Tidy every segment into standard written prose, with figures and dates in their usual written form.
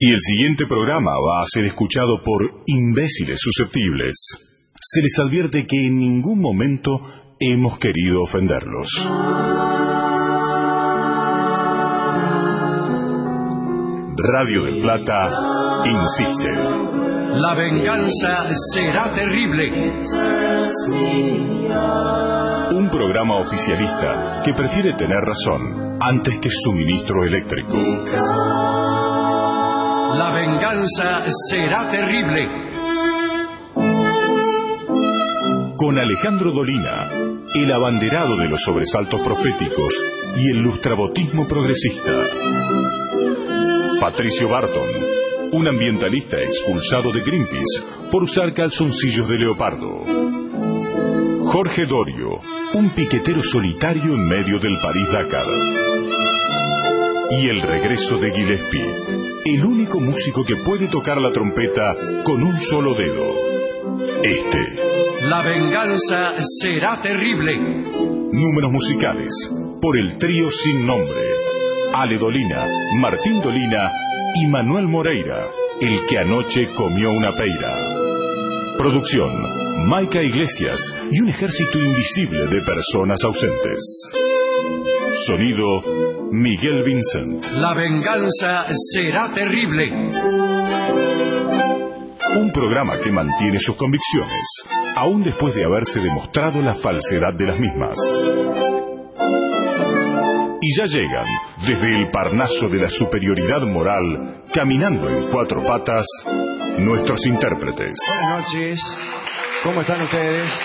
Y el siguiente programa va a ser escuchado por imbéciles susceptibles. Se les advierte que en ningún momento hemos querido ofenderlos. Radio del Plata insiste. La venganza será terrible. Un programa oficialista que prefiere tener razón antes que suministro eléctrico. La venganza será terrible. Con Alejandro Dolina, el abanderado de los sobresaltos proféticos y el lustrabotismo progresista. Patricio Barton, un ambientalista expulsado de Greenpeace por usar calzoncillos de leopardo. Jorge Dorio, un piquetero solitario en medio del París-Dakar. Y el regreso de Gillespie, el único músico que puede tocar la trompeta con un solo dedo. La venganza será terrible. Números musicales por el trío sin nombre. Ale Dolina, Martín Dolina y Manuel Moreira, el que anoche comió una peira. Producción, Maica Iglesias y un ejército invisible de personas ausentes. Sonido, Miguel Vincent. La venganza será terrible. Un programa que mantiene sus convicciones, aún después de haberse demostrado la falsedad de las mismas. Y ya llegan, desde el Parnaso de la superioridad moral, caminando en cuatro patas, nuestros intérpretes. Buenas noches, ¿cómo están ustedes?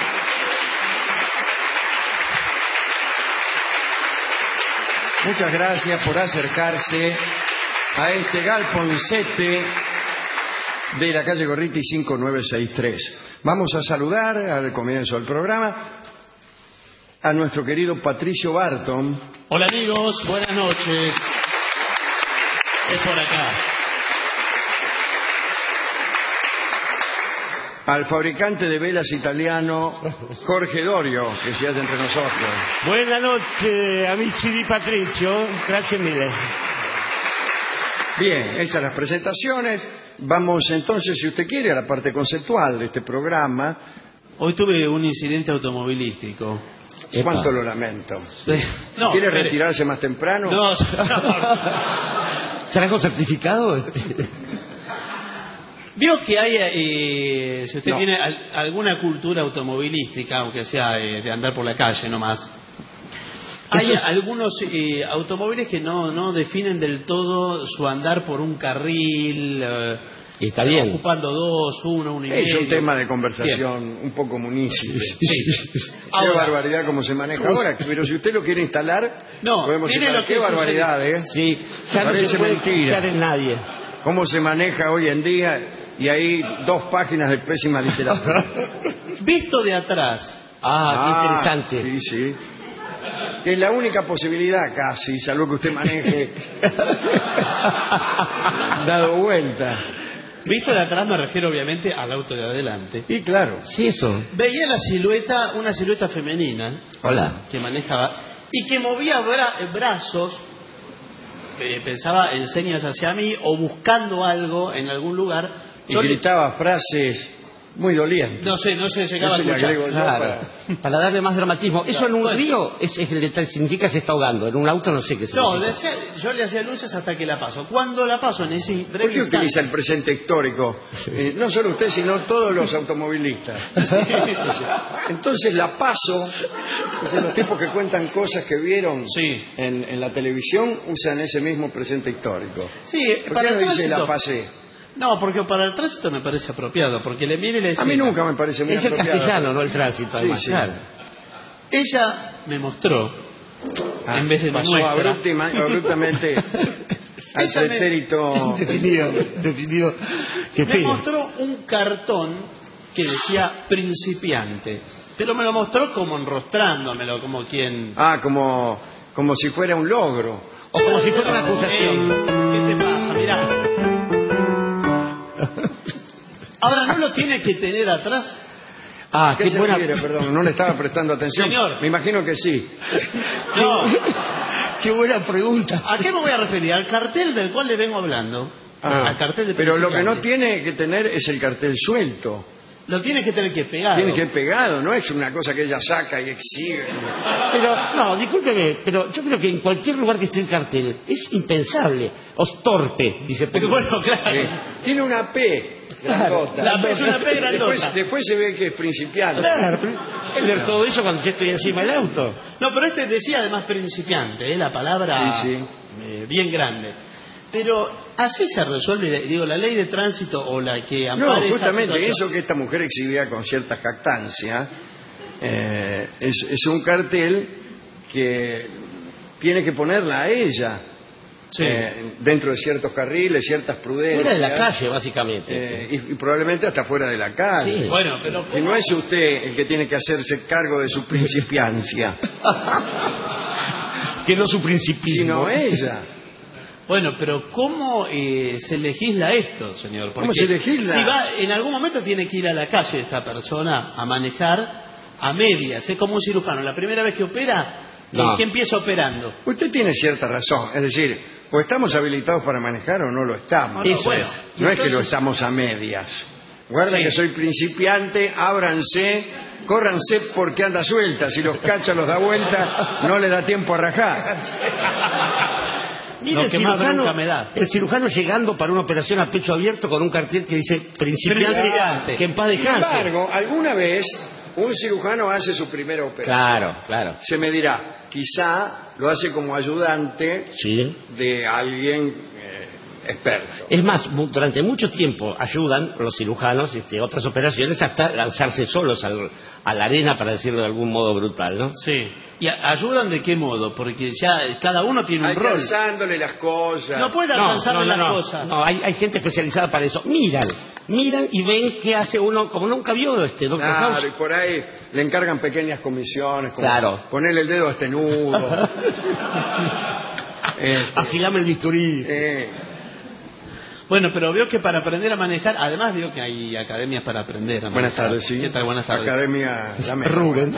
Muchas gracias por acercarse a este galponcete de la calle Gorriti 5963. Vamos a saludar al comienzo del programa a nuestro querido Patricio Barton. Hola amigos, buenas noches. Es por acá. Al fabricante de velas italiano Jorge Dorio, que se hace entre nosotros. Buonanotte amici di Patrizio, grazie mille. Bien, hechas las presentaciones, vamos entonces, si usted quiere, a la parte conceptual de este programa. Hoy tuve un incidente automovilístico. ¿Cuánto lo lamento? No, ¿Quiere retirarse más temprano? No. ¿Trajo certificado? Vio que hay, si usted tiene alguna cultura automovilística, aunque sea de andar por la calle nomás, hay algunos automóviles que no definen del todo su andar por un carril, y está bien. Ocupando uno y medio. Es un tema de conversación un poco municipal. Sí. Qué barbaridad cómo se maneja ahora. Pero si usted lo quiere instalar, podemos instalar. Qué barbaridad, ¿eh? Sí, ya no se puede confiar en nadie. Cómo se maneja hoy en día, y hay 2 páginas de pésima literatura. Visto de atrás. Qué interesante. Sí. Que es la única posibilidad casi, salvo que usted maneje dado vuelta. Visto de atrás me refiero obviamente al auto de adelante. Y claro. Sí, eso. Veía una silueta femenina. Hola. Que manejaba y que movía brazos, pensaba en señas hacia mí o buscando algo en algún lugar. Y gritaba frases muy dolientes. No sé, llegaba a escuchar. Claro. Para darle más dramatismo. Eso en un río significa se está ahogando. En un auto no sé qué significa. Yo le hacía luces hasta que la paso. Cuando la paso en ese breve ¿Por qué utiliza el presente histórico? No solo usted, sino todos los automovilistas. Entonces la paso. Los tipos que cuentan cosas que vieron en la televisión usan ese mismo presente histórico. Sí, ¿Por qué no dice la pasé? No, porque para el tránsito me parece apropiado, porque le mire y le dice... A mí nunca me parece muy apropiado. Es el castellano, no el tránsito, además. Sí. Claro. Ella me mostró, en vez de pasó abruptamente al pretérito definido. Me mostró un cartón que decía principiante, pero me lo mostró como enrostrándomelo, como quien... como si fuera un logro. O como si fuera una acusación. ¿Qué te pasa? Mirá. Ahora, ¿no lo tiene que tener atrás? ¿Qué se refiere? Perdón, no le estaba prestando atención. Señor. Me imagino que sí. No. Qué buena pregunta. ¿A qué me voy a referir? Al cartel del cual le vengo hablando. al cartel de Pero lo que principiante. no tiene que tener es el cartel suelto. Lo tiene que tener que pegar. Tiene que ir pegado, no es una cosa que ella saca y exhibe. Pero, no, discúlpeme, pero yo creo que en cualquier lugar que esté el cartel es impensable. O torpe, dice. Pero bueno, claro. Tiene una P grandota. Es una P grandota. Después se ve que es principiante. Claro, pero leer todo eso cuando yo estoy encima del auto. No, pero este decía además principiante, la palabra Sí. bien grande. Pero así se resuelve, digo, la ley de tránsito o la que No, ampara esa justamente situación. eso que esta mujer exhibía con cierta jactancia es un cartel que tiene que ponerla a ella Sí. dentro de ciertos carriles, ciertas prudencias. Fuera de la calle, básicamente. Y probablemente hasta fuera de la calle. Sí. Bueno, pero Y no es usted el que tiene que hacerse cargo de su principiancia, Que no su principismo. sino ella. bueno, pero ¿cómo se legisla esto, señor? Porque ¿Cómo se legisla? Si va, en algún momento tiene que ir a la calle esta persona a manejar a medias. Es como un cirujano. La primera vez que opera, No. ¿qué empieza operando? Usted tiene cierta razón, es decir, o estamos habilitados para manejar o no lo estamos. No, Eso bueno. es. Y No es que lo entonces- estamos a medias. Guarda Sí. que soy principiante, ábranse, córranse porque anda suelta. Si los cacha, los da vuelta, no le da tiempo a rajar. Mire, Lo que más bronca me da. el cirujano llegando para una operación a pecho abierto con un cartel que dice principiante, Principiante. que en paz Sin descanse. embargo, alguna vez un cirujano hace su primera operación. Claro, claro. Se me dirá, quizá lo hace como ayudante Sí. de alguien experto. Es más, durante mucho tiempo ayudan los cirujanos otras operaciones hasta lanzarse solos a la arena, para decirlo de algún modo brutal, ¿no? Sí. ¿Y ayudan de qué modo? Porque ya cada uno tiene un rol. Alcanzándole las cosas. No puede alcanzarle las cosas. No, hay gente especializada para eso. Miran y ven qué hace uno, como nunca vio Doctor Claro, House. y por ahí le encargan pequeñas comisiones, como Claro. ponerle el dedo a este nudo. Afilame el bisturí. Bueno, pero veo que para aprender a manejar, además veo que hay academias para aprender a manejar. Buenas tardes, sí. ¿Qué tal? Buenas tardes. Academia La Mejor. Rubén.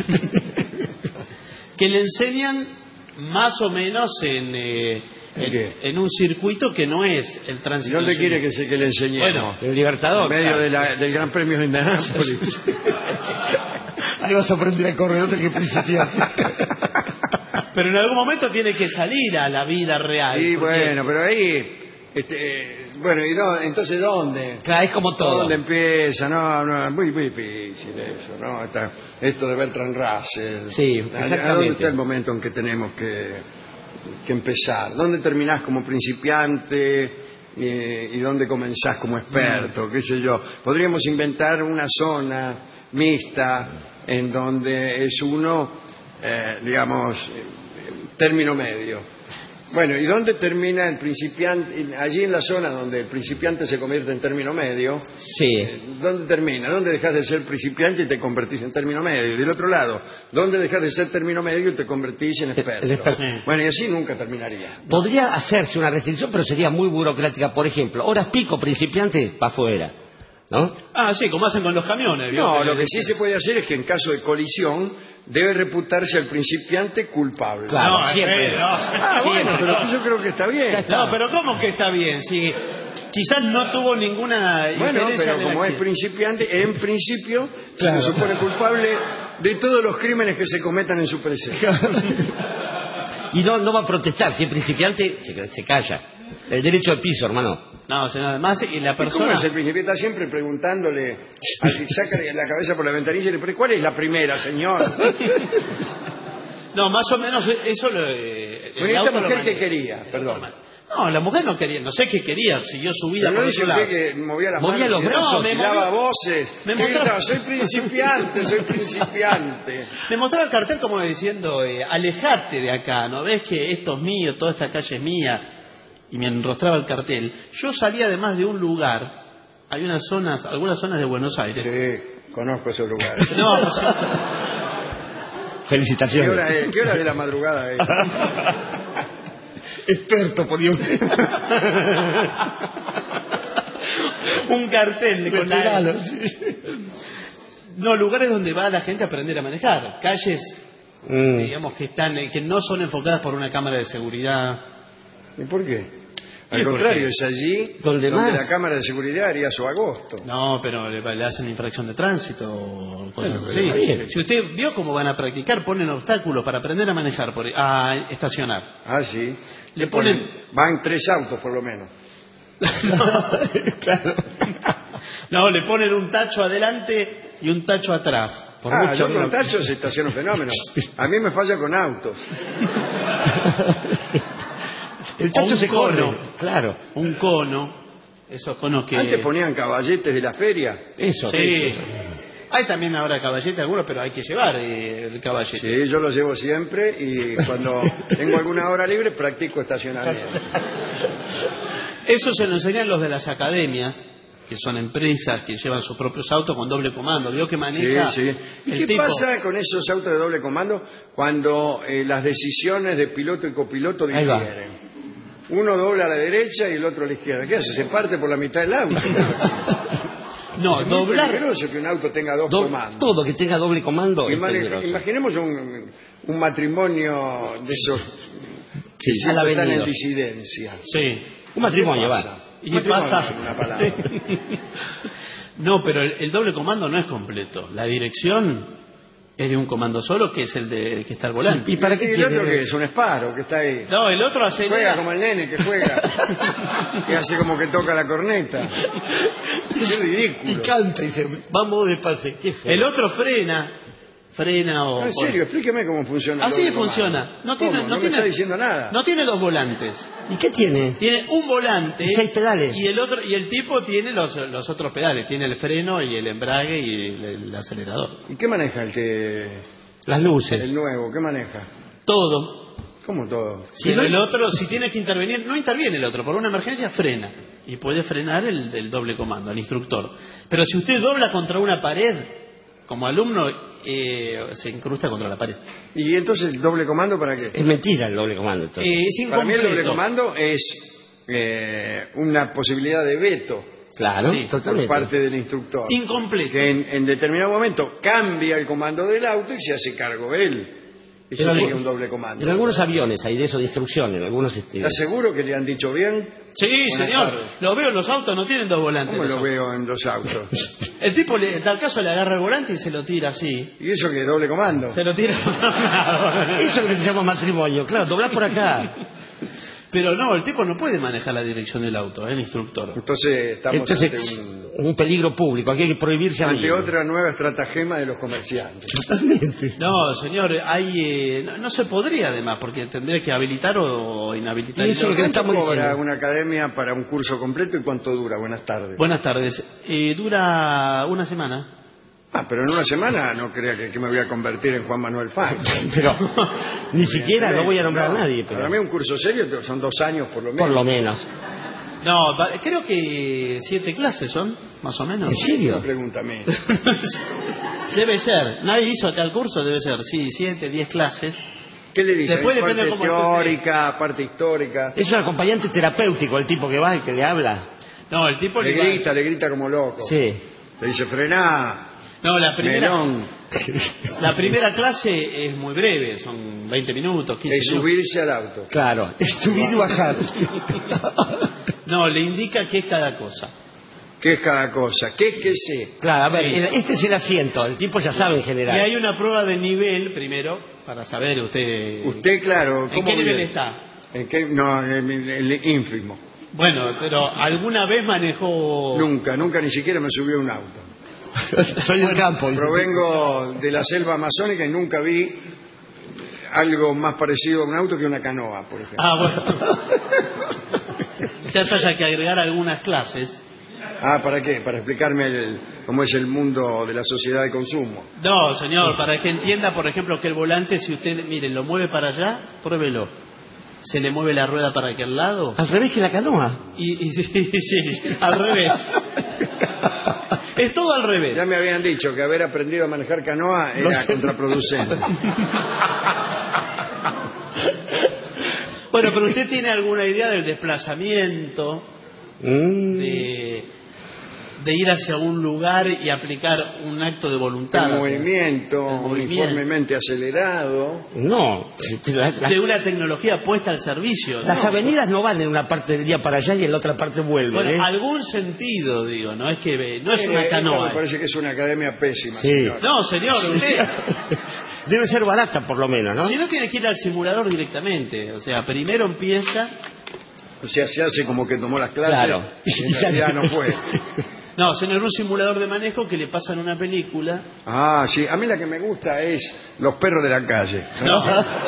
Que le enseñan más o menos qué? en un circuito que no es el ¿Y tránsito. dónde nacional. quiere que le enseñemos? Bueno, El Libertador. En medio claro. del Gran Premio de Indianápolis. Ahí vas a aprender a correr, no te que principiante. pero en algún momento tiene que salir a la vida real. Sí, porque- bueno, pero ahí... bueno, entonces ¿dónde? Claro, es como todo. ¿Dónde empieza? No, muy difícil eso, ¿no? Esto de Bertrand Russell. Sí, ¿A exactamente. dónde está el momento en que tenemos que empezar? ¿Dónde terminás como principiante y dónde comenzás como experto? ¿Qué sé yo? Podríamos inventar una zona mixta en donde es uno, digamos, término medio. Bueno, ¿y dónde termina el principiante? Allí en la zona donde el principiante se convierte en término medio, Sí. ¿dónde termina? ¿Dónde dejas de ser principiante y te convertís en término medio? Y del otro lado, ¿dónde dejas de ser término medio y te convertís en experto? En experto. Bueno, y así nunca terminaría. Podría hacerse una restricción, pero sería muy burocrática. Por ejemplo, horas pico, principiante, para afuera. ¿No? Ah, sí, como hacen con los camiones. ¿vio? No, lo que sí se puede hacer es que en caso de colisión debe reputarse al principiante culpable. Claro, No, siempre. no, Ah, bueno, Siempre. pero yo creo que está bien. No, pero ¿cómo que está bien? Si quizás no tuvo ninguna Bueno, injerencia pero en el como es accidente. principiante, en principio Claro. se supone culpable de todos los crímenes que se cometan en su presencia. Y no va a protestar. Si es principiante, se calla. El derecho al piso, hermano. No, señor, además y la ¿Y ¿Cómo persona... es el principiante? Está siempre preguntándole, así saca la cabeza por la ventanilla y le pregunta, ¿cuál es la primera, señor? No, más o menos eso lo... Bueno, ¿y esta mujer qué quería? Perdón. No, la mujer no quería, no sé qué quería, siguió su vida Pero por no dice otro lado. usted que movía las Movía manos, los y brazos, no, me tiraba movió- voces, me y mostró- gritaba, soy principiante. Me mostraba el cartel como diciendo, alejate de acá, ¿no ves que esto es mío, toda esta calle es mía? Y me enrostraba el cartel. Yo salía además de un lugar, hay unas zonas, algunas zonas de Buenos Aires. Sí, conozco esos lugares. No, pues, ¿Qué Felicitaciones. hora es? ¿Qué hora de la madrugada es? Experto, ponía usted. un cartel con Veterano, la... sí. No, lugares donde va la gente a aprender a manejar. Calles, digamos, que no son enfocadas por una cámara de seguridad. ¿Y por qué? Al contrario, es allí donde más la cámara de seguridad haría su agosto. No, pero le hacen infracción de tránsito o cosas Bueno, así. bien. Si usted vio cómo van a practicar, ponen obstáculos para aprender a manejar, a estacionar. Ah, sí. Le ponen... Van 3 autos por lo menos. Claro. No, le ponen un tacho adelante y un tacho atrás. Por Yo mucho con no. tachos estaciono fenómeno. A mí me falla con autos. El O tacho un se corre. cono. Claro. Un cono, esos conos que... Antes ponían caballetes de la feria. Eso. Sí. eso. Hay también ahora caballete algunos, pero hay que llevar el caballete. Sí, yo los llevo siempre y cuando tengo alguna hora libre practico estacionamiento. Eso se lo enseñan los de las academias, que son empresas que llevan sus propios autos con doble comando. Vio que maneja Sí, sí. ¿Y el qué tipo. pasa con esos autos de doble comando cuando las decisiones de piloto y copiloto Ahí va. difieren? Uno dobla a la derecha y el otro a la izquierda. ¿Qué hace? Se parte por la mitad del auto. No, Es muy doblar. peligroso que un auto tenga dos comandos. Todo que tenga doble comando es peligroso. Imaginemos un matrimonio de esos Sí, que a la siempre están avenida. en disidencia. Sí. Un matrimonio, ¿Qué va. ¿Y Un qué matrimonio pasa? es una palabra. No, pero el doble comando no es completo. La dirección es de un comando solo, que es el de que está al volante. ¿Y para qué ¿Y el tiene? otro que es? Un esparo que está ahí. No, el otro hace... Juega como el nene que juega. Que hace como que toca la corneta. Qué ridículo. Y canta y dice, vamos de pase. ¿Qué fue? El otro frena o... No, en serio, explíqueme cómo funciona. el Así doble funciona. comando. No tiene, ¿Cómo? no me tiene, está diciendo nada. No tiene dos volantes. ¿Y qué tiene? Tiene un volante Y 6 pedales. y el otro y el tipo tiene los otros pedales, tiene el freno y el embrague y el acelerador. ¿Y qué maneja Las luces. el nuevo? ¿Qué maneja? Todo. ¿Cómo todo? Pero el otro, si tiene que intervenir, no interviene el otro, por una emergencia frena. Y puede frenar el doble comando, el instructor. Pero si usted dobla contra una pared, como alumno, se incrusta contra la pared. ¿Y entonces el doble comando para qué? Es mentira el doble comando. Entonces. Es Para mí el incompleto. doble comando es una posibilidad de veto Claro, Sí, por totalmente. parte del instructor. Incompleto. Que en determinado momento cambia el comando del auto y se hace cargo él. Eso En sería algún- un doble comando. En algunos aviones hay de eso de instrucción, en algunos ¿Estás seguro que le han dicho bien? Sí, Buenas señor. tardes. Lo veo en los autos, no tienen dos volantes. ¿Cómo los lo autos. veo en dos autos? El tipo, en tal caso, le agarra el volante y se lo tira así. ¿Y eso que es doble comando? Se lo tira. Eso es lo que se llama matrimonio. Claro, doblar por acá. Pero no, el tipo no puede manejar la dirección del auto, el instructor. Entonces estamos Entonces, ante, un peligro público. Aquí hay que prohibirse a ante otra nueva estratagema de los comerciantes. Totalmente. No, señor, hay no se podría además, porque tendría que habilitar o inhabilitar. Y eso es lo que le ¿Cuánto estamos cobra diciendo. una academia para un curso completo y cuánto dura? Buenas tardes. Buenas tardes. Dura una semana. Ah, pero en una semana no crea que me voy a convertir en Juan Manuel Fangio. Pero ni siquiera no voy a nombrar a nadie. Pero Para mí un curso serio son 2 años por lo menos. por lo menos. No, creo que 7 clases son, más o menos. ¿En serio? No pregúntame. Debe ser. Nadie hizo tal curso, debe ser. Sí, 7, 10 clases. ¿Qué le dice? Después Parte depende cómo teórica, parte histórica. Es un acompañante terapéutico el tipo que va y que le habla. No, el tipo Le grita como loco. Sí. Le dice, frená, No, la melón. primera clase es muy breve, son 20 minutos, 15 Es minutos. subirse al auto. Claro. Es subir y bajar. No, le indica qué es cada cosa. ¿Qué es cada cosa? ¿Qué es que sé? Claro, a ver, Sí. este es el asiento. El tipo ya sabe en Y general. hay una prueba de nivel primero para saber usted. Usted, claro. ¿En ¿cómo qué nivel vive? está? ¿En qué? No, en el ínfimo. Bueno, pero ¿alguna vez manejó? Nunca, ni siquiera me subí a un auto. Soy del campo. dice. Provengo de la selva amazónica y nunca vi algo más parecido a un auto que una canoa, por ejemplo. Ah, bueno. Quizás haya que agregar algunas clases. Ah, ¿para qué? Para explicarme cómo es el mundo de la sociedad de consumo. No, señor, para que entienda, por ejemplo, que el volante, si usted, mire, lo mueve para allá, pruébelo. Se le mueve la rueda para aquel lado. Al revés que la canoa. Y sí, al revés. Es todo al revés. Ya me habían dicho que haber aprendido a manejar canoa era contraproducente. Bueno, pero usted tiene alguna idea del desplazamiento, de ir hacia un lugar y aplicar un acto de voluntad. El movimiento, el movimiento. uniformemente acelerado. No. De una tecnología puesta al servicio. Las ¿no? avenidas no van en una parte del día para allá y en la otra parte vuelven. Bueno, algún sentido, digo, no es que no es una Esto canoa. me parece que es una academia pésima. Sí. Señor. No, señor, usted. Debe ser barata, por lo menos, ¿no? Si no, tiene que ir al simulador directamente. O sea, primero empieza. O sea, se hace como que tomó las clases. Claro. Y en realidad no fue. No, señor, un simulador de manejo que le pasan una película. Ah, sí. A mí la que me gusta es Los perros de la calle. No.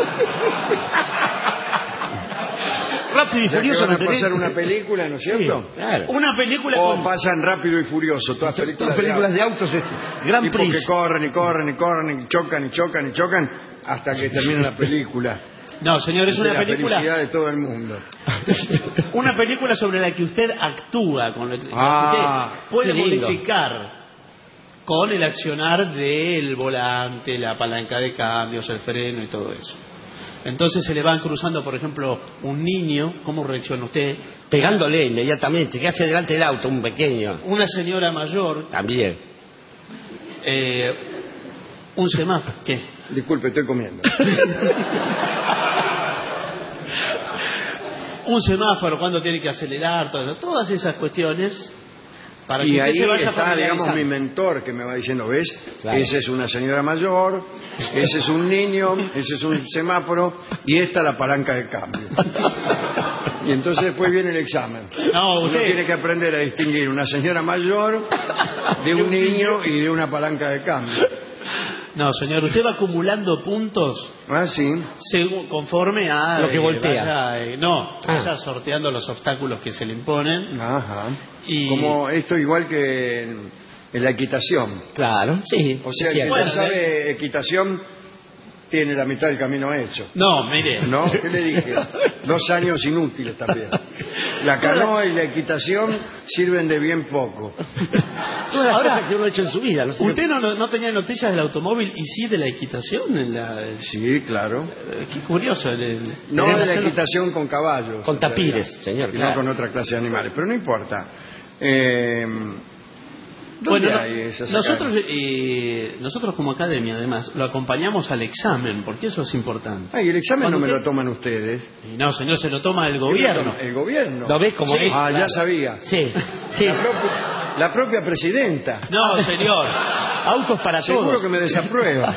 Rápido y O sea, que Furioso van a no tenés. pasar una película, ¿no es Sí, cierto? claro. Una película O con. pasan Rápido y Furioso, todas películas, Todas películas de autos, Gran Tipo Prix. que corren y corren y corren y chocan y chocan y chocan hasta que termina la película. No, señor, es De una la película. felicidad de todo el mundo. Una película sobre la que usted actúa, con la que Ah, usted puede qué lindo. modificar con el accionar del volante, la palanca de cambios, el freno y todo eso. Entonces se le van cruzando, por ejemplo, un niño, ¿cómo reacciona usted? Pegándole inmediatamente. ¿Qué hace delante del auto? Un pequeño. Una señora mayor, También. un semáforo, ¿qué? Disculpe, estoy comiendo. Un semáforo, cuando tiene que acelerar, todas esas cuestiones, para que Y usted ahí se vaya está, digamos, familiarizando. mi mentor que me va diciendo, ¿ves? Claro. Esa es una señora mayor, ese es un niño, ese es un semáforo y esta la palanca de cambio. Y entonces después viene el examen. No, Uno usted, tiene que aprender a distinguir una señora mayor de un niño y de una palanca de cambio. no, señor, usted va acumulando puntos Ah, sí. conforme a Lo que voltea. vaya sorteando los obstáculos que se le imponen. Ajá. Y- Como esto igual que en la equitación. Claro, sí. O sea, es el que cierto. ya Bueno, sabe equitación tiene la mitad del camino hecho. No, mire, ¿No? ¿Qué le dije? 2 años inútiles también. La canoa y la equitación sirven de bien poco. Todas las Ahora, cosas que uno ha hecho en su vida. ¿No? ¿usted no tenía noticias del automóvil y sí de la equitación? Sí, claro. Qué curioso. No deben de la hacerlo- equitación con caballos. Con en realidad. tapires, señor, No claro. con otra clase de animales. Pero no importa. ¿Dónde Bueno, hay esas nosotros como academia, además, lo acompañamos al examen, porque eso es importante. Ay, el examen Cuando no me usted- lo toman ustedes. Y no, señor, se lo toma el gobierno. ¿El gobierno? ¿Lo ves como Sí. es? Ah, Claro. ya sabía. Sí, sí. La propia presidenta. No, señor. Autos para Seguro todos. que me desaprueba.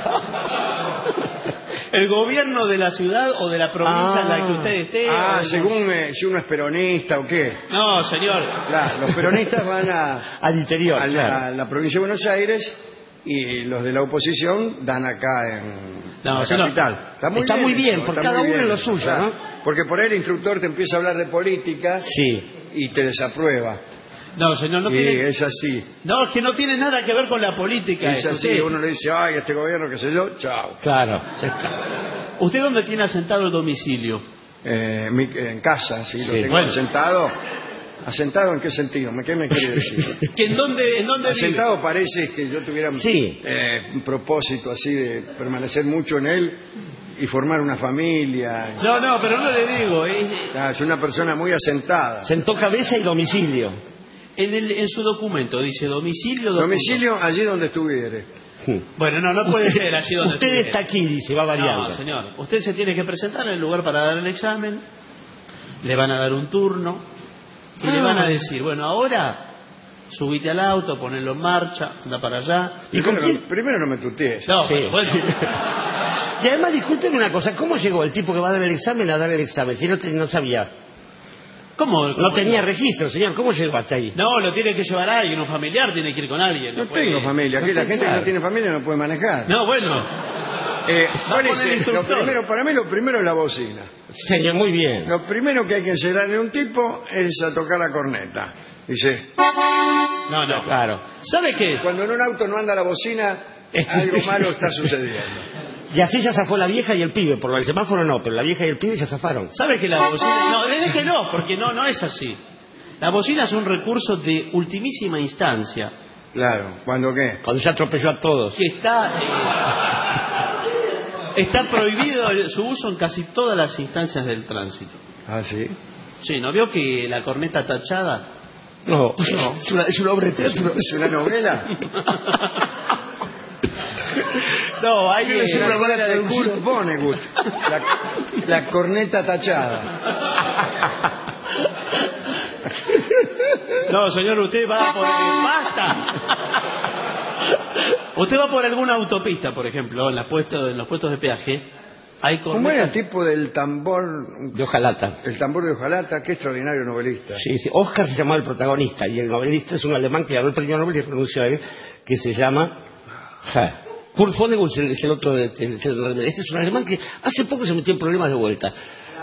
El gobierno de la ciudad o de la provincia en la que usted esté. o- Según si uno es peronista o qué. No, señor. Claro, los peronistas van Al interior, a claro. la provincia de Buenos Aires y los de la oposición dan acá en No, la señor. capital. Está muy bien, eso, porque está cada muy uno bien en lo eso, suyo, claro. ¿no? Porque por ahí el instructor te empieza a hablar de política Sí. y te desaprueba. No, señor, no Y tiene. es así. No, es que no tiene nada que ver con la política. Es así. Usted, Uno le dice, ay, este gobierno, qué sé yo, chao. Claro, ya está. ¿Usted dónde tiene asentado el domicilio? En casa, sí, lo Sí, tengo bueno. asentado. ¿Asentado en qué sentido? ¿Qué me quiere decir? ¿Que en dónde vive? Asentado parece que yo tuviera Sí. un propósito así de permanecer mucho en él y formar una familia. No, pero no le digo. Es una persona muy asentada. Sentó cabeza y domicilio. En su documento dice domicilio. Domicilio allí donde estuviere. Bueno, no puede ser allí donde Usted estuviera. está aquí, dice, va variando. No, señor. Usted se tiene que presentar en el lugar para dar el examen. Le van a dar un turno. Y le van a decir, bueno, ahora subite al auto, ponelo en marcha, anda para allá. ¿Y con quién? Primero no me tutees. No, Sí. bueno. Y además, disculpen una cosa, ¿cómo llegó el tipo que va a dar el examen a dar el examen? Si no sabía, ¿Cómo? no tenía registro, señor, ¿cómo llegó hasta ahí? No, lo tiene que llevar alguien, un familiar tiene que ir con alguien. No puede- tengo familia. Aquí no la te- gente que claro. no tiene familia no puede manejar. No, bueno. ¿Cuál con es el lo instructor. primero? Para mí lo primero es la bocina. Señor, muy bien. Lo primero que hay que enseñarle a un tipo es a tocar la corneta. Dice, No. Claro. ¿Sabe qué? cuando en un auto no anda la bocina, algo malo está sucediendo. Y así ya zafó la vieja y el pibe, por el semáforo no, pero la vieja y el pibe ya zafaron. ¿Sabe que la bocina... No, desde que no, porque no es así. La bocina es un recurso de ultimísima instancia Claro, ¿cuándo qué? Cuando ya atropelló a todos. que está prohibido su uso en casi todas las instancias del tránsito. Ah, sí. Sí, ¿no vio que la corneta tachada No. Es una obra de teatro. ¿Es una novela? No, hay Es una novela de Kurt Vonnegut. La corneta tachada. No, señor, usted va por ¡basta! Usted va por alguna autopista, por ejemplo, en los puestos de peaje. Hay ¿Cómo era el cornetas. tipo del tambor? De hojalata. El tambor de hojalata, qué extraordinario novelista. Sí, sí. Oscar se llamaba el protagonista y el novelista es un alemán que ganó el premio Nobel y pronunció a él, que se llama Kurt Vonnegut, es el otro. Este es un alemán que hace poco se metió en problemas de vuelta.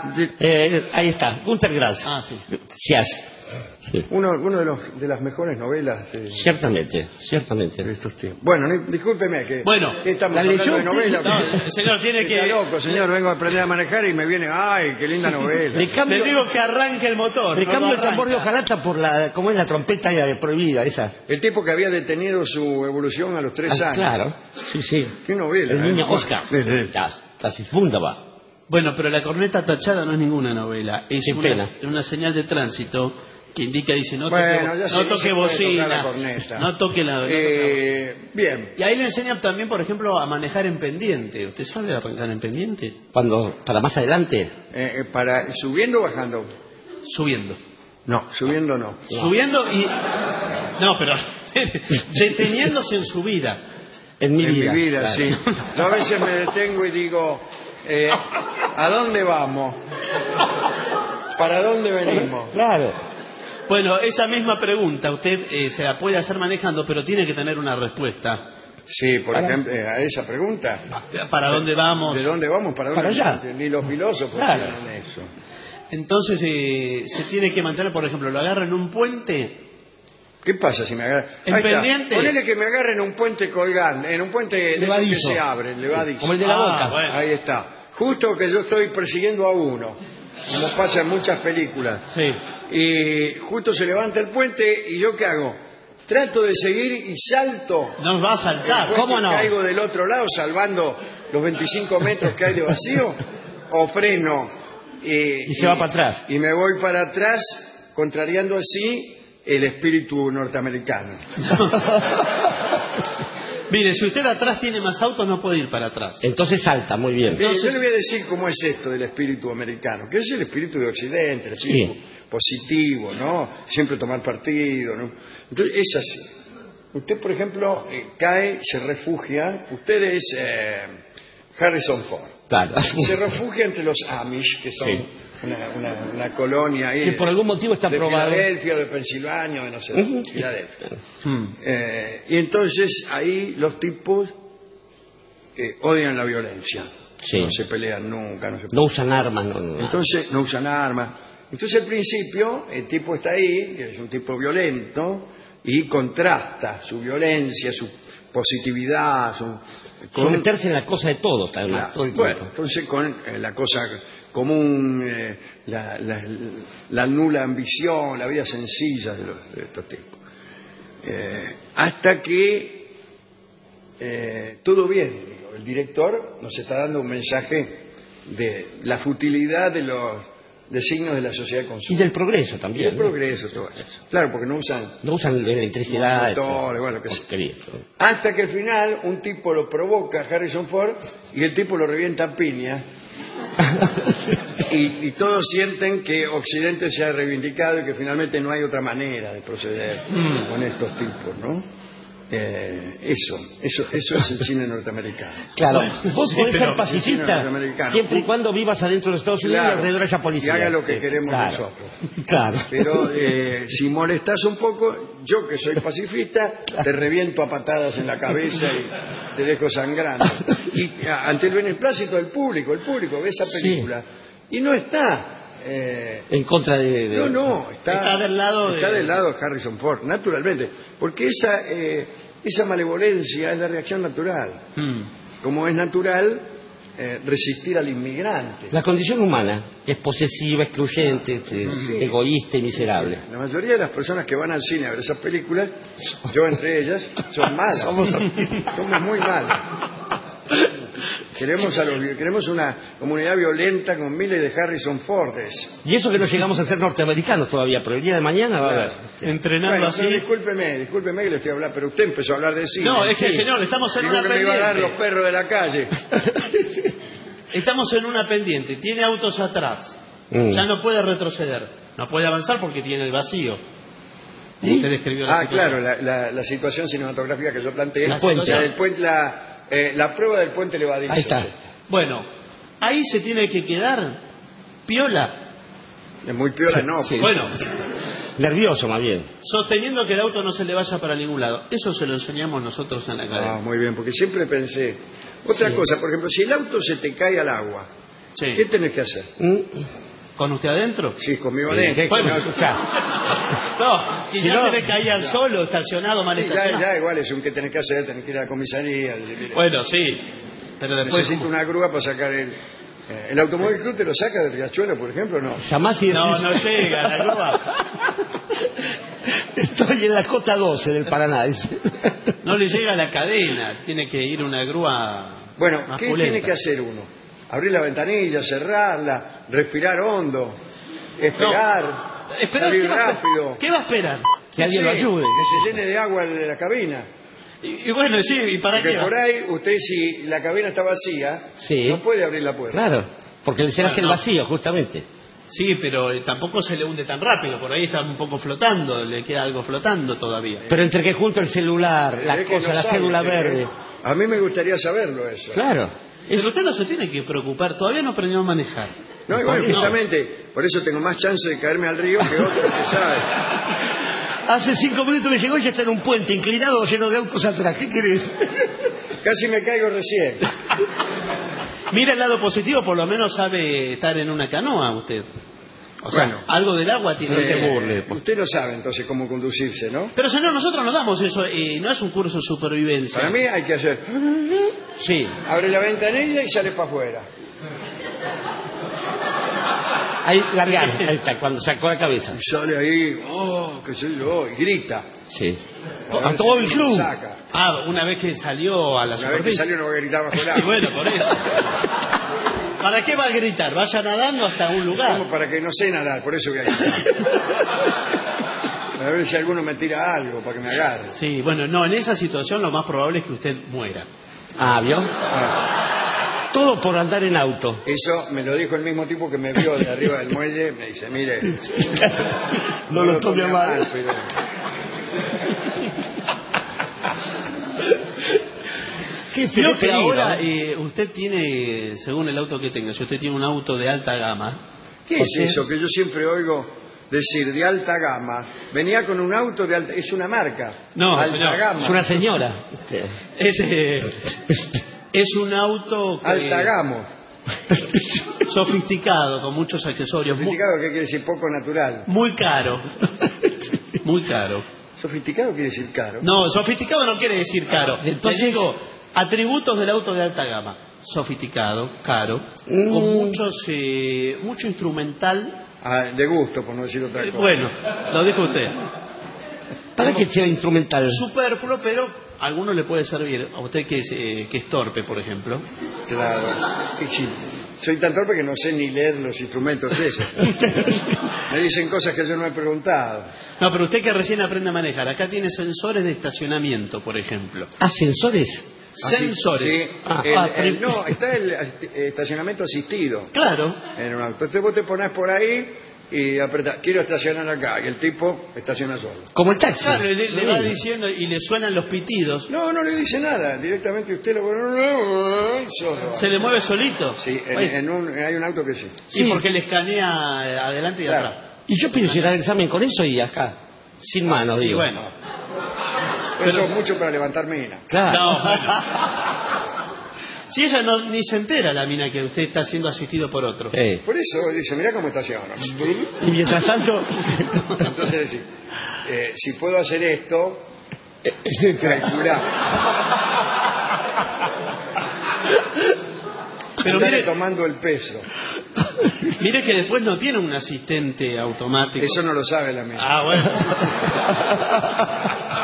Ahí está, Günter Grass. Ah, sí. Sias. Sí. Uno de las mejores novelas de Ciertamente. estos tiempos. Bueno, discúlpeme que Bueno, ¿qué estamos ¿la hablando leyó de novela? No, el señor tiene Está que... loco, señor, vengo a aprender a manejar y me viene, ay, qué linda novela. Le cambio, Le digo que arranque el motor. le no cambio lo el tambor de arranca. hojalata por ¿cómo es la trompeta prohibida esa? El tipo que había detenido su evolución a los 3 años. Claro, sí. Qué novela. El niño ¿eh? Oscar. Ya, casi wunderbar. Bueno, pero la corneta tachada no es ninguna novela. Es Qué pena. una señal de tránsito que indica, dice, no Bueno, ya toque, sé, no se toque puede bocina, tocar la corneta. no toque la... no toque Bien. Y ahí le enseñan también, por ejemplo, a manejar en pendiente. ¿Usted sabe manejar en pendiente? Para más adelante, Para ¿subiendo o bajando? Subiendo. No, subiendo no. Subiendo y... No, pero deteniéndose en su vida. en mi En vida. mi vida, claro. sí. Yo a veces me detengo y digo, ¿a dónde vamos? ¿Para dónde venimos? Claro. Bueno, esa misma pregunta usted se la puede hacer manejando, pero tiene que tener una respuesta. Sí, por ejemplo, a esa pregunta. ¿Para dónde vamos? ¿De dónde vamos? ¿Para dónde? Para allá. Ni los filósofos Claro. tienen eso. Entonces se tiene que mantener, por ejemplo, lo agarra en un puente. ¿Qué pasa si me agarran? En Ahí está. pendiente. Ponele que me agarren en un puente colgante, en un puente de esos que Levadizo. se abren, levadizo. Como el de la boca. Bueno. Ahí está. Justo que yo estoy persiguiendo a uno, como pasa en muchas películas. Sí. Y justo se levanta el puente y ¿yo qué hago? Trato de seguir y salto. No va a El saltar. puente, ¿cómo no? Caigo del otro lado salvando los 25 metros que hay de vacío o freno Y se va para atrás. y me voy para atrás contrariando así el espíritu norteamericano. Mire, si usted atrás tiene más autos, no puede ir para atrás. Entonces salta, muy bien. Yo le voy a decir cómo es esto del espíritu americano, que es el espíritu de Occidente, el espíritu positivo, ¿no? Siempre tomar partido, ¿no? Entonces, es así. Usted, por ejemplo, cae, se refugia, usted es Harrison Ford, Claro. se refugia entre los Amish, que son Sí. una colonia ahí Que por algún motivo está de probado. Filadelfia, de Pensilvania, de no sé, Ujú. Filadelfia. Hmm. Y entonces ahí los tipos odian la violencia. Sí. No se pelean nunca, no se No usan armas, no. Entonces no usan armas. Entonces al principio el tipo está ahí, que es un tipo violento, y contrasta su violencia, su positividad, Someterse en la cosa de todos, además, todo el tiempo. bueno, entonces con la cosa común, la nula ambición, la vida sencilla de estos tipos. Hasta que todo bien, digo, el director nos está dando un mensaje de la futilidad de los designios de la sociedad de Y consumo. del progreso Y también. el ¿no? progreso, todo eso. Claro, porque no usan No usan electricidad. motores, bueno, qué sé. porquería. Hasta que al final un tipo lo provoca, Harrison Ford, y el tipo lo revienta a piña. y todos sienten que Occidente se ha reivindicado y que finalmente no hay otra manera de proceder con estos tipos, ¿no? Eso es el cine norteamericano. Claro, vos Sí, podés pero- ser pacifista norteamericano. siempre y cuando vivas adentro de los Estados Unidos y alrededor haya policía. y haga lo que Sí, queremos claro. nosotros. Claro. Pero si molestas un poco, yo que soy pacifista, te reviento a patadas en la cabeza y te dejo sangrando. Y ante el beneplácito del público, el público ve esa película y no está. En contra de... No, Está del lado de- del lado de Harrison Ford, naturalmente, porque esa malevolencia es la reacción natural. Hmm. Como es natural resistir al inmigrante. La condición humana es posesiva, excluyente, egoísta y miserable. La mayoría de las personas que van al cine a ver esas películas, yo entre ellas, son malas. Somos muy malas. Queremos una comunidad violenta con miles de Harrison Fordes. Y eso que no llegamos a ser norteamericanos todavía, pero el día de mañana va a haber. Entrenando Bueno, así. discúlpeme que le estoy hablando, pero usted empezó a hablar de cine. No, es que, Sí. señor, estamos en Dijo una que me iba a dar los pendiente. perros de la calle. Estamos en una pendiente. Tiene autos atrás. Mm. Ya no puede retroceder. No puede avanzar porque tiene el vacío. Usted describió la situación. Claro, la situación cinematográfica que yo planteé. El puente. La prueba del puente levadizo. Ahí está. Bueno, ahí se tiene que quedar piola. Es muy piola, no. Sí. pues. Bueno, Nervioso, más bien. sosteniendo que el auto no se le vaya para ningún lado. Eso se lo enseñamos nosotros en la academia. Ah, muy bien, porque siempre pensé. Otra Sí. cosa, por ejemplo, si el auto se te cae al agua, Sí. ¿qué tenés que hacer? ¿Con usted adentro? Sí, conmigo ¿Qué? adentro. Bueno. Escuchá. No, y Si ya no- se le caía solo, estacionado, mal Sí, estacionado. ya igual es un que tenés que hacer, tenés que ir a la comisaría. decir, mire, Bueno, sí. Pero después... necesito una grúa para sacar el automóvil club. ¿Te lo saca del Riachuelo, por ejemplo? No. Jamás y No, decís, no llega la grúa. estoy en la cota 12 del Paraná. No le llega la cadena. Tiene que ir una grúa Bueno, más ¿qué pulenta. tiene que hacer uno? Abrir la ventanilla, cerrarla, respirar hondo, esperar, Esperar, salir ¿qué va a rápido. ¿Qué va a esperar? Que alguien lo ayude. Que se llene de agua de la cabina. Y bueno, sí, ¿y para Porque qué va? por ahí, usted si la cabina está vacía, Sí. no puede abrir la puerta. Claro, porque se hace el no. vacío, justamente. Sí, pero tampoco se le hunde tan rápido. Por ahí está un poco flotando, le queda algo flotando todavía. Pero entre que junto el celular, la Es que cosa, no la sabe, cédula usted, verde. A mí me gustaría saberlo eso. Claro. Pero usted no se tiene que preocupar, todavía no aprendió a manejar. No, igual, ¿Por qué no? justamente, por eso tengo más chance de caerme al río que otros que saben. Hace 5 minutos me llegó y ya está en un puente inclinado lleno de autos atrás. ¿Qué querés? Casi me caigo recién. Mira el lado positivo, por lo menos sabe estar en una canoa usted. O sea, Bueno. algo del agua tiene No que se ver. burle. Usted lo sabe entonces cómo conducirse, ¿no? Pero señor, nosotros no damos eso, no es un curso de supervivencia. Para mí hay que hacer... Sí. Abre la ventanilla y sale para afuera. Ahí, largar. Ahí está, cuando sacó la cabeza. Y sale ahí, oh, qué sé yo, y grita. Sí. A ver Automóvil si lo Club. saca. Ah, una vez que salió a la Una vez que superficie. salió no va a gritar bajo el Y agua. bueno, por eso. ¿Para qué va a gritar? Vaya nadando hasta un lugar. Como para que no sé nadar, por eso voy a gritar. A ver si alguno me tira algo para que me agarre. Sí, bueno, no, en esa situación lo más probable es que usted muera. Ah, ¿vio? Ah, Todo por andar en auto. eso me lo dijo el mismo tipo que me vio de arriba del muelle. Me dice, mire, No lo tome a mal. pero... Qué Creo que peligro, ahora ¿eh? usted tiene, según el auto que tenga, si usted tiene un auto de alta gama, ¿Qué es eso que yo siempre oigo decir de alta gama? Venía con un auto de alta... Es una marca. No, alta señor. gama. Es una señora. es un auto Alta gama. sofisticado, con muchos accesorios, Sofisticado, ¿qué quiere decir? Poco natural. muy caro. Muy caro. Sofisticado quiere decir caro. No, sofisticado no quiere decir caro. Entonces- Le digo, atributos del auto de alta gama. Sofisticado, caro, con mucho instrumental. Ah, de gusto, por no decir otra cosa. Bueno, lo dijo usted. ¿Para qué sea instrumental? Superfluo, pero a alguno le puede servir. A usted que es torpe, por ejemplo. Claro. Y sí, soy tan torpe que no sé ni leer los instrumentos esos. Me dicen cosas que yo no he preguntado. No, pero usted que recién aprende a manejar. Acá tiene sensores de estacionamiento, por ejemplo. ¿Ascensores? Sensores. Sí, Ah, no, está el estacionamiento asistido Claro. en un auto. Entonces vos te ponés por ahí y apretás, quiero estacionar acá. Y el tipo estaciona solo. Como el taxi. Claro, le va diciendo y le suenan los pitidos. No, no le dice nada. Directamente usted lo pone solo. Se le mueve solito. Sí, Oye, hay un auto que sí. sí, Sí. porque le escanea adelante y Claro. atrás. Y yo pienso ir al examen con eso y acá. Sin manos, Y digo. bueno. Eso es mucho para levantar mina. Claro. No, bueno. Si ella ni se entera, la mina, que usted está siendo asistido por otro. Por eso dice, mirá cómo estaciona. Y mientras tanto... Entonces decir, si puedo hacer esto, calculá. Pero Andale mire, tomando el peso. mire que después no tiene un asistente automático. Eso no lo sabe la mina. Ah, bueno.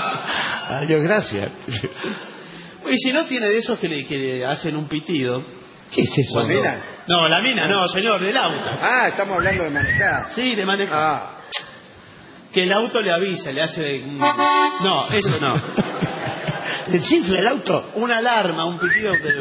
Adiós, gracias. Y si no tiene de esos que le hacen un pitido, ¿Qué es eso? ¿La mina? No, la mina no, señor, del auto. Ah, estamos hablando de manejar. Sí, de manejar. Ah, Que el auto le avisa, le hace... No, eso no. ¿Le chifla el auto? Una alarma, un pitido de...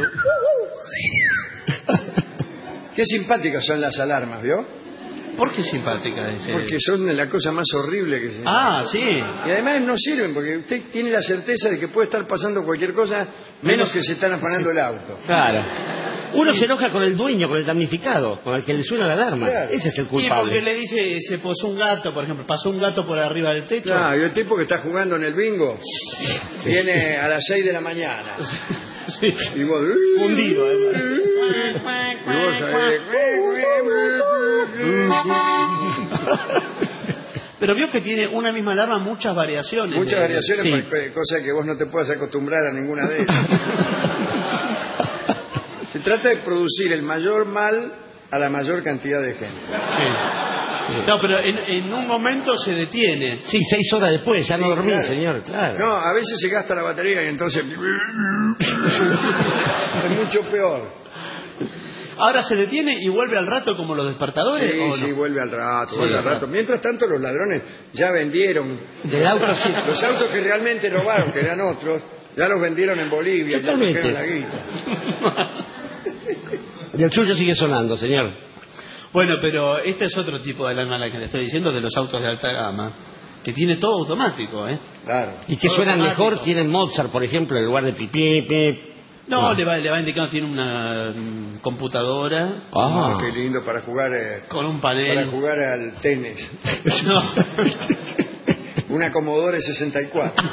qué simpáticas son las alarmas, ¿vio? ¿Por qué simpática ese? Porque son la cosa más horrible que se... Ah, sí. Y además no sirven porque usted tiene la certeza de que puede estar pasando cualquier cosa menos que se están afanando el auto. Claro. Uno se enoja con el dueño, con el damnificado, con el que le suena la alarma. Claro. Ese es el Y porque culpable. le dice, se posó un gato, por ejemplo, pasó un gato por arriba del techo. Claro, y el tipo que está jugando en el bingo viene a las 6 de la mañana. Sí. Y vos... Fundido, además. Y vos Pero vio que tiene una misma alarma muchas variaciones. muchas variaciones, Sí. cosas que vos no te puedes acostumbrar a ninguna de ellas. Se trata de producir el mayor mal a la mayor cantidad de gente. Sí. No, pero en un momento se detiene. Sí, 6 horas después, ya no dormí, claro. señor, claro. No, a veces se gasta la batería y entonces es mucho peor. Ahora se detiene y vuelve al rato como los despertadores. Sí, ¿o no? sí, vuelve al rato, Sí, vuelve al al rato. Mientras tanto, los ladrones ya vendieron Del auto sí. los autos que realmente robaron, que eran otros, ya los vendieron en Bolivia, ya Totalmente. trajeron la guita. Y el suyo sigue sonando, señor. Bueno, pero este es otro tipo de alarma la que le estoy diciendo, de los autos de alta gama, que tiene todo automático, ¿eh? Claro. Y que Todo suenan automático. mejor, tienen Mozart, por ejemplo, en lugar de pipí, pip. No, le va indicando, tiene una computadora Ah, Qué lindo para jugar con un panel. al tenis. No. Una Commodore 64.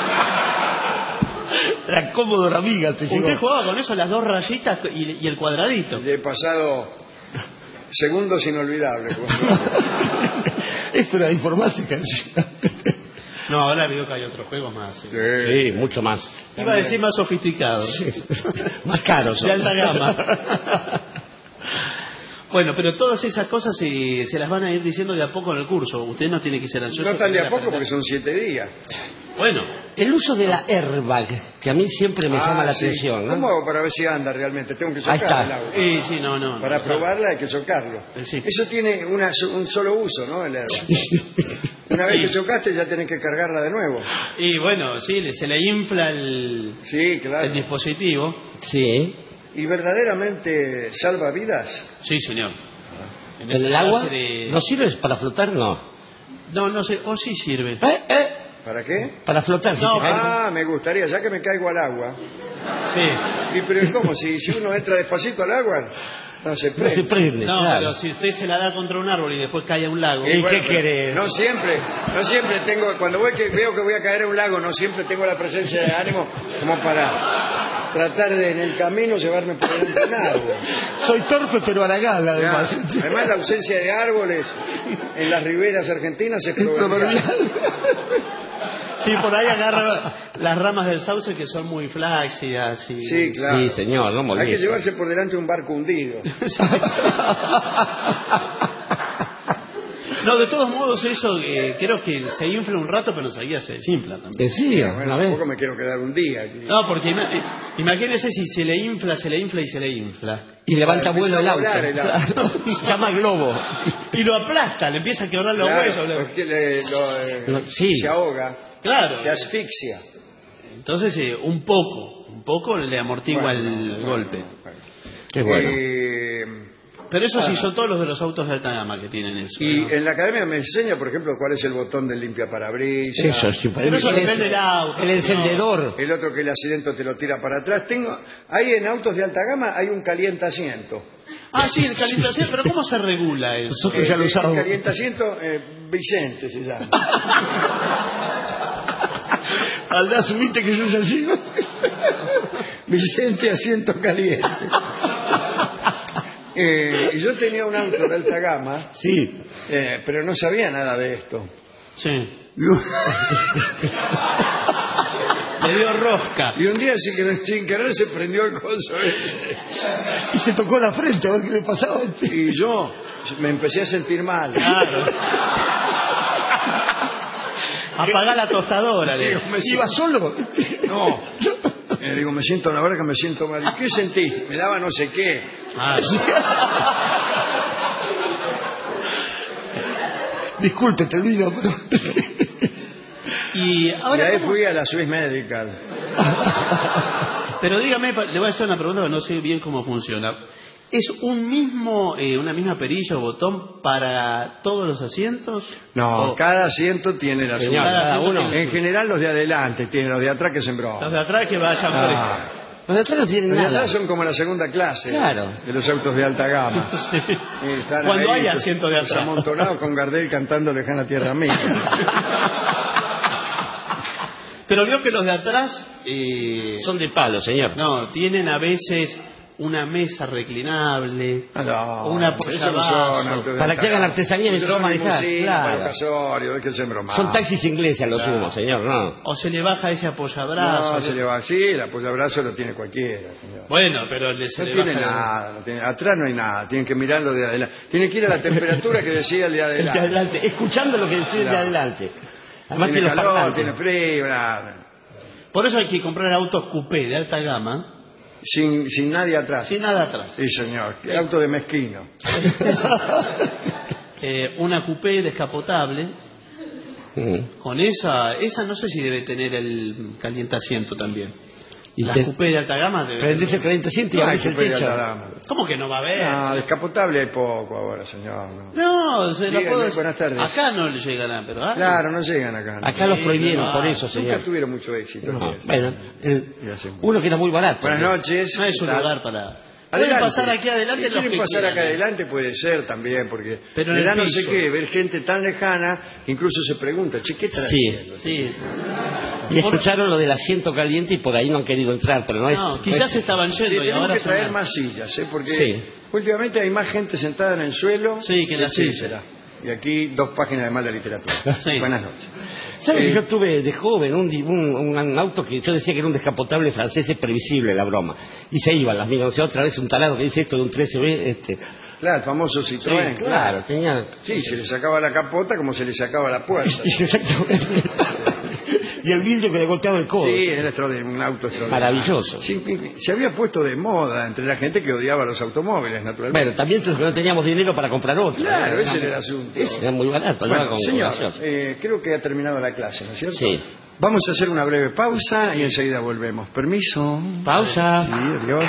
la Commodore Amiga te Usted llegó. jugaba con eso, las dos rayitas y el cuadradito. Y he pasado segundos inolvidables. Esto era informática. No, ahora veo que hay otros juegos más. Sí, mucho más. Iba a decir más sofisticados. Más caros. De alta gama. Bueno, pero todas esas cosas se las van a ir diciendo de a poco en el curso. Usted no tiene que ser ansioso. No tan de a que poco aprender. porque son 7 días. Bueno, El uso de la airbag, que a mí siempre me llama la sí. atención, ¿no? ¿Cómo hago para ver si anda realmente? Tengo que Ahí chocar está. el auto. sí, no. Para no, probarla hay que chocarlo. Sí. Eso tiene un solo uso, ¿no? El airbag. Una vez que chocaste ya tenés que cargarla de nuevo. Y bueno, sí, se le infla el Sí, claro. dispositivo. Sí. ¿Y verdaderamente salva vidas? Sí, señor. ¿En esa el agua? clase de- ¿No sirve para flotar? No. No sé, o sí sirve. ¿Para qué? Para flotar. si No, se cae. Ah, me gustaría, ya que me caigo al agua. Sí. Y pero ¿cómo? Si uno entra despacito al agua, no se No prende. se prende, No, claro. pero si usted se la da contra un árbol y después cae a un lago. ¿Y qué pero quiere? No siempre tengo, cuando veo que voy a caer a un lago, no siempre tengo la presencia de ánimo como para tratar de en el camino llevarme por el empinado. Soy torpe pero haragán, además. Además la ausencia de árboles en las riberas argentinas es proverbial. Sí, por ahí agarra las ramas del sauce que son muy flácidas. Y... Sí, claro. Sí, señor, no Hay que moleste. llevarse por delante un barco hundido. No, de todos modos eso creo que se infla un rato, pero enseguida se desinfla también. Decía, Bueno, una vez. tampoco me quiero quedar un día aquí. No, porque imagínese si se le infla y se le infla. Y levanta Empieza vuelo el a auto. volar el auto. Claro. Se llama globo. Y lo aplasta, le empieza a quebrar los Claro, huesos. porque Sí. se ahoga, Claro. se asfixia. Entonces, un poco le amortigua el golpe. Qué bueno. Pero eso sí, son todos los de los autos de alta gama que tienen eso. Y ¿no? en la academia me enseña, por ejemplo, cuál es el botón del limpiaparabrisas. Eso, sí. Pero eso depende del auto. El encendedor. El otro que el accidente te lo tira para atrás. Ahí en autos de alta gama hay un calientaciento. Ah, sí, el calentación, pero ¿cómo se regula eso? Nosotros ya lo El usamos. calientaciento, Vicente se llama. Aldá, asumiste que yo ya llego. Vicente Asiento Caliente. Y yo tenía un auto de alta gama, Sí. pero no sabía nada de esto. Sí. Le dio rosca. Y un día sin querer se prendió el coso ese. Y se tocó la frente a ver qué le pasaba. Y yo me empecé a sentir mal. Claro. Apagá la tostadora. Digo, me ¿Iba solo? No. Le digo, la verdad que me siento mal. ¿Y qué sentís? Me daba no sé qué. Disculpe, te digo. Y ahora ahí fui a la Swiss Medical. Pero dígame, le voy a hacer una pregunta que no sé bien cómo funciona. ¿Es una misma perilla o botón para todos los asientos? No, cada asiento tiene la suya. Cada uno. En general los de adelante tienen, los de atrás que se embroman. Los de atrás que vayan por Los de atrás no tienen Los de nada. atrás son como la segunda clase. Claro. De los autos de alta gama. Sí. Están Cuando ahí, hay asiento de atrás. amontonados con Gardel cantando Lejana Tierra Mía. Pero veo que los de atrás... Son de palo, señor. No, tienen a veces una mesa reclinable, No, una esos no son autos apoyavasos. de Para alta que hagan gama. artesanía Esos mientras son manejar. limusinas, Claro. para los casorios, déjense bromar. Son taxis ingleses a lo sumo, señor, ¿no? O se le baja ese No, apoyabrazos. se le va así, el apoyabrazo lo tiene cualquiera, señor. Bueno, pero se No le tiene baja... nada, atrás no hay nada, tienen que mirarlo de adelante. Tienen que ir a la temperatura que decía el de El de adelante. adelante, escuchando lo que decía el de Claro. adelante. Además Tiene tiene los calor, parlantes. tiene frío, nada. Por eso hay que comprar autos coupé de alta gama, Sin nadie atrás. sin nada atrás. Sí, señor. Qué auto de mezquino. Una coupé descapotable. Con esa no sé si debe tener el calientaciento también. Y Las te- coupé de alta gama debe Prendés el calientasiento y No hay abrís el coupé de techo. alta gama. ¿Cómo que no va a haber? No, descapotable hay poco ahora, señor. No. No, se la Dígame, puedo... buenas tardes. Acá no le llegará, pero... Claro, no llegan acá. ¿no? Acá los prohibieron, no, por eso, Nunca señor. tuvieron mucho éxito. No, ¿sí? bueno, Y así. uno que era muy barato. Buenas noches. No es un ¿qué tal? lugar para... Pueden Adelante. pasar aquí adelante Si los quieren que pasar quieran. acá adelante puede ser también, porque Pero en me da el no sé piso. qué, ver gente tan lejana que incluso se pregunta, che, ¿qué estará Sí. haciendo? Sí. Y escucharon lo del asiento caliente y por ahí no han querido entrar, pero no es... No, quizás estaban Sí, yendo y tenemos ahora que son... traer más sillas, porque Sí. últimamente hay más gente sentada en el suelo Sí, que en la silla. será. Y aquí 2 páginas de mala literatura. Sí. Buenas noches. ¿Sabe que yo tuve de joven un auto que yo decía que era un descapotable francés? Es previsible la broma. Y se iban las migas. O sea, otra vez un talado que dice esto de un 13B. Claro, el famoso Citroën. Claro, tenía... Sí, se le sacaba la capota como se le sacaba la puerta. Exactamente. Y el vidrio que le golpeaba el codo. Sí, era un auto extraordinario. Maravilloso. Sí, se había puesto de moda entre la gente que odiaba los automóviles, naturalmente. Bueno, también los que no teníamos dinero para comprar otro. Claro, ese era el asunto. Ese era muy barato. Bueno, ¿no? Con señor, gracias. creo que ha terminado la clase, ¿no es cierto? Sí. Vamos a hacer una breve pausa y enseguida volvemos. Permiso. Pausa. Sí, adiós.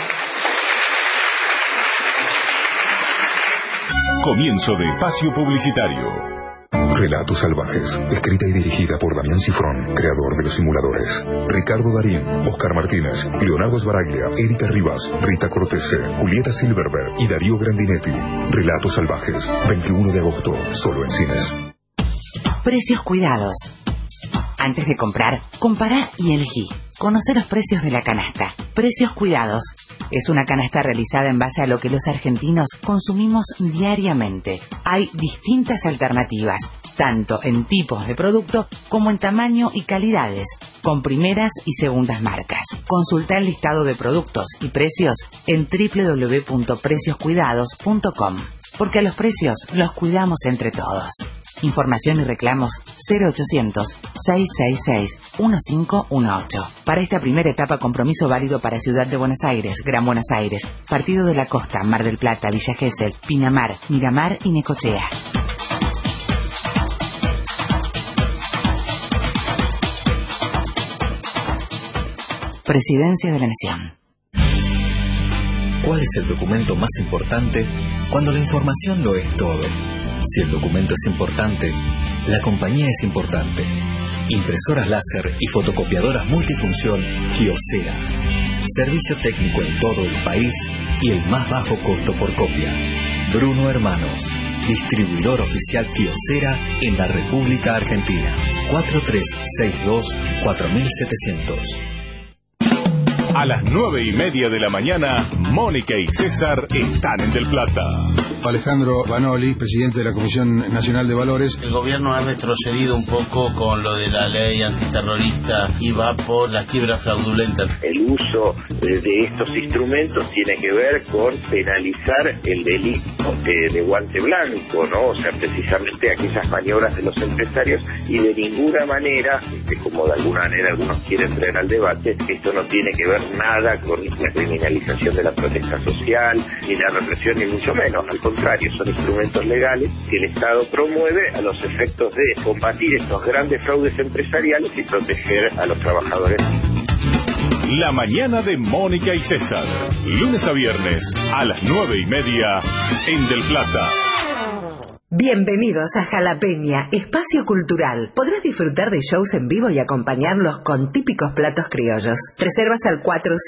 Comienzo de espacio publicitario. Relatos salvajes, escrita y dirigida por Damián Cifrón, creador de los simuladores. Ricardo Darín, Oscar Martínez, Leonardo Sbaraglia, Erika Rivas, Rita Cortese, Julieta Silverberg y Darío Grandinetti. Relatos salvajes, 21 de agosto, solo en cines. Precios cuidados. Antes de comprar, compará y elegí. Conocer los precios de la canasta. Precios cuidados. Es una canasta realizada en base a lo que los argentinos consumimos diariamente. Hay distintas alternativas, tanto en tipos de producto como en tamaño y calidades, con primeras y segundas marcas. Consulta el listado de productos y precios en www.precioscuidados.com, porque a los precios los cuidamos entre todos. Información y reclamos 0800-666-1518. Para esta primera etapa, compromiso válido para Ciudad de Buenos Aires, Gran Buenos Aires, Partido de la Costa, Mar del Plata, Villa Gesell, Pinamar, Miramar y Necochea. Presidencia de la Nación. ¿Cuál es el documento más importante cuando la información lo es todo? Si el documento es importante, la compañía es importante. Impresoras láser y fotocopiadoras multifunción Kyocera. Servicio técnico en todo el país y el más bajo costo por copia. Bruno Hermanos, distribuidor oficial Kyocera en la República Argentina. 4362-4700. A las 9:30 de la mañana, Mónica y César están en Del Plata. Alejandro Banoli, presidente de la Comisión Nacional de Valores. El gobierno ha retrocedido un poco con lo de la ley antiterrorista y va por la quiebra fraudulenta. El uso de estos instrumentos tiene que ver con penalizar el delito de guante blanco, ¿no? O sea, precisamente aquellas maniobras de los empresarios, y de ninguna manera, como de alguna manera algunos quieren traer al debate, esto no tiene que ver ver nada con la criminalización de la protesta social, ni la represión, ni mucho menos. Al contrario, son instrumentos legales que el Estado promueve a los efectos de combatir estos grandes fraudes empresariales y proteger a los trabajadores. La mañana de Mónica y César, lunes a viernes a las 9:30 en Del Plata. Bienvenidos a Jalapeña, espacio cultural. Podrás disfrutar de shows en vivo y acompañarlos con típicos platos criollos. Reservas al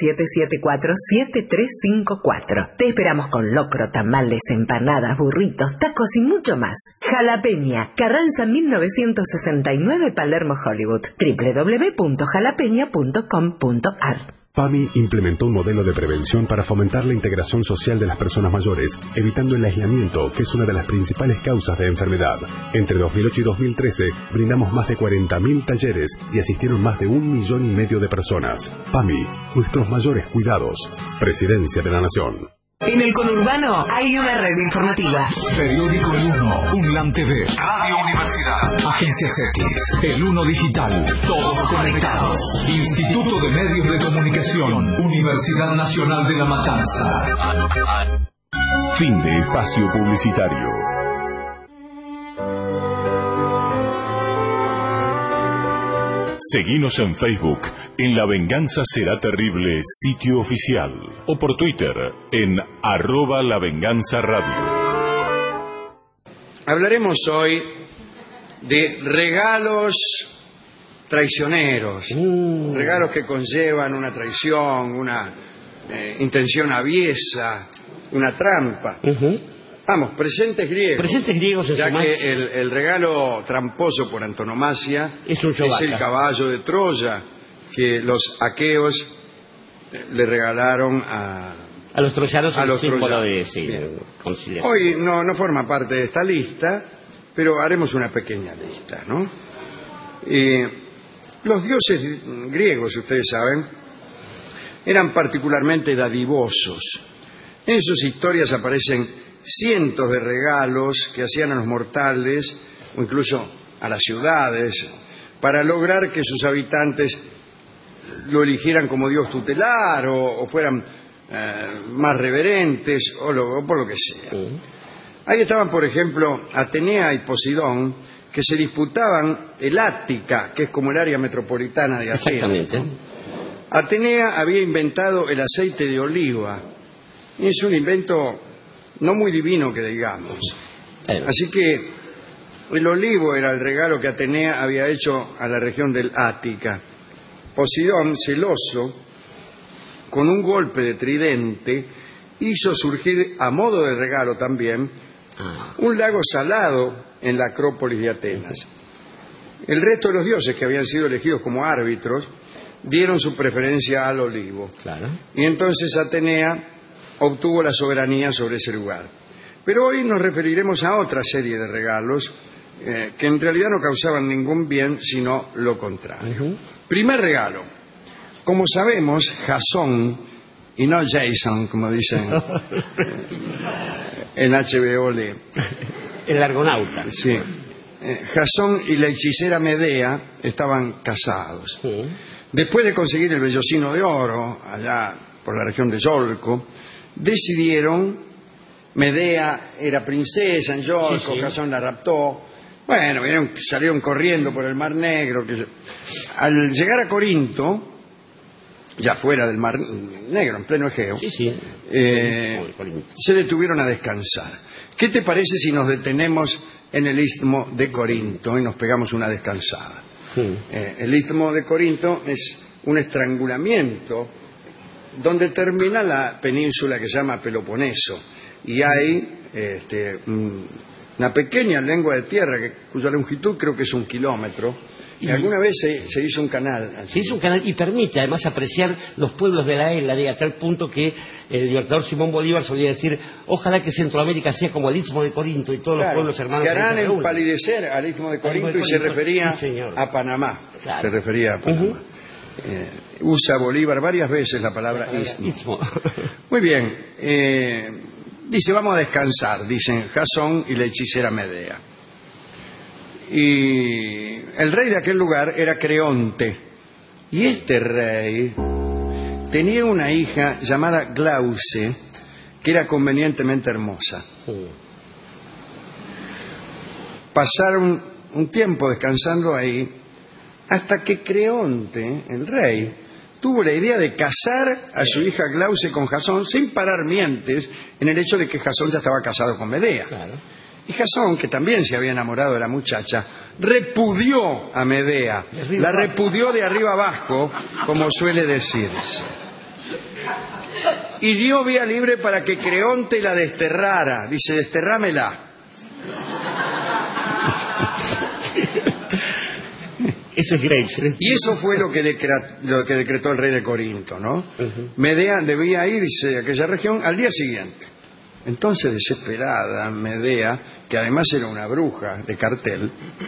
4774-7354. Te esperamos con locro, tamales, empanadas, burritos, tacos y mucho más. Jalapeña, Carranza 1969, Palermo, Hollywood. www.jalapeña.com.ar. PAMI implementó un modelo de prevención para fomentar la integración social de las personas mayores, evitando el aislamiento, que es una de las principales causas de enfermedad. Entre 2008 y 2013, brindamos más de 40.000 talleres y asistieron más de 1,5 millones de personas. PAMI, nuestros mayores cuidados. Presidencia de la Nación. En el conurbano hay una red informativa. Periódico El Uno, UNLAM TV, Radio Universidad, Agencias X, El Uno Digital, todos conectados. Instituto de Medios de Comunicación, Universidad Nacional de La Matanza. Fin de espacio publicitario. Seguinos en Facebook, en La Venganza Será Terrible, sitio oficial, o por Twitter, en @LaVenganzaRadio. Hablaremos hoy de regalos traicioneros, regalos que conllevan una traición, una intención aviesa, una trampa. Vamos, presentes griegos. Presentes griegos es ya más... que el regalo tramposo por antonomasia es el caballo de Troya que los aqueos le regalaron a los troyanos, a los símbolo troyanos. de conciliación. Hoy no forma parte de esta lista, pero haremos una pequeña lista, ¿no? Los dioses griegos, ustedes saben, eran particularmente dadivosos. En sus historias aparecen cientos de regalos que hacían a los mortales o incluso a las ciudades para lograr que sus habitantes lo eligieran como dios tutelar o fueran más reverentes o por lo que sea. Ahí estaban, por ejemplo, Atenea y Poseidón, que se disputaban el Ática, que es como el área metropolitana de Atenas. Exactamente. Atenea había inventado el aceite de oliva y es un invento no muy divino que digamos. Así que el olivo era el regalo que Atenea había hecho a la región del Ática. Poseidón, celoso, con un golpe de tridente, hizo surgir a modo de regalo también un lago salado en la Acrópolis de Atenas. El resto de los dioses que habían sido elegidos como árbitros dieron su preferencia al olivo. Y entonces Atenea obtuvo la soberanía sobre ese lugar. Pero hoy nos referiremos a otra serie de regalos que en realidad no causaban ningún bien, sino lo contrario. Primer regalo. Como sabemos, Jasón, y no Jason, como dicen en HBO Lee. El argonauta. Sí. Jasón y la hechicera Medea estaban casados. Después de conseguir el vellocino de oro, allá por la región de Yolco, decidieron, Medea era princesa en Yolco, Jasón la raptó, bueno, salieron corriendo por el Mar Negro. Al llegar a Corinto, ya fuera del Mar Negro, en pleno Egeo, se detuvieron a descansar. ¿Qué te parece si nos detenemos en el Istmo de Corinto y nos pegamos una descansada? El Istmo de Corinto es un estrangulamiento donde termina la península que se llama Peloponeso y hay una pequeña lengua de tierra cuya longitud creo que es 1 kilómetro y alguna vez se hizo un canal. Se hizo un canal y permite además apreciar los pueblos de la Hélade a tal punto que el libertador Simón Bolívar solía decir: ojalá que Centroamérica sea como el Istmo de Corinto y todos los pueblos hermanos que harán empalidecer al Istmo de Corinto y se refería a Panamá. Se refería a Panamá. Usa Bolívar varias veces la palabra istmo. Muy bien. Dice, vamos a descansar, dicen Jasón y la hechicera Medea. Y el rey de aquel lugar era Creonte. Y este rey tenía una hija llamada Glauce, que era convenientemente hermosa. Pasaron un tiempo descansando ahí, hasta que Creonte, el rey, tuvo la idea de casar a su hija Glauce con Jasón, sin parar mientes en el hecho de que Jasón ya estaba casado con Medea. Claro. Y Jasón, que también se había enamorado de la muchacha, repudió a Medea. La repudió de arriba abajo, como suele decirse. Y dio vía libre para que Creonte la desterrara. Dice, desterrámela. Eso es Graves, ¿eh? Y eso fue lo que decretó el rey de Corinto, ¿no? Medea debía irse a aquella región al día siguiente. Entonces, desesperada, Medea, que además era una bruja de cartel,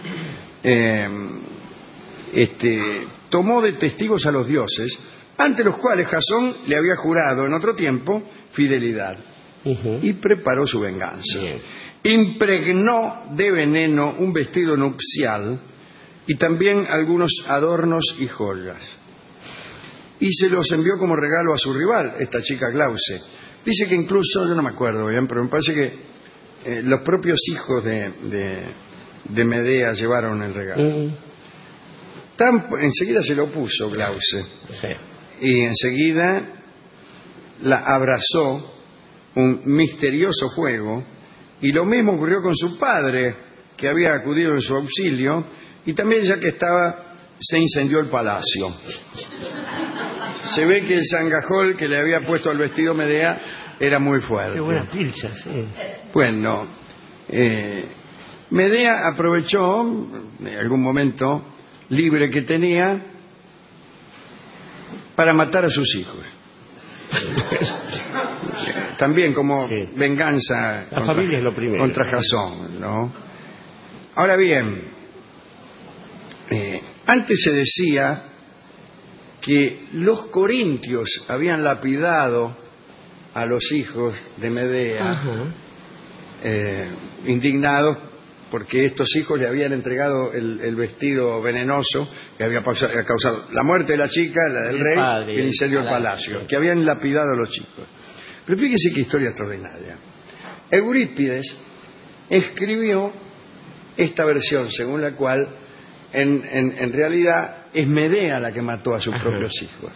tomó de testigos a los dioses, ante los cuales Jasón le había jurado en otro tiempo fidelidad, y preparó su venganza. Impregnó de veneno un vestido nupcial y también algunos adornos y joyas, y se los envió como regalo a su rival, esta chica Glauce. Dice que incluso, yo no me acuerdo bien, pero me parece que los propios hijos de Medea llevaron el regalo. Enseguida se lo puso Glauce. Sí. Y enseguida la abrazó un misterioso fuego, y lo mismo ocurrió con su padre, que había acudido en su auxilio, y también ya que se incendió el palacio. Se ve que el zangajol que le había puesto al vestido Medea era muy fuerte. Qué buena pilcha, sí. Bueno, Medea aprovechó en algún momento libre que tenía para matar a sus hijos. También como venganza la familia es lo primero, contra Jasón, ¿no? Ahora bien, antes se decía que los corintios habían lapidado a los hijos de Medea, indignados porque estos hijos le habían entregado el vestido venenoso que había causado la muerte de la chica, la del rey, y el incendio del palacio, que habían lapidado a los chicos. Pero fíjense qué historia extraordinaria. Eurípides escribió esta versión, según la cual en realidad es Medea la que mató a sus propios hijos.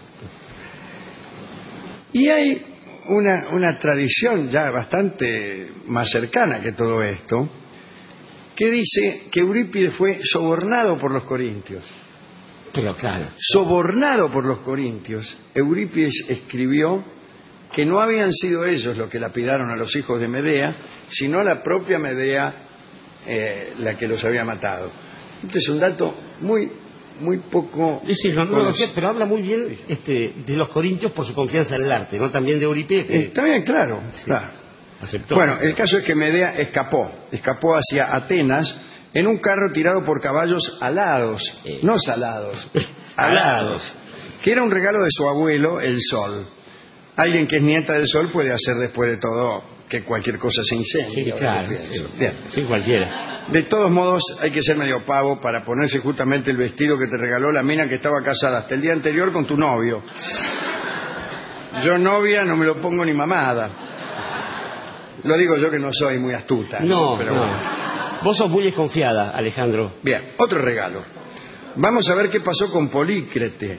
Y hay una tradición ya bastante más cercana que todo esto, que dice que Eurípides fue sobornado por los corintios. Pero claro. Sobornado por los corintios, Eurípides escribió que no habían sido ellos los que lapidaron a los hijos de Medea, sino la propia Medea la que los había matado. Este es un dato muy poco... Sí, no lo sé, pero habla muy bien de los corintios por su confianza en el arte, ¿no? También de Eurípides. Está bien, claro, sí. Claro. Aceptó. Bueno, el caso es que Medea escapó hacia Atenas en un carro tirado por caballos alados, no salados, alados, que era un regalo de su abuelo, el Sol. Alguien que es nieta del Sol puede hacer después de todo que cualquier cosa se incendie. Sí, claro. Bien. Sí, cualquiera. De todos modos, hay que ser medio pavo para ponerse justamente el vestido que te regaló la mina que estaba casada hasta el día anterior con tu novio. Yo novia no me lo pongo ni mamada. Lo digo yo que no soy muy astuta. No, pero no. Bueno. Vos sos muy desconfiada, Alejandro. Bien, otro regalo. Vamos a ver qué pasó con Polícrite.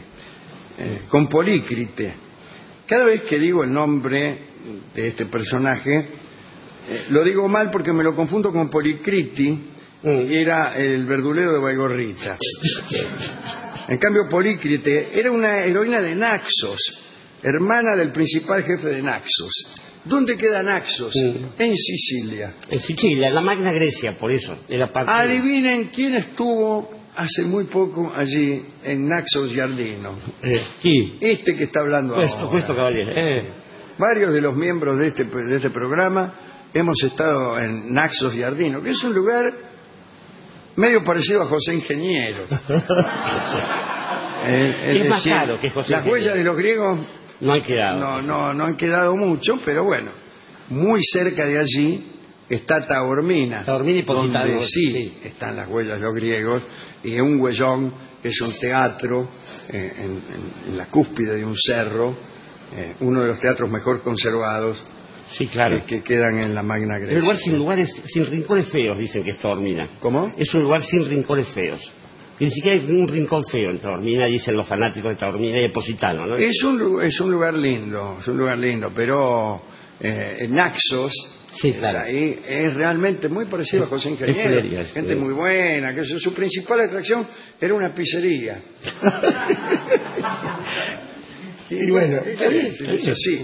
Cada vez que digo el nombre de este personaje, lo digo mal porque me lo confundo con Policriti, que era el verdulero de Baigorrita. En cambio, Polícrite era una heroína de Naxos, hermana del principal jefe de Naxos. ¿Dónde queda Naxos? En Sicilia. En Sicilia, en la Magna Grecia, por eso. Era parte Adivinen quién estuvo hace muy poco allí en Naxos Giardino. ¿Quién? Este que está hablando ahora. Puesto caballero. Varios de los miembros de este programa hemos estado en Naxos Giardino, que es un lugar medio parecido a José Ingeniero. Es más caro que José Las huellas de los griegos no han quedado. No han quedado mucho, pero bueno, muy cerca de allí está Taormina. Taormina y Positano. Donde sí están las huellas de los griegos, y un huellón, que es un teatro en la cúspide de un cerro, uno de los teatros mejor conservados. Sí, claro. Que quedan en la Magna Grecia. El lugar sin rincones feos, dicen que es Taormina. ¿Cómo? Es un lugar sin rincones feos. Y ni siquiera hay un rincón feo en Taormina, dicen los fanáticos de Taormina y de Positano, ¿no? Es un lugar lindo, pero Naxos, sí, claro, ahí es realmente muy parecido a José Ingeniero. Gente muy buena, que su principal atracción era una pizzería. Y bueno, sí.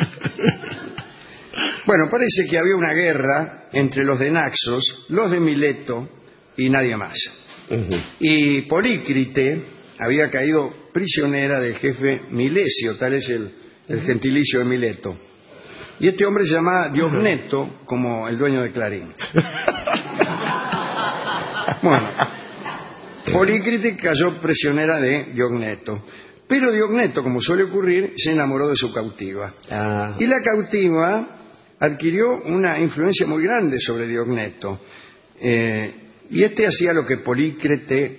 Bueno, parece que había una guerra entre los de Naxos, los de Mileto y nadie más. Y Polícrite había caído prisionera del jefe Milesio, tal es el gentilicio de Mileto. Y este hombre se llamaba Diogneto, como el dueño de Clarín. Bueno, Polícrite cayó prisionera de Diogneto. Pero Diogneto, como suele ocurrir, se enamoró de su cautiva. Y la cautiva adquirió una influencia muy grande sobre Diogneto. Y este hacía lo que Polícrite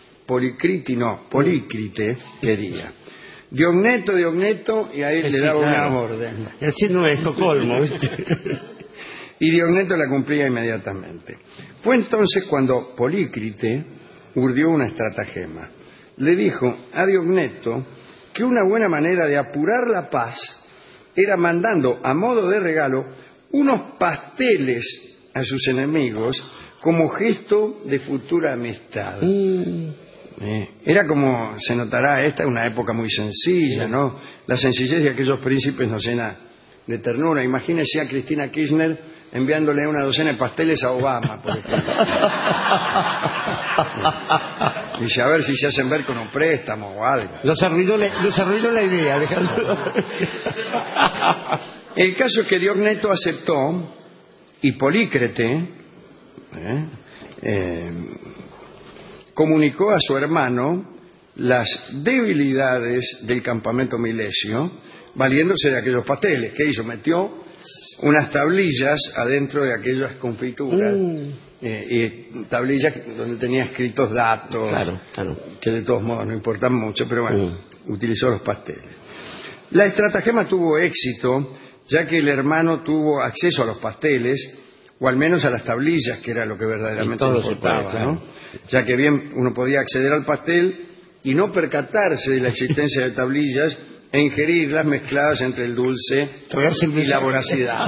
quería. Diogneto, y ahí le daba una orden. El síndrome de Estocolmo, ¿viste? Y Diogneto la cumplía inmediatamente. Fue entonces cuando Polícrite urdió una estratagema. Le dijo a Diogneto que una buena manera de apurar la paz era mandando a modo de regalo unos pasteles a sus enemigos como gesto de futura amistad. Era como, se notará, esta es una época muy sencilla, ¿no? La sencillez de aquellos príncipes nos llena de ternura. Imagínese a Cristina Kirchner enviándole una docena de pasteles a Obama, por ejemplo. Dice, a ver si se hacen ver con un préstamo o algo. Nos arruinó la idea, dejadlo. El caso es que Diogneto aceptó y Polícrite comunicó a su hermano las debilidades del campamento milesio, valiéndose de aquellos pasteles. ¿Qué hizo? Metió unas tablillas adentro de aquellas confituras, y tablillas donde tenía escritos datos, claro. que de todos modos no importan mucho, pero bueno, utilizó los pasteles. La estratagema tuvo éxito, ya que el hermano tuvo acceso a los pasteles, o al menos a las tablillas, que era lo que verdaderamente importaba, ¿no? Ya que bien uno podía acceder al pastel y no percatarse de la existencia de tablillas e ingerirlas mezcladas entre el dulce y la voracidad.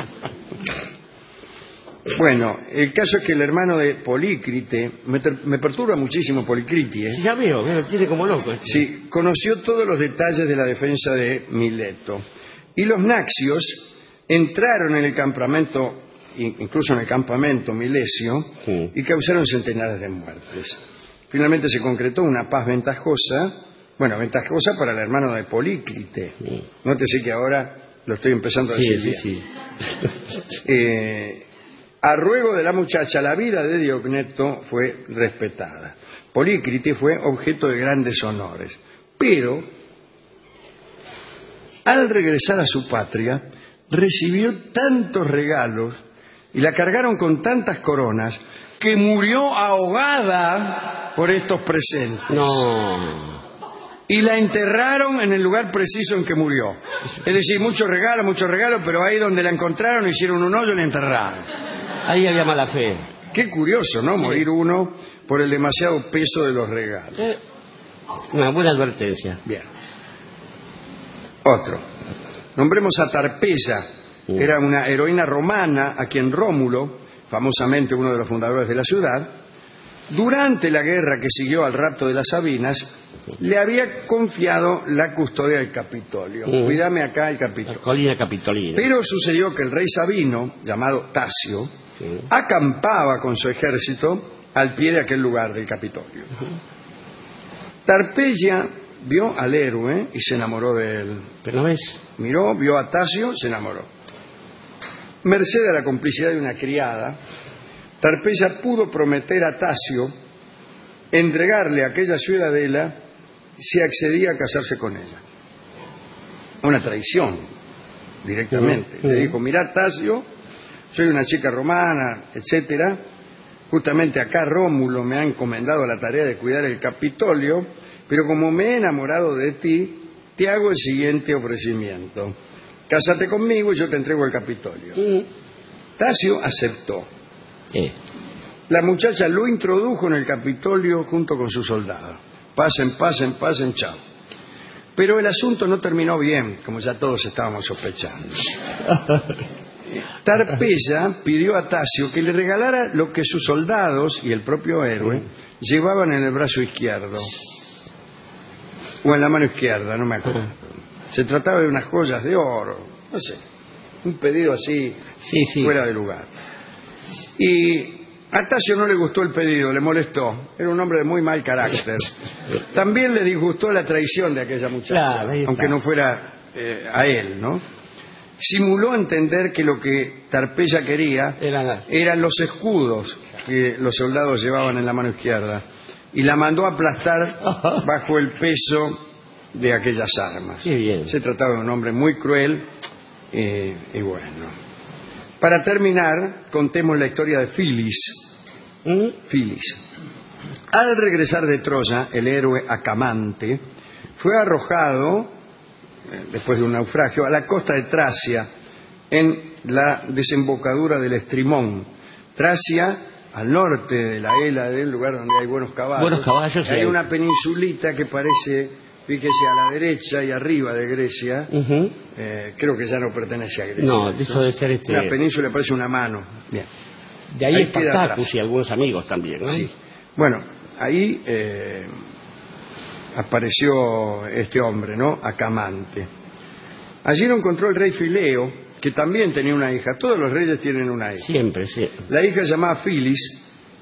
Bueno, el caso es que el hermano de Polícrite, me perturba muchísimo Polícrite, Sí, ya veo, tiene como loco. Sí, conoció todos los detalles de la defensa de Mileto. Y los naxios entraron en el campamento, incluso en el campamento milesio, y causaron centenares de muertes. Finalmente se concretó una paz ventajosa para el hermano de Polícrite. Nótese que ahora lo estoy empezando a decir bien. A ruego de la muchacha, la vida de Diogneto fue respetada. Polícrite fue objeto de grandes honores, pero al regresar a su patria recibió tantos regalos y la cargaron con tantas coronas que murió ahogada por estos presentes. No. Y la enterraron en el lugar preciso en que murió. Es decir, muchos regalos, pero ahí donde la encontraron hicieron un hoyo y la enterraron. Ahí había mala fe. Qué curioso, ¿no? Morir uno por el demasiado peso de los regalos. Una buena advertencia. Bien. Otro. Nombremos a Tarpeya. Era una heroína romana a quien Rómulo, famosamente uno de los fundadores de la ciudad, durante la guerra que siguió al rapto de las Sabinas, le había confiado la custodia del Capitolio. Cuídame acá el Capitolio. La colina capitolina. Pero sucedió que el rey Sabino, llamado Tasio, acampaba con su ejército al pie de aquel lugar del Capitolio. Tarpeya vio al héroe y se enamoró de él. ¿Pero no ves? Miró, vio a Tasio, se enamoró. Merced a la complicidad de una criada, Tarpeya pudo prometer a Tasio entregarle a aquella ciudadela si accedía a casarse con ella. Una traición, directamente. Le dijo, mirá, Tasio, soy una chica romana, etcétera. Justamente acá Rómulo me ha encomendado la tarea de cuidar el Capitolio, pero como me he enamorado de ti, te hago el siguiente ofrecimiento. Cásate conmigo y yo te entrego el Capitolio. Tasio aceptó. La muchacha lo introdujo en el Capitolio junto con sus soldados. Pasen, pasen, pasen, chao. Pero el asunto no terminó bien, como ya todos estábamos sospechando. Tarpeya pidió a Tasio que le regalara lo que sus soldados y el propio héroe llevaban en el brazo izquierdo. O en la mano izquierda, no me acuerdo. Se trataba de unas joyas de oro, no sé. Un pedido así, fuera de lugar. Y a Tasio no le gustó el pedido, le molestó. Era un hombre de muy mal carácter. También le disgustó la traición de aquella muchacha, aunque no fuera a él, ¿no? Simuló entender que lo que Tarpeya quería eran los escudos que los soldados llevaban en la mano izquierda y la mandó a aplastar bajo el peso de aquellas armas. Se trataba de un hombre muy cruel y bueno. Para terminar, contemos la historia de Filis. Filis. Al regresar de Troya, el héroe Acamante fue arrojado, después de un naufragio, a la costa de Tracia, en la desembocadura del Estrimón. Tracia, al norte de la Hélade, el lugar donde hay buenos caballos. Hay una peninsulita que parece, fíjese, a la derecha y arriba de Grecia. Creo que ya no pertenece a Grecia. No, eso debe ser La península parece una mano. Bien. De ahí Espartacus y algunos amigos también, ¿no? Sí. Bueno, ahí apareció este hombre, ¿no? Acamante. Allí lo encontró el rey Fileo, que también tenía una hija. Todos los reyes tienen una hija. Siempre, sí. La hija se llamaba Filis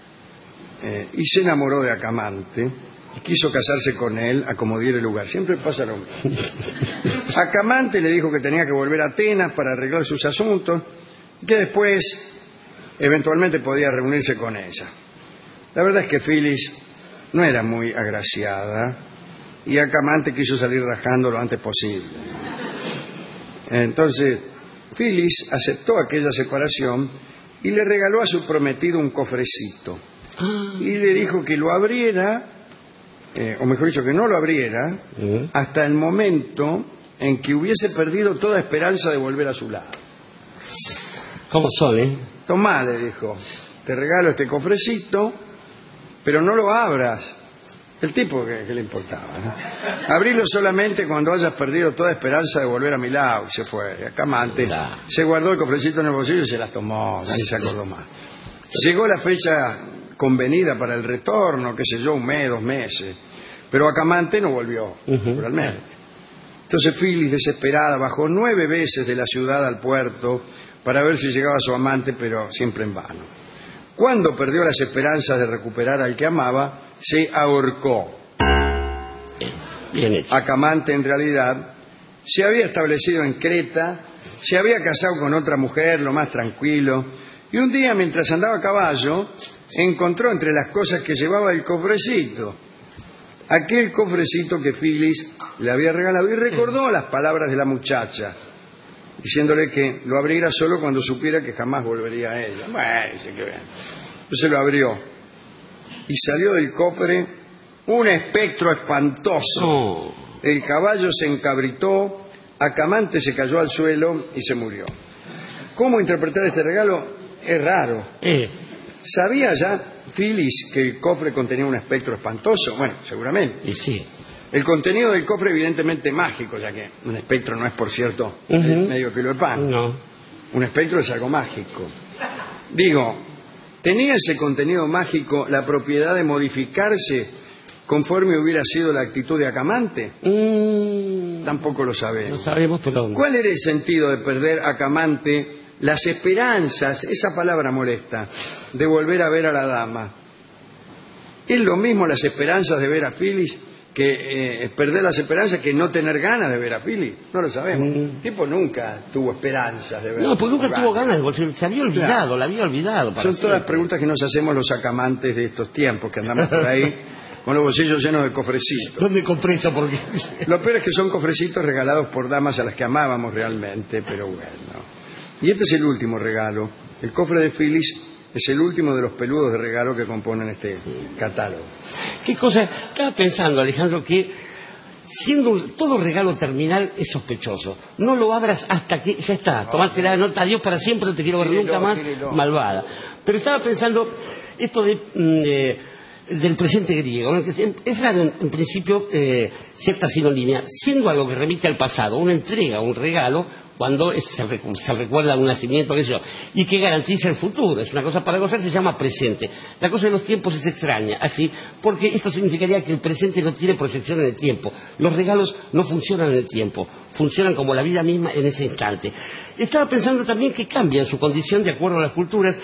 y se enamoró de Acamante y quiso casarse con él a como diera lugar. Siempre pasa lo mismo. Acamante le dijo que tenía que volver a Atenas para arreglar sus asuntos y que después eventualmente podía reunirse con ella. La verdad es que Filis no era muy agraciada y Acamante quiso salir rajando lo antes posible. Entonces Filis aceptó aquella separación y le regaló a su prometido un cofrecito y le dijo que lo abriera, o mejor dicho, que no lo abriera hasta el momento en que hubiese perdido toda esperanza de volver a su lado. ¿Cómo son, Tomá, le dijo, te regalo este cofrecito, pero no lo abras. El tipo que le importaba, ¿no? Abrilo solamente cuando hayas perdido toda esperanza de volver a mi lado. Y se fue. Acamante se guardó el cofrecito en el bolsillo y se las tomó, ni se acordó más. Llegó la fecha convenida para el retorno, qué sé yo, 1 mes, 2 meses. Pero Acamante no volvió, naturalmente. Entonces Filis, desesperada, bajó 9 veces de la ciudad al puerto para ver si llegaba su amante, pero siempre en vano. Cuando perdió las esperanzas de recuperar al que amaba, se ahorcó. Bien hecho. Acamante, en realidad, se había establecido en Creta, se había casado con otra mujer, lo más tranquilo, y un día, mientras andaba a caballo, encontró entre las cosas que llevaba el cofrecito, aquel cofrecito que Filis le había regalado, y recordó las palabras de la muchacha, diciéndole que lo abriera solo cuando supiera que jamás volvería a ella. Bueno, dice que bien. Entonces lo abrió y salió del cofre un espectro espantoso. El caballo se encabritó, Acamante se cayó al suelo y se murió. ¿Cómo interpretar este regalo? Es raro. ¿Sabía ya Filis que el cofre contenía un espectro espantoso? Bueno, seguramente. Y sí. El contenido del cofre evidentemente mágico, ya que un espectro no es, por cierto, medio kilo de pan. No. Un espectro es algo mágico. Digo, ¿tenía ese contenido mágico la propiedad de modificarse conforme hubiera sido la actitud de Acamante? Tampoco lo sabemos. No sabemos, pero... ¿Cuál era el sentido de perder Acamante las esperanzas, esa palabra molesta, de volver a ver a la dama? ¿Es lo mismo las esperanzas de ver a Filis que perder las esperanzas que no tener ganas de ver a Filis? No lo sabemos. El tipo nunca tuvo esperanzas de ver. No, porque nunca tuvo ganas de volver. Se había olvidado, Claro. la había olvidado. Son todas preguntas que nos hacemos los acamantes de estos tiempos, que andamos por ahí con los bolsillos llenos de cofrecitos. ¿Dónde compré eso? Porque... Lo peor es que son cofrecitos regalados por damas a las que amábamos realmente, pero bueno. Y este es el último regalo. El cofre de Filis es el último de los peludos de regalo que componen este catálogo. ¿Qué cosa? Estaba pensando, Alejandro, que todo regalo terminal es sospechoso. No lo abras hasta que ya está. Tomate la nota, adiós para siempre, no te quiero ver nunca más, malvada. Pero estaba pensando esto del presente griego, ¿no? Es raro en principio cierta sinonimia, siendo algo que remite al pasado, una entrega, un regalo, cuando se recuerda un nacimiento, qué sé yo, y que garantiza el futuro, es una cosa para gozar, se llama presente. La cosa de los tiempos es extraña, así, porque esto significaría que el presente no tiene proyección en el tiempo. Los regalos no funcionan en el tiempo, funcionan como la vida misma en ese instante. Estaba pensando también que cambian su condición de acuerdo a las culturas.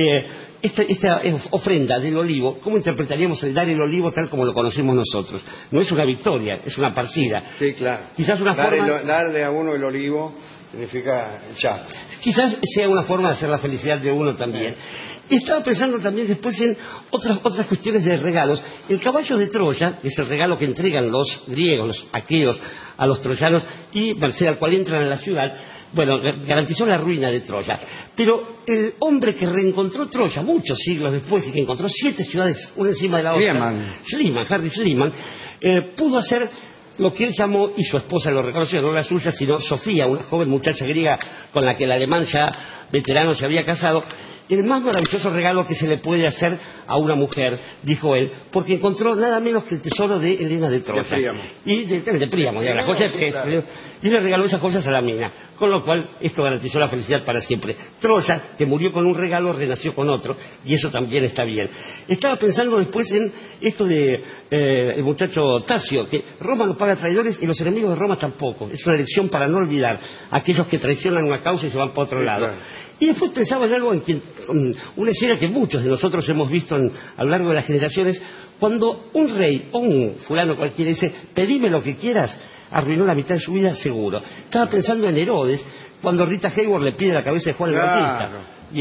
Esta ofrenda del olivo, ¿cómo interpretaríamos el dar el olivo tal como lo conocemos nosotros? No es una victoria, es una partida. Sí, claro. Quizás una forma... Darle a uno el olivo significa ya. Quizás sea una forma de hacer la felicidad de uno también. Y estaba pensando también después en otras cuestiones de regalos. El caballo de Troya, que es el regalo que entregan los griegos, los aqueos, a los troyanos, y al cual entran a la ciudad, bueno, garantizó la ruina de Troya. Pero el hombre que reencontró Troya muchos siglos después y que encontró 7 ciudades una encima de la otra, Harry Schliemann, pudo hacer lo que él llamó, y su esposa lo reconoció, no la suya, sino Sofía, una joven muchacha griega con la que el alemán ya veterano se había casado, el más maravilloso regalo que se le puede hacer a una mujer, dijo él, porque encontró nada menos que el tesoro de Helena de Troya. De Príamo, la joya y le regaló esas joyas a la mina, con lo cual esto garantizó la felicidad para siempre. Troya, que murió con un regalo, renació con otro, y eso también está bien. Estaba pensando después en esto de el muchacho Tasio, que Roma no paga traidores y los enemigos de Roma tampoco. Es una lección para no olvidar a aquellos que traicionan una causa y se van para otro lado. Claro. Y después pensaba en algo, una escena que muchos de nosotros hemos visto a lo largo de las generaciones, cuando un rey o un fulano cualquiera dice, pedime lo que quieras, arruinó la mitad de su vida seguro. Estaba pensando en Herodes, cuando Rita Hayworth le pide la cabeza de Juan el Bautista.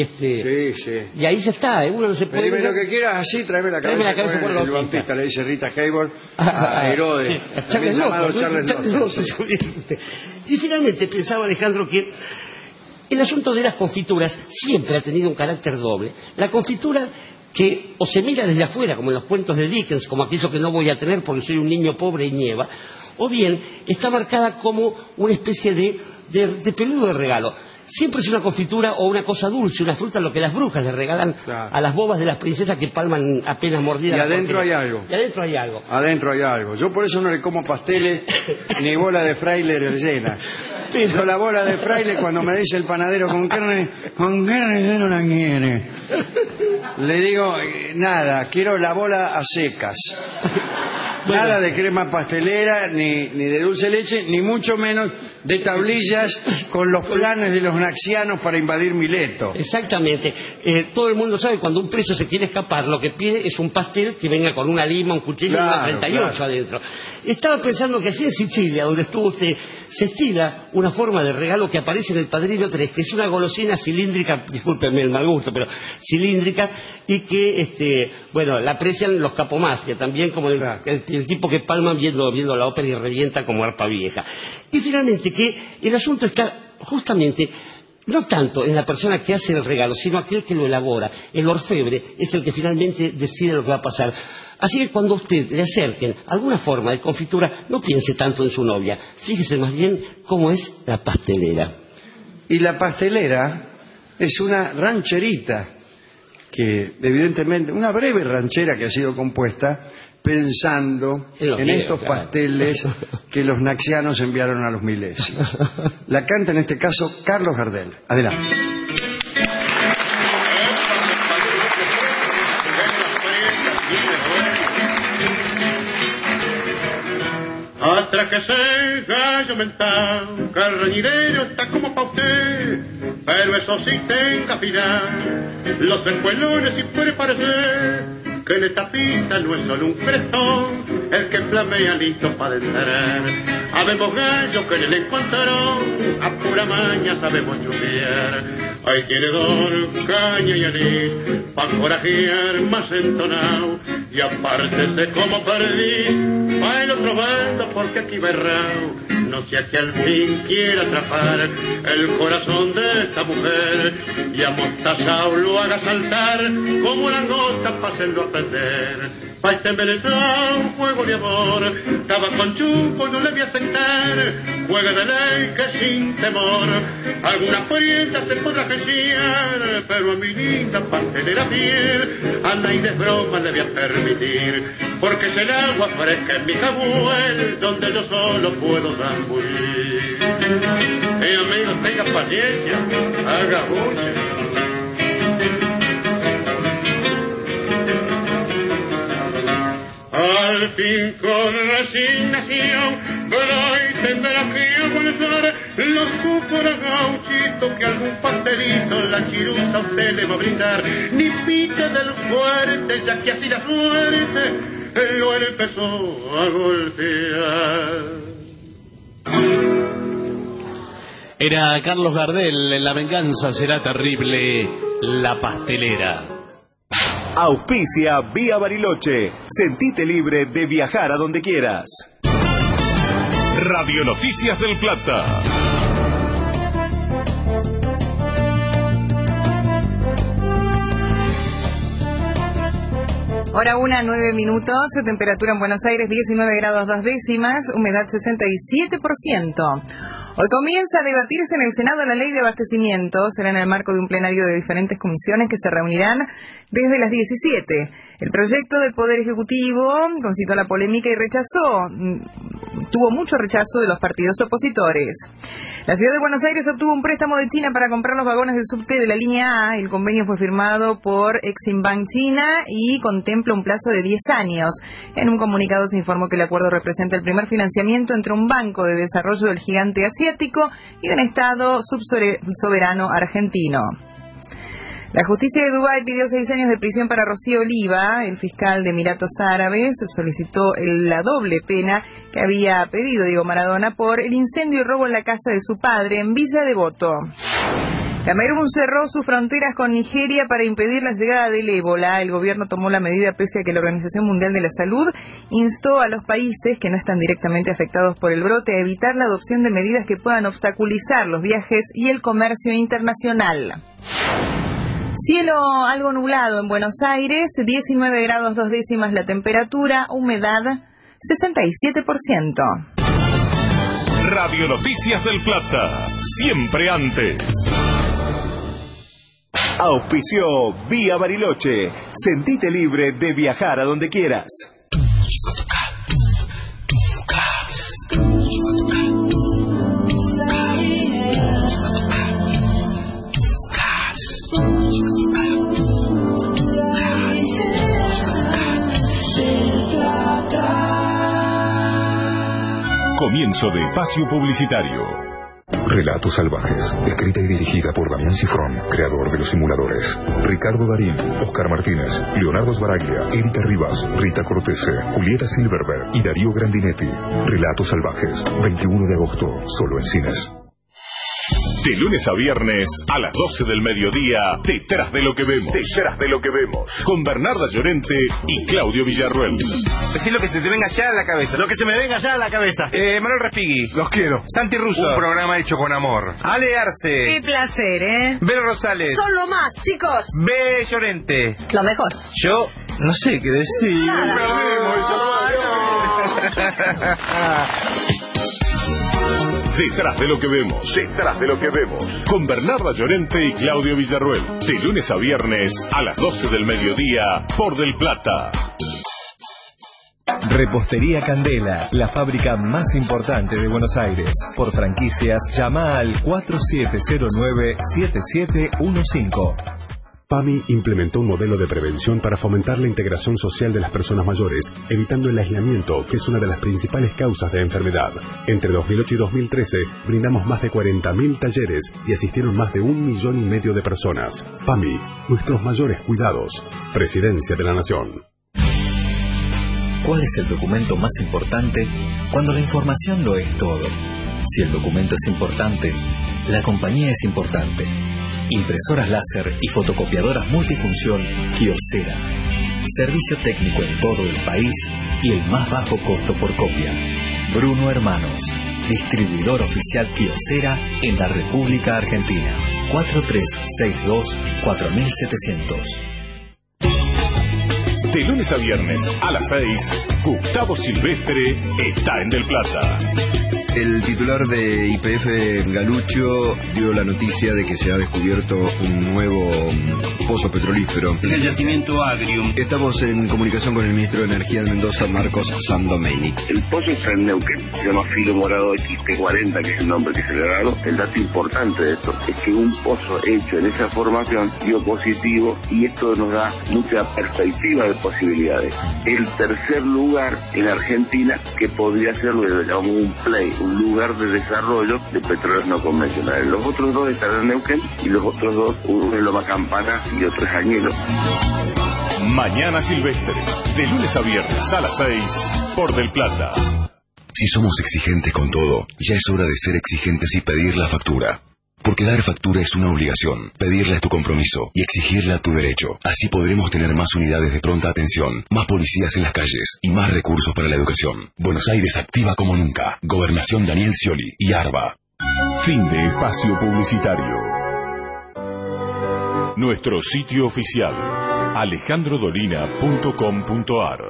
Y ahí ya está, uno no se puede... Pedime lo que quieras, así tráeme la cabeza de Juan el Bautista, le dice Rita Hayworth a Herodes, también llamado Charles Lawson. Y finalmente pensaba Alejandro que el asunto de las confituras siempre ha tenido un carácter doble. La confitura que o se mira desde afuera, como en los cuentos de Dickens, como aquello que no voy a tener porque soy un niño pobre y nieva, o bien está marcada como una especie de peludo de regalo. Siempre es una confitura o una cosa dulce, una fruta, lo que las brujas le regalan a las bobas de las princesas que palman apenas mordidas. Y adentro hay algo. Adentro hay algo. Yo por eso no le como pasteles ni bola de fraile rellena. Pero la bola de fraile, cuando me dice el panadero con carne yo no la quiere. Le digo, nada, quiero la bola a secas. Nada de crema pastelera, ni de dulce leche, ni mucho menos de tablillas con los planes de los naxianos para invadir Mileto. Exactamente. Todo el mundo sabe, cuando un preso se quiere escapar, lo que pide es un pastel que venga con una lima, un cuchillo y una 38 adentro. Estaba pensando que así en Sicilia, donde estuvo usted, se estila una forma de regalo que aparece en El Padrino 3, que es una golosina cilíndrica, discúlpenme el mal gusto, pero cilíndrica, y que, la aprecian los capomafia también, como el tipo que palman viendo la ópera y revienta como arpa vieja. Y finalmente que el asunto está justamente no tanto en la persona que hace el regalo, sino aquel que lo elabora. El orfebre es el que finalmente decide lo que va a pasar. Así que cuando a usted le acerquen alguna forma de confitura, no piense tanto en su novia, fíjese más bien cómo es la pastelera. Y la pastelera es una rancherita, que evidentemente, una breve ranchera que ha sido compuesta pensando en estos pasteles que los naxianos enviaron a los milesios. La canta en este caso Carlos Gardel. Adelante. Atráquese, gallo mental, carrañidero está como pa' usted, pero eso sí tenga final, los escuelones y puede parecer que en esta pista no es solo un crestón el que flamea listo para entrar. Habemos gallos que en el encontrarón a pura maña sabemos chulear. Ahí tiene don, caña y anís pa' corajear más entonado, y apártese como perdiz pa' el otro bando porque aquí va errado. No sea que al fin quiera atrapar el corazón de esta mujer y amostazado lo haga saltar como la gota para hacerlo aprender. pa' este embelezado fuego de amor. Estaba con chupo, no le voy a aceptar, juega de ley que sin temor. Alguna prieta se podrá quejar, pero a mi linda pastelera piel, a nadie de broma le voy a permitir, porque es el agua fresca en mi cabuel, donde yo solo puedo zambullir. Amigos, tenga paciencia, haga bulla. Al fin con resignación, y tendrá que aguantar los sufros gauchitos que algún pastelito la chirusa usted le va a brindar. Ni pique del fuerte, ya que así la suerte lo empezó a golpear. Era Carlos Gardel, La venganza será terrible, La pastelera. Auspicia Vía Bariloche. Sentite libre de viajar a donde quieras. Radio Noticias del Plata. Hora 1:09, temperatura en Buenos Aires 19 grados 2 décimas, humedad 67%. Hoy comienza a debatirse en el Senado la ley de abastecimiento. Será en el marco de un plenario de diferentes comisiones que se reunirán desde las 17. El proyecto del Poder Ejecutivo concitó la polémica y tuvo mucho rechazo de los partidos opositores. La ciudad de Buenos Aires obtuvo un préstamo de China para comprar los vagones del subte de la línea A. El convenio fue firmado por Eximbank China y contempla un plazo de 10 años. En un comunicado se informó que el acuerdo representa el primer financiamiento entre un banco de desarrollo del gigante asiático y un Estado subsoberano argentino. La justicia de Dubái pidió 6 años de prisión para Rocío Oliva. El fiscal de Emiratos Árabes solicitó la doble pena que había pedido Diego Maradona por el incendio y robo en la casa de su padre en Villa Devoto. Camerún cerró sus fronteras con Nigeria para impedir la llegada del ébola. El gobierno tomó la medida pese a que la Organización Mundial de la Salud instó a los países que no están directamente afectados por el brote a evitar la adopción de medidas que puedan obstaculizar los viajes y el comercio internacional. Cielo algo nublado en Buenos Aires, 19 grados 2 décimas la temperatura, humedad 67%. Radio Noticias del Plata, siempre antes. Auspició Vía Bariloche. Sentite libre de viajar a donde quieras. Comienzo de espacio publicitario. Relatos salvajes, escrita y dirigida por Damián Cifrón, creador de los simuladores. Ricardo Darín, Oscar Martínez, Leonardo Sbaraglia, Erika Rivas, Rita Cortese, Julieta Silverberg y Darío Grandinetti. Relatos salvajes, 21 de agosto, solo en cines. De lunes a viernes a las 12 del mediodía, Detrás de lo que vemos. Detrás de lo que vemos. Con Bernarda Llorente y Claudio Villarruel. Decí lo que se te venga ya a la cabeza. Lo que se me venga ya a la cabeza. Manuel Respighi. Los quiero. Santi Russo. Un programa hecho con amor. Ale Arce. Qué placer, Vero Rosales. Son lo más, chicos. B. Llorente. Lo mejor. Yo no sé qué decir. Detrás de lo que vemos. Detrás de lo que vemos. Con Bernarda Llorente y Claudio Villarruel. De lunes a viernes a las 12 del mediodía por Del Plata. Repostería Candela, la fábrica más importante de Buenos Aires. Por franquicias, llama al 4709-7715. PAMI implementó un modelo de prevención para fomentar la integración social de las personas mayores, evitando el aislamiento, que es una de las principales causas de enfermedad. Entre 2008 y 2013, brindamos más de 40.000 talleres y asistieron más de 1,5 millones de personas. PAMI, nuestros mayores cuidados. Presidencia de la Nación. ¿Cuál es el documento más importante cuando la información lo es todo? Si el documento es importante, la compañía es importante. Impresoras láser y fotocopiadoras multifunción Kyocera. Servicio técnico en todo el país y el más bajo costo por copia. Bruno Hermanos, distribuidor oficial Kyocera en la República Argentina. 4362-4700. De lunes a viernes a las 6, Gustavo Silvestre está en Del Plata. El titular de YPF, Galuccio, dio la noticia de que se ha descubierto un nuevo pozo petrolífero. Es el yacimiento Agrium. Estamos en comunicación con el ministro de Energía de Mendoza, Marcos Sandomenic. El pozo está en Neuquén, se llama Filo Morado XT40, que es el nombre que se le ha dado. El dato importante de esto es que un pozo hecho en esa formación dio positivo y esto nos da mucha perspectiva de posibilidades. El tercer lugar en Argentina que podría ser lo que llamamos un play, un lugar de desarrollo de petróleos no convencionales. Los otros dos están en Neuquén y los otros dos, uno en Loma Campana y otro es Añelo. Mañana Silvestre, de lunes a viernes a las 6, por Del Plata. Si somos exigentes con todo, ya es hora de ser exigentes y pedir la factura. Porque dar factura es una obligación, pedirla es tu compromiso y exigirla tu derecho. Así podremos tener más unidades de pronta atención, más policías en las calles y más recursos para la educación. Buenos Aires activa como nunca. Gobernación Daniel Scioli y ARBA. Fin de espacio publicitario. Nuestro sitio oficial, alejandrodolina.com.ar.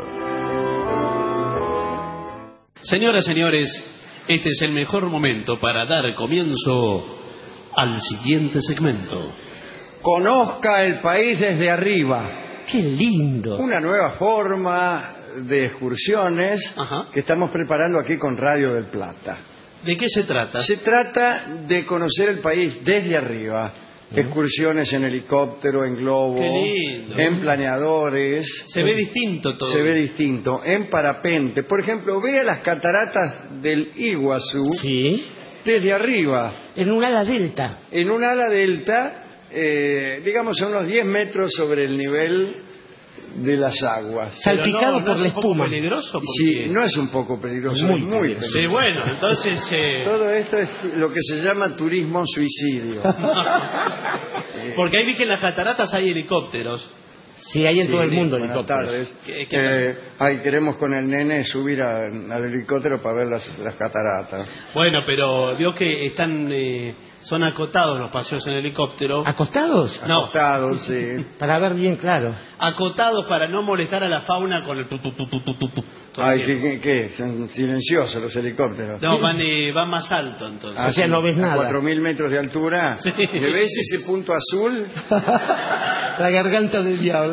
Señoras, señores, este es el mejor momento para dar comienzo al siguiente segmento. Conozca el país desde arriba. ¡Qué lindo! Una nueva forma de excursiones que estamos preparando aquí con Radio del Plata. ¿De qué se trata? Se trata de conocer el país desde arriba. Excursiones en helicóptero, en globo, en planeadores. Se ve distinto todo. Se ve distinto. En parapente. Por ejemplo, vea las cataratas del Iguazú. Sí. Desde arriba. En un ala delta. En un ala delta, digamos a unos 10 metros sobre el nivel de las aguas. Salpicado por la espuma. ¿Es peligroso? Sí, no es un poco peligroso, es muy peligroso. Sí, bueno, entonces... Todo esto es lo que se llama turismo suicidio. Porque ahí vi que en las cataratas hay helicópteros. Sí, hay en todo el mundo buenas helicópteros. tardes. Ahí queremos con el nene subir al helicóptero para ver las cataratas. Bueno, pero vio que están son acotados los paseos en helicóptero. ¿Acostados? No. Acotados, sí. Para ver bien claro. Acotados para no molestar a la fauna con el tu. Ay, ¿qué? Son silenciosos los helicópteros. No, van más alto entonces. O sea, no ves nada. 4.000 metros de altura. Sí. ¿Ves ese punto azul? La garganta del diablo.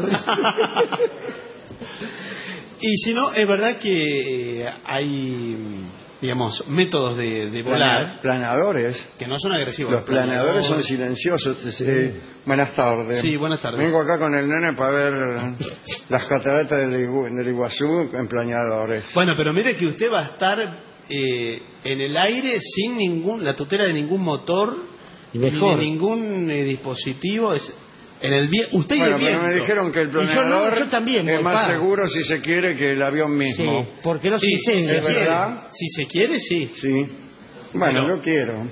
Y si no, es verdad que hay, digamos, métodos de volar. Planeadores. Que no son agresivos. Los planeadores son silenciosos. Buenas tardes. Sí, buenas tardes. Vengo acá con el nene para ver las cataratas del Iguazú en planeadores. Bueno, pero mire que usted va a estar en el aire sin la tutela de ningún motor, ni de ningún dispositivo. En el usted bueno, y el viento. Pero me dijeron que el planeador yo también es más seguro si se quiere que el avión mismo. Sí, porque no se incendia. ¿Es verdad? Si se quiere, sí. Sí. Bueno, yo quiero.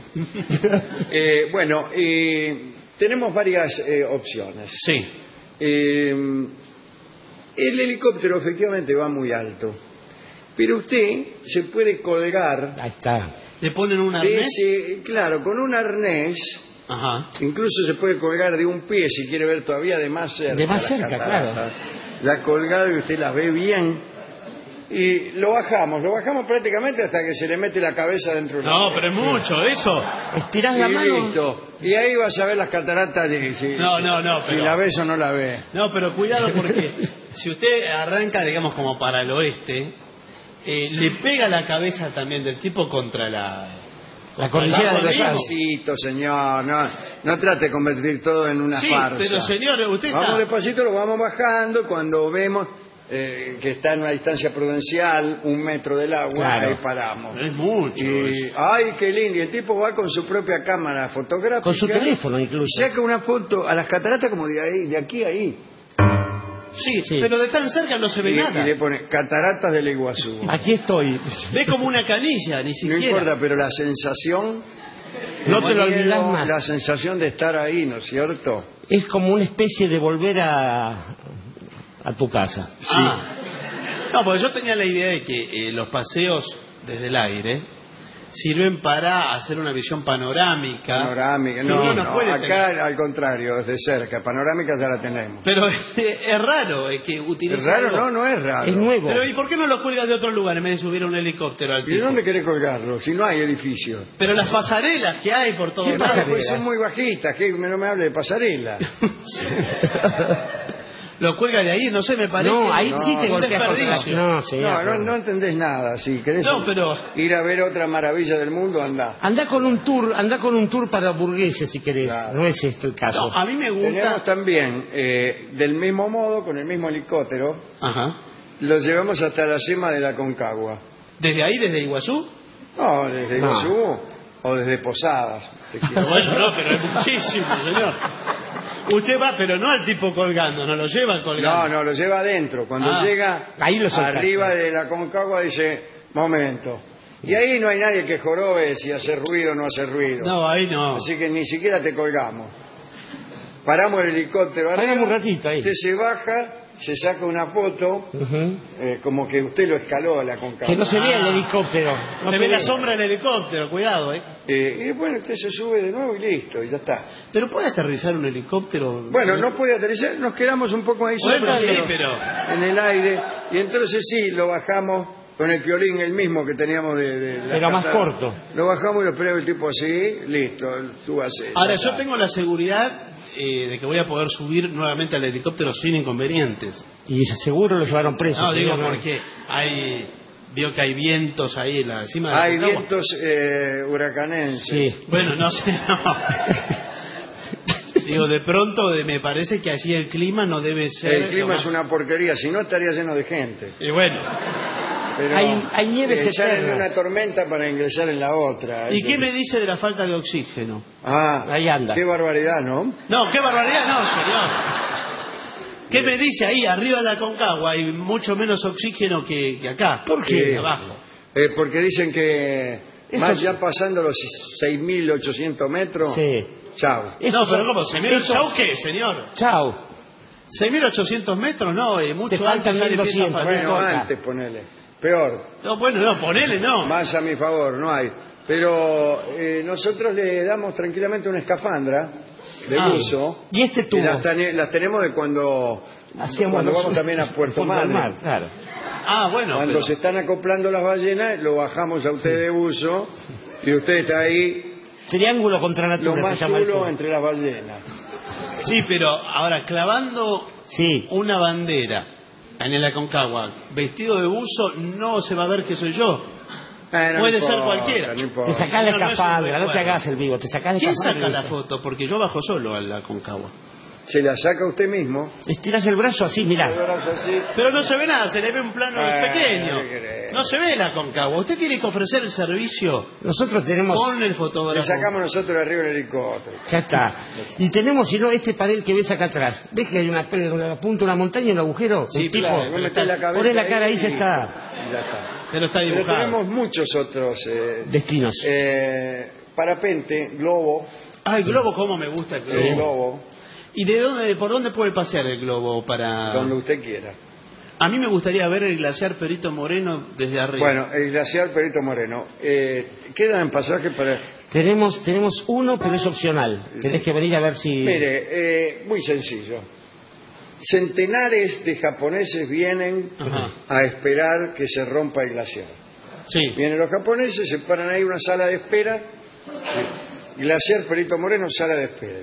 Bueno, tenemos varias opciones. Sí. El helicóptero efectivamente va muy alto, pero usted se puede colgar. Ahí está. ¿Le ponen un arnés? Claro, con un arnés. Ajá. Incluso se puede colgar de un pie si quiere ver todavía de más cerca. De más cerca, claro. La colgada y usted la ve bien. Y lo bajamos prácticamente hasta que se le mete la cabeza dentro de No, pero es mucho eso. Estirás la mano. Listo. Y ahí vas a ver las cataratas. Si la ves o no la ve. No, pero cuidado porque si usted arranca, digamos, como para el oeste, le pega la cabeza también del tipo contra la cordillera de los Despacito, señor, no trate de convertir todo en una farsa. Pero señor, usted vamos despacito, lo vamos bajando. Cuando vemos que está en una distancia prudencial, 1 metro del agua, claro, ahí paramos. Es mucho. Ay, qué lindo. Y el tipo va con su propia cámara fotográfica. Con su teléfono incluso. Saca una foto a las cataratas como de aquí a ahí. Sí, pero de tan cerca no se ve nada. Y le pone cataratas del Iguazú. Aquí estoy. Ve como una canilla, ni siquiera. No importa, pero la sensación... No te lo olvidas más. La sensación de estar ahí, ¿no es cierto? Es como una especie de volver a tu casa. Sí. No, porque yo tenía la idea de que los paseos desde el aire sirven para hacer una visión panorámica. Panorámica, Sí, no, uno no, puede acá tener. al contrario, desde cerca, panorámica ya la tenemos. Pero es raro que utilice. ¿Es raro? algo. No es raro. Es nuevo. Pero ¿y por qué no lo cuelgas de otro lugar en vez de subir a un helicóptero al ¿Y tipo? dónde querés colgarlo? Si no hay edificios. Pero las pasarelas que hay por todos ¿Qué lados. pasa? Pues son muy bajitas, que no me hable de pasarela. Lo cuelga de ahí, no sé, me parece. No, ahí sí te un golpeas desperdicio. contra- No, señor. No entendés nada. Si querés No, pero- ir a ver otra maravilla del mundo, anda. Anda con un tour para burgueses si querés. Claro. No es este el caso. No, a mí me gusta. Tenemos también, del mismo modo, con el mismo helicóptero, Ajá. lo llevamos hasta la cima de la Concagua. ¿Desde ahí, desde Iguazú? No, desde No. Iguazú o desde Posadas. te quiero. Bueno, no, pero es muchísimo, señor. Usted va, pero no al tipo colgando, no lo lleva colgando. No, lo lleva adentro. Cuando llega ahí lo soltás. arriba de la Concagua dice, momento. Y ahí no hay nadie que jorobe si hace ruido o no hace ruido. No, ahí no. Así que ni siquiera te colgamos. Paramos el helicóptero arriba. Paramos un ratito ahí. Usted se baja, se saca una foto, Ujú. como que usted lo escaló a la Concagua. Que no se vea el helicóptero. No se ve la sombra del helicóptero, cuidado, Y bueno, usted se sube de nuevo y listo, y ya está. Pero ¿puede aterrizar un helicóptero? Bueno, no puede aterrizar, nos quedamos un poco ahí Bueno, sí, sorprendidos en el aire, y entonces sí, lo bajamos con el piolín el mismo que teníamos de la Pero más cascada. corto. Lo bajamos y lo esperaba el tipo así, listo, súbase. Ahora, ya yo está. tengo la seguridad de que voy a poder subir nuevamente al helicóptero sin inconvenientes. Y seguro lo llevaron preso. No, digo Pero- porque veo que hay vientos ahí en la cima de la Hay Concagua. vientos huracanenses. Sí. Bueno, no sé, no. Digo, de pronto me parece que allí el clima no debe ser... El clima lo es más- una porquería, si no estaría lleno de gente. Y bueno, Pero Hay nieves salen de eternas. una tormenta para ingresar en la otra. ¿y Eso- qué me dice de la falta de oxígeno? Ah, Ahí anda. qué barbaridad, ¿no? No, qué barbaridad, no, señor. ¿Qué me dice ahí, arriba de la Concagua, hay mucho menos oxígeno que acá? ¿Por qué? Abajo. Porque dicen que Eso más sí. ya pasando los 6.800 metros, Sí. chao. No, pero ¿cómo? ¿Chau qué, señor? Chao. 6.800 metros, no, mucho Te faltan antes ya le empieza a 1.200, faltar. Bueno, importa. antes ponele. Peor. No, bueno, no, ponele, no. Más a mi favor, no hay. Pero nosotros le damos tranquilamente una escafandra de buzo. Y este tubo. Las tenemos de cuando Hacíamos vamos los- también a Puerto Puerto del Madre. Mar, claro. Ah, bueno, Cuando pero- se están acoplando las ballenas, lo bajamos a usted de buzo y usted está ahí, Triángulo contra lo natura más se llama el chulo tubo. entre las ballenas. Sí, pero ahora, clavando Sí. una bandera en el Aconcagua, vestido de buzo, no se va a ver que soy yo. No Puede ser importa, cualquiera. no importa. Te sacás la No, no es un escafandra, no te recuerdo. hagas el vivo, te sacás la ¿Quién escafandra. saca y la listo. foto? Porque yo bajo solo a la Aconcagua. Se la saca usted mismo. Estirás el brazo así, mirá. Así. Pero no se ve nada, se le ve un plano pequeño. ¿qué querés? No se ve la Aconcagua. Usted tiene que ofrecer el servicio Nosotros tenemos... con el Le fotógrafo. sacamos nosotros de arriba el helicóptero. Ya está. Y tenemos, si no, este panel que ves acá atrás. ¿Ves que hay una punta de una montaña, un agujero? Sí, un tipo. Claro, vos metés la cabeza Ponés la cara ahí, ya y está. ya está. Pero está Pero dibujado. tenemos muchos otros. Destinos. Parapente, globo, Ay, globo, cómo me gusta el globo. globo, ¿Y por dónde puede pasear el globo para...? donde usted quiera. A mí me gustaría ver el glaciar Perito Moreno desde arriba. Bueno, el glaciar Perito Moreno. Quedan pasajes para... Tenemos uno, pero es opcional. Tenés que venir a ver si... Mire, muy sencillo. Centenares de japoneses vienen Ajá. a esperar que se rompa el glaciar. Sí. Vienen los japoneses, se paran ahí en una sala de espera. Glaciar Perito Moreno, sala de espera.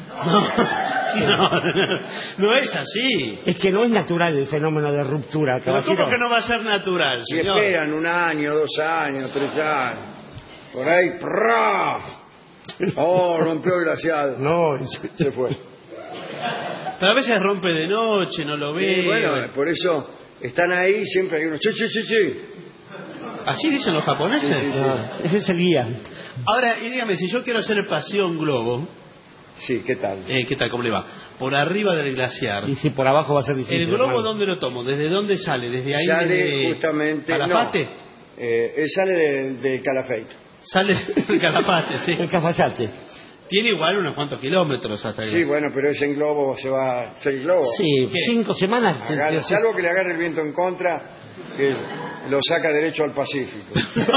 No es así. Es que no es natural el fenómeno de ruptura, Pero caballero. ¿cómo que no va a ser natural, Si señor? esperan 1 año, 2 años, 3 años, por ahí, ¡prá! Oh, rompió el glaciar. No, Se fue. Ah, Pero a veces rompe de noche, no lo ve. Y bueno, por eso están ahí, siempre hay unos chi, chi, chi, chi. ¿Así dicen los japoneses? Sí, sí, sí. no, ese es el guía. Ahora, y dígame, si yo quiero hacer el paseo en globo, Sí, ¿qué tal? ¿qué tal? ¿Cómo le va? Por arriba del glaciar. Y si por abajo va a ser difícil. ¿El globo hermano. dónde lo tomo? ¿Desde dónde sale? ¿Desde ahí? Sale desde justamente... Calafate? No, él sale de Calafate. Sale del Calafate, sí. El Cafayate. Tiene igual unos cuantos kilómetros hasta Sí, bueno, pero ese en globo se va... ¿El globo? Sí, 5 semanas. Salvo que le agarre el viento en contra, que lo saca derecho al Pacífico.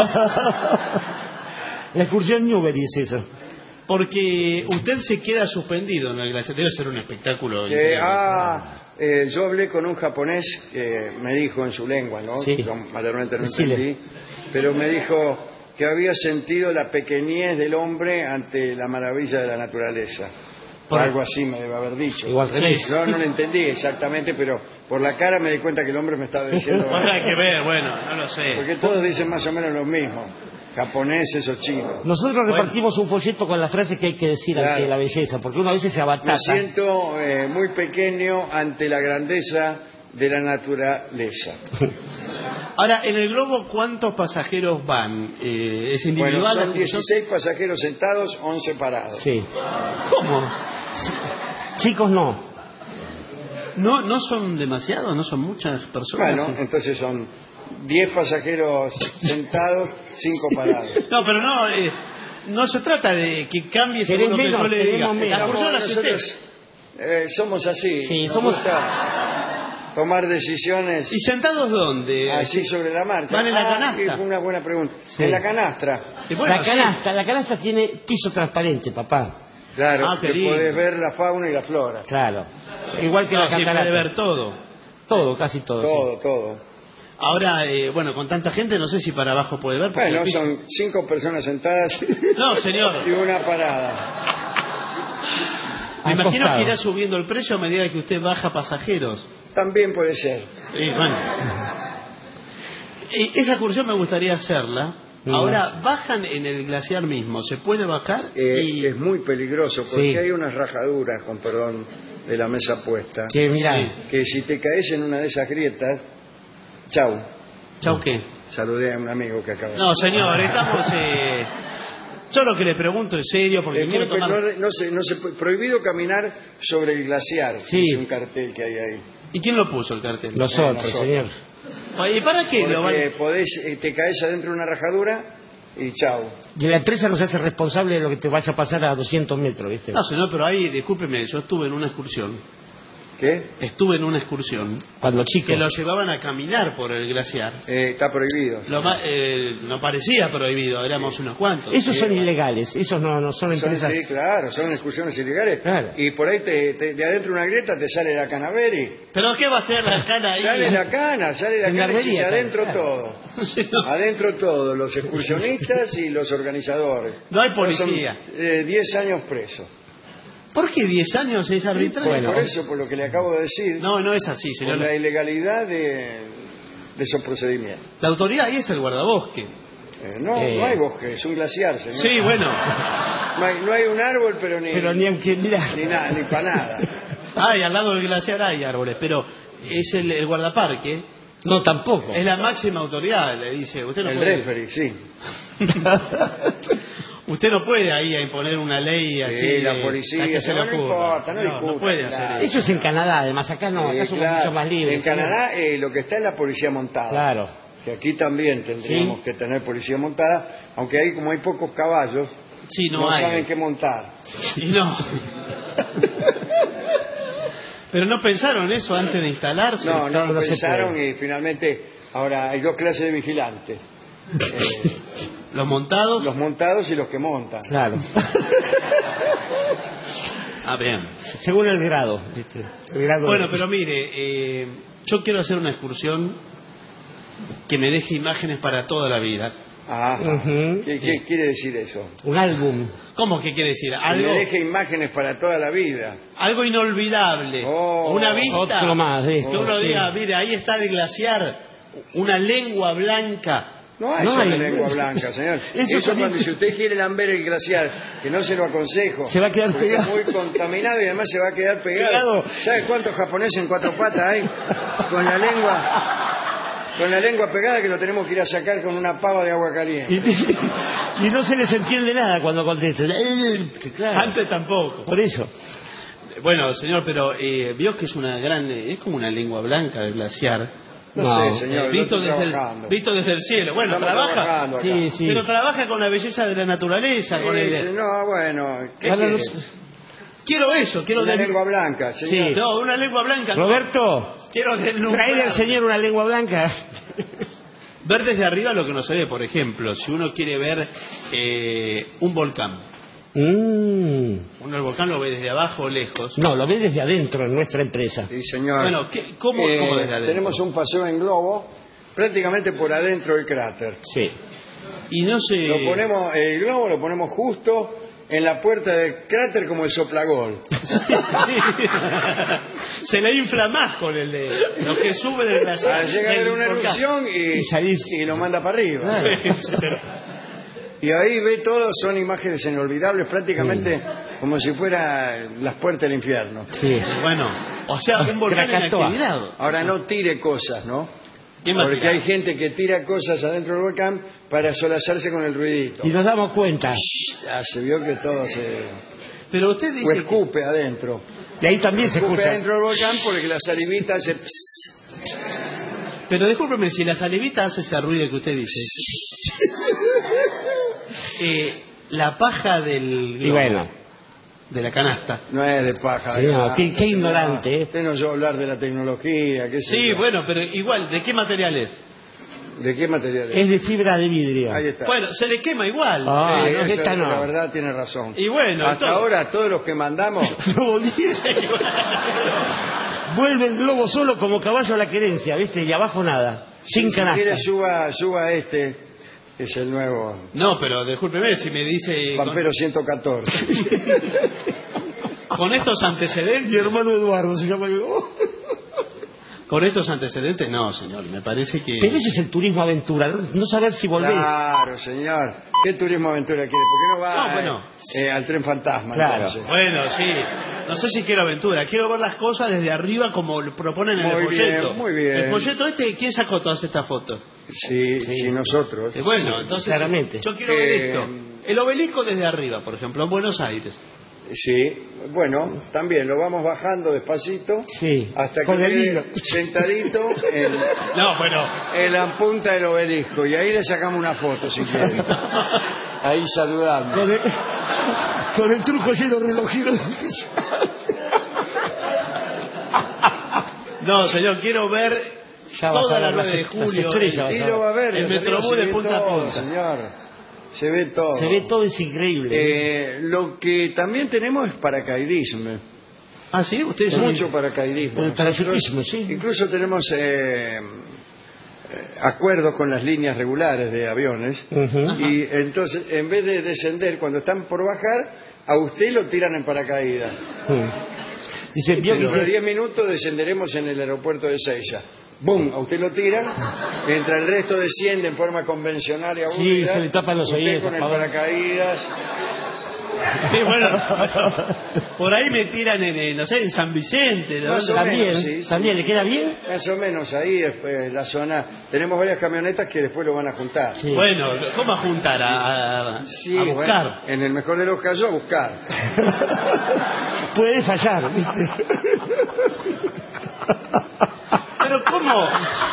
La excursión Newbery es eso. Porque usted se queda suspendido en el glaciar. Debe ser un espectáculo. Yo hablé con un japonés que me dijo en su lengua, ¿no? Sí. Yo mayormente no entendí, pero me dijo que había sentido la pequeñez del hombre ante la maravilla de la naturaleza. Algo así me debe haber dicho. Igual Yo no lo entendí exactamente, pero por la cara me di cuenta que el hombre me estaba diciendo... Habrá que ver, bueno, no lo sé. Porque todos dicen más o menos lo mismo. Japoneses o chinos. Nosotros repartimos un folleto con la frase que hay que decir ante la belleza, porque uno a veces se abatata. Me siento muy pequeño ante la grandeza de la naturaleza. Ahora, en el globo, ¿cuántos pasajeros van? ¿Es individual? Bueno, son 16 pasajeros sentados, 11 parados. Sí. ¿Cómo? Chicos, no. ¿No son demasiados? ¿No son muchas personas? Bueno, entonces son 10 pasajeros sentados, 5 parados. No, pero no se trata de que cambie según lo que yo le diga. La excursión la hace usted. Somos así. Sí, nos somos... gusta tomar decisiones. ¿Y sentados dónde? Así sobre la marcha. ¿Van en la canastra? Una buena pregunta. Sí. En la canastra. Bueno, la canastra tiene piso transparente, papá. Claro, que querido. podés ver la fauna y la flora. Claro. Igual que la catarata. Puede ver todo. Todo, casi todo. Todo. Ahora, bueno, con tanta gente no sé si para abajo puede ver. Bueno, son 5 personas sentadas. No, señor. Y una parada. Me imagino que irá subiendo el precio a medida que usted baja pasajeros. También puede ser. Bueno. Esa excursión me gustaría hacerla. Ahora, bajan en el glaciar mismo. ¿Se puede bajar? Es muy peligroso porque hay unas rajaduras, con perdón de la mesa puesta, que si te caes en una de esas grietas, chau. ¿Chau qué? Saludé a un amigo que acaba de... No, señor, estamos... Yo lo que le pregunto es serio porque quiero tomar... No se prohibido caminar sobre el glaciar, es un cartel que hay ahí. ¿Y quién lo puso el cartel? Nosotros, señor. ¿Y para qué lo van? Te caes adentro de una rajadura y chau. Y la empresa nos hace responsable de lo que te vaya a pasar a 200 metros, ¿viste? No, señor, pero ahí, discúlpeme, yo estuve en una excursión. ¿Qué? Estuve en una excursión. Cuando chico. Que lo llevaban a caminar por el glaciar. Está prohibido. No parecía prohibido, éramos unos cuantos. Esos son ilegales, esos no son empresas. Sí, claro, son excursiones ilegales. Claro. Y por ahí de adentro de una grieta te sale la canaveri. ¿Pero qué va a hacer la cana ahí? Sale la cana y adentro todo. Adentro todo, los excursionistas y los organizadores. No hay policía. Son 10 años presos. ¿Por qué 10 años es arbitrario? Bueno, por eso, por lo que le acabo de decir. No es así, señor. Por la ilegalidad de esos procedimientos. La autoridad ahí es el guardabosque. No hay bosque, es un glaciar, señor. Sí, bueno. No hay un árbol, pero ni nada, ni para nada. Y al lado del glaciar hay árboles, pero es el guardaparque. No, tampoco. Es la máxima autoridad, le dice. Usted no el puede... referee, sí. Usted no puede ahí a imponer una ley así. La policía, no importa, no puede hacer eso. Es en Canadá, además acá no, acá somos mucho más libres. En Canadá lo que está es la policía montada. Claro. Que aquí también tendríamos que tener policía montada, aunque como hay pocos caballos, no saben qué montar. Y no. ¿Pero no pensaron eso antes de instalarse? No pensaron y finalmente ahora hay 2 clases de vigilantes. ¿Los montados? Los montados y los que montan. Claro. Bien. Según el grado. ¿viste? Bueno, pero mire, yo quiero hacer una excursión que me deje imágenes para toda la vida. ¿Qué quiere decir eso? Un álbum. ¿Cómo que quiere decir? Que me deje imágenes para toda la vida. Algo inolvidable. Una vista. Otro más. Que uno diga, mire, ahí está el glaciar, una lengua blanca. No hay lengua blanca, señor. Eso cuando si usted quiere lamber el glaciar, que no se lo aconsejo. Se va a quedar pegado. Muy contaminado y además se va a quedar pegado. ¿Sabe cuántos japoneses en 4 patas hay? Con la lengua pegada que lo tenemos que ir a sacar con una pava de agua caliente. Y no se les entiende nada cuando contestan. Claro. Antes tampoco. Por eso. Bueno, señor, pero vio que es es como una lengua blanca del glaciar. No sé, señor. Visto desde el cielo. Bueno, Estamos trabaja. Sí, sí. Pero trabaja con la belleza de la naturaleza. Con el... No, bueno. ¿Qué Ahora quiere? Quiero eso, quiero Una lengua blanca, señor. Sí. No, una lengua blanca. no. Roberto, Quiero deslumbrar. trae al señor una lengua blanca. Ver desde arriba lo que no se ve, por ejemplo, si uno quiere ver un volcán. Uno el volcán lo ve desde abajo o lejos. No, lo ve desde adentro en nuestra empresa. Sí, señor. Bueno, ¿cómo desde adentro? Tenemos un paseo en globo prácticamente por adentro del cráter. Sí. Y no se... El globo lo ponemos justo en la puerta del cráter como el soplagol. Se le infla más con el de lo que sube del glaciar. Llega a haber una erupción y lo manda para arriba. Y ahí ve todo, son imágenes inolvidables, prácticamente como si fueran las puertas del infierno. Sí. Bueno, o sea, un volcán en actividad. Ahora no tire cosas, ¿no? ¿Qué más Porque tira? hay gente que tira cosas adentro del volcán para solazarse con el ruidito. Y nos damos cuenta. Ya se vio que todo se... Pero usted dice... O escupe adentro. Y ahí también se Escupe escucha. adentro del volcán porque la salivita hace... Pero discúlpeme, si la salivita hace ese ruido que usted dice... la paja del globo, Y bueno. de la canasta. No es de paja. Sí, no, qué ignorante. Usted no oyó hablar de la tecnología. ¿Qué sé Sí, yo? bueno, pero igual, ¿de qué material es? ¿De qué material Es de fibra de vidrio. Ahí está. Bueno, se le quema igual. Ah, no, Eso, esta no. La verdad tiene razón. Y bueno, Hasta todo. ahora todos los que mandamos... Vuelve el globo solo como caballo a la querencia, ¿viste? Y abajo nada. Sin Si canasta. quiere suba este, que es el nuevo No, pero discúlpeme, si me dice... Pampero 114. Con estos antecedentes... Mi hermano Eduardo se llama. Con estos antecedentes, no, señor, me parece que... Pero ese es el turismo aventura, no saber si volvés. Claro, señor. ¿Qué turismo aventura quiere? ¿Por qué no va No, bueno. al tren fantasma? Claro. Entonces? Bueno, sí. No sé si quiero aventura. Quiero ver las cosas desde arriba como lo proponen en el Muy folleto. bien, muy bien. El folleto ¿quién sacó todas estas fotos? Sí, nosotros. Bueno, entonces claramente. yo quiero ver esto. El obelisco desde arriba, por ejemplo, en Buenos Aires. Sí, bueno, también lo vamos bajando despacito Sí. hasta que Con el hilo. quede sentadito No, bueno. en la punta del obelisco. Y ahí le sacamos una foto, si quiere. Ahí saludando. Con el truco lleno de relojeros. No, señor, quiero ver Ya vas toda a la ver 9 de las julio. estrellas. Y lo va a ver. El desde Metrobús arriba de se ve punta a todo, punta. Señor. Se ve todo. Se ve todo, es increíble. Lo que también tenemos es paracaidismo. Ah, sí, ustedes son... Mucho paracaidismo. El parachutismo, Nosotros sí. Incluso tenemos acuerdos con las líneas regulares de aviones. Y entonces, en vez de descender, cuando están por bajar, a usted lo tiran en paracaídas. Dice, Dentro de 10 minutos descenderemos en el aeropuerto de Seiza. ¡Bum! A usted lo tiran, mientras el resto desciende en forma convencional y aburrida. Sí, se le tapan los usted oídos, con el por favor. paracaídas. Sí, bueno, por ahí me tiran no sé, en San Vicente. ¿no? Más o También, menos, sí, también, ¿le queda bien? Más o menos ahí es la zona. Tenemos varias camionetas que después lo van a juntar. Sí. Bueno, ¿cómo a juntar? A buscar. Bueno, en el mejor de los casos, a buscar. Puede fallar, ¿viste? Pero ¿cómo?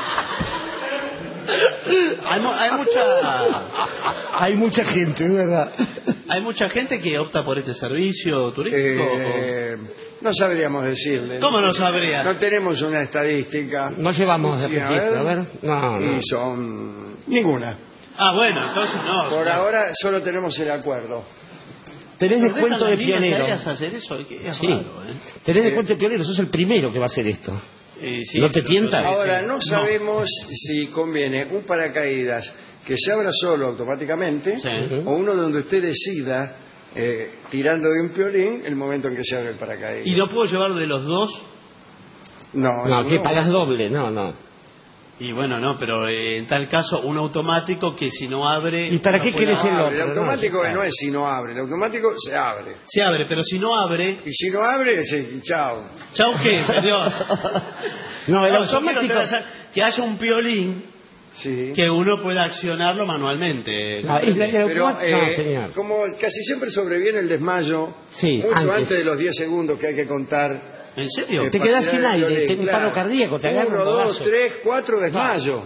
Hay mucha gente, es verdad. Hay mucha gente que opta por este servicio turístico. No sabríamos decirle. ¿Cómo no sabría? No tenemos una estadística. No llevamos de Sí, registro, a ver. No. Y son ninguna. Ah, bueno, entonces no. Por ahora solo tenemos el acuerdo. Tenés ¿Nos descuento dejan de las líneas pionero. aéreas hacer eso? Es Sí. raro, ¿eh? Tenés descuento de pionero, sos el primero que va a hacer esto. Sí, ¿No te pero- tienta? Ahora no sabemos si conviene un paracaídas que se abra solo automáticamente Sí. o uno donde usted decida, tirando de un piolín, el momento en que se abre el paracaídas. ¿Y no puedo llevar de los dos? No, No, eso que no. pagas doble, no. Y bueno, no, pero en tal caso un automático que si no abre... ¿Y para no qué puede querés el abrir. El otro? automático No, no es si no abre, el automático se abre. Se abre, pero si no abre... Y si no abre, chao. ¿Chau qué, señor? No, el No, yo automático. quiero que haya un piolín Sí. que uno pueda accionarlo manualmente. No, es el Pero automático. No, señor. como casi siempre sobreviene el desmayo, Sí, mucho antes. antes de los 10 segundos que hay que contar ¿En serio? Te quedás sin aire, tenés claro. paro cardíaco, te agarra 1, un 2, bolazo. 3, 4, desmayo.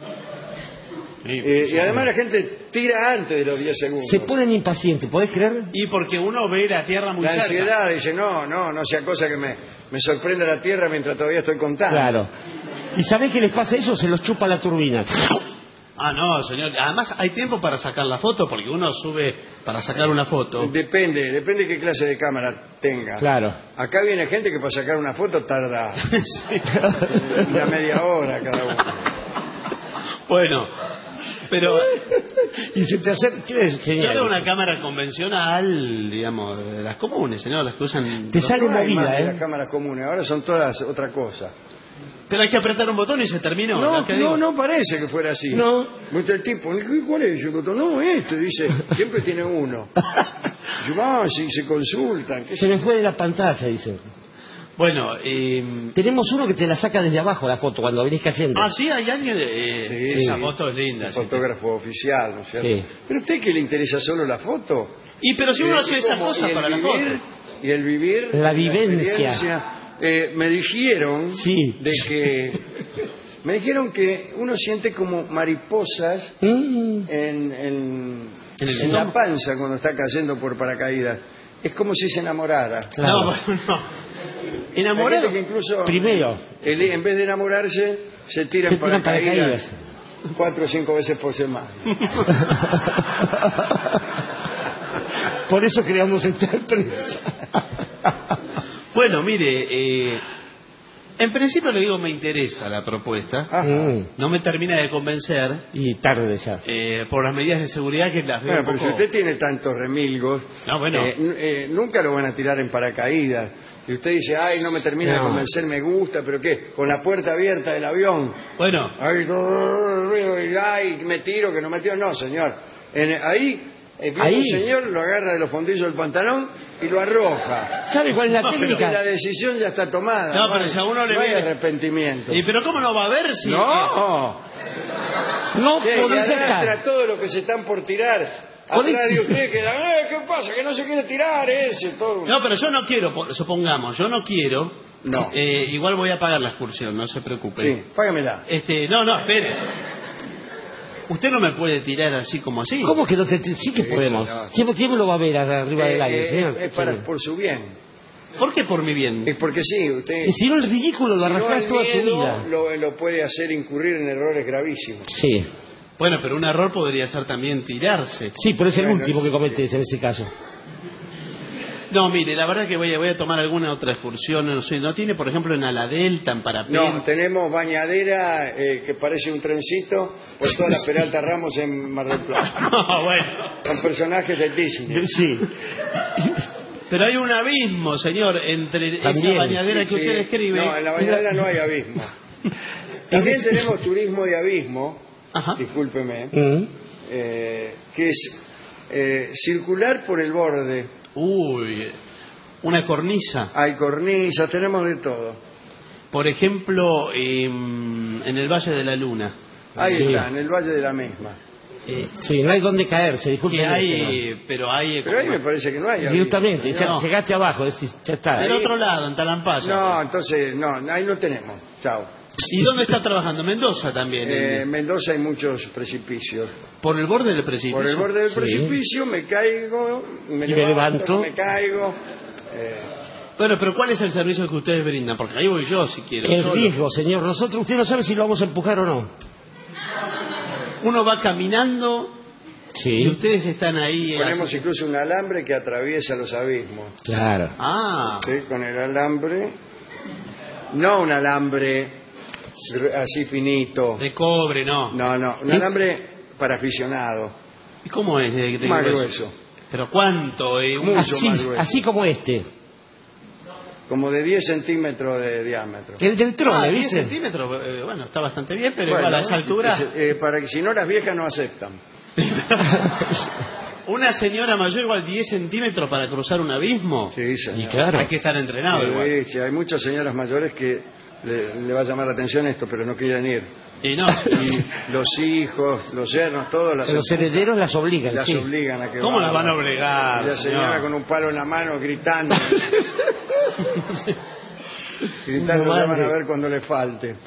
Y además la gente tira antes de los 10 segundos. Se ponen impacientes, ¿podés creer? Y porque uno ve la tierra muy La cerca. ansiedad dice, no sea cosa que me sorprenda la tierra mientras todavía estoy contando. Claro. ¿Y sabés qué les pasa a eso? Se los chupa la turbina. Ah, no, señor. Además, hay tiempo para sacar la foto, porque uno sube para sacar una foto. Depende qué clase de cámara tenga. Claro. Acá viene gente que para sacar una foto tarda una media hora cada uno. Bueno, pero y se te hace... yo de una cámara convencional, digamos, de las comunes, señor, las que usan... Te sale No hay movida, más de las cámaras comunes, ahora son todas otra cosa. Pero hay que apretar un botón y se terminó. No parece que fuera así. No. Muestra el tipo, ¿cuál es el botón? No, dice, siempre tiene uno. Dice, si se consultan. Se me fue de la pantalla, dice. Bueno, tenemos uno que te la saca desde abajo la foto cuando venís cayendo. Ah, sí, hay alguien esa foto es linda. Un fotógrafo oficial, ¿no es cierto? Sí. ¿Pero a usted que le interesa solo la foto? Pero si uno hace esa cosa para la foto. Y el vivir... La vivencia. Me dijeron me dijeron que uno siente como mariposas en la panza cuando está cayendo por paracaídas. Es como si se enamorara. Claro. No. Enamorado. Que incluso primero en vez de enamorarse se tiran paracaídas 4 o 5 veces por semana. Por eso creamos esta empresa. Bueno, mire, en principio le digo, me interesa la propuesta. No me termina de convencer. Y tarde ya. Por las medidas de seguridad que las veo. Bueno, pero si usted tiene tantos remilgos, nunca lo van a tirar en paracaídas. Y usted dice, no me termina de convencer, me gusta, pero ¿qué? Con la puerta abierta del avión. Bueno. Ay, me tiro, que no me tiro. No, señor. Ahí un señor lo agarra de los fondillos del pantalón y lo arroja. ¿Sabe cuál es la técnica? La decisión ya está tomada. No, pero si a uno le hay viene arrepentimiento. pero ¿cómo no va a ver si...? No podés sacar. A todos los que se están por tirar atrás de usted que ¿qué pasa? Que no se quiere tirar ese todo. No, pero yo no quiero, supongamos, yo no quiero. No. Igual voy a pagar la excursión, no se preocupe. Sí, págamela. No, espere. Usted no me puede tirar así como así. ¿Cómo que no te sí que podemos? ¿Quién lo va a ver arriba del aire, señor? Es por su bien. ¿Por qué por mi bien? Es porque sí, usted... Y si no el ridículo lo arrastras toda tu vida. Lo puede hacer incurrir en errores gravísimos. Sí. Bueno, pero un error podría ser también tirarse. Sí, pero es el último que cometes en ese caso. No, mire, la verdad que voy a tomar alguna otra excursión, no sé, ¿no tiene, por ejemplo, en Aladelta, en parapente? No, tenemos bañadera que parece un trencito por toda la Peralta Ramos en Mar del Plata. No, bueno. Con personajes de Disney. Sí. Pero hay un abismo, señor, entre esa bañadera que usted describe. No, en la bañadera no hay abismo. También tenemos turismo de abismo, discúlpeme, que es circular por el borde. Uy, una cornisa. Hay cornisas, tenemos de todo. Por ejemplo, en el Valle de la Luna. Ahí está, en el Valle de la misma. Sí, no hay donde caerse, disculpe. Pero hay ahí me parece que no hay. Directamente, ya llegaste abajo, ya está. Del otro lado, en Talampaya. No, entonces, no, ahí no tenemos. Chao. ¿Y dónde está trabajando? Mendoza también. En Mendoza hay muchos precipicios. ¿Por el borde del precipicio? Por el borde del precipicio me caigo, me levanto, me caigo. Bueno, pero ¿cuál es el servicio que ustedes brindan? Porque ahí voy yo si quiero. El riesgo, señor. Nosotros, usted no sabe si lo vamos a empujar o no. Uno va caminando y ustedes están ahí. Ponemos incluso un alambre que atraviesa los abismos. Claro. Sí, con el alambre. No un alambre así finito. De cobre, no. No, un alambre para aficionado. ¿Y cómo es? Más grueso. ¿Pero cuánto? Mucho más grueso. Así como este. Como de 10 centímetros de diámetro. El del trole, 10 centímetros, bueno, está bastante bien, pero igual a esa altura... para que si no las viejas no aceptan. Una señora mayor igual 10 centímetros para cruzar un abismo. Sí, señor. Y claro. Hay que estar entrenado igual. Sí, hay muchas señoras mayores que le va a llamar la atención esto, pero no quieren ir. Y no. Y los hijos, los yernos, todos los herederos las obligan. Las obligan a que ¿Cómo las van a obligar? La señora con un palo en la mano gritando. gritando, ya van a ver cuando le falte.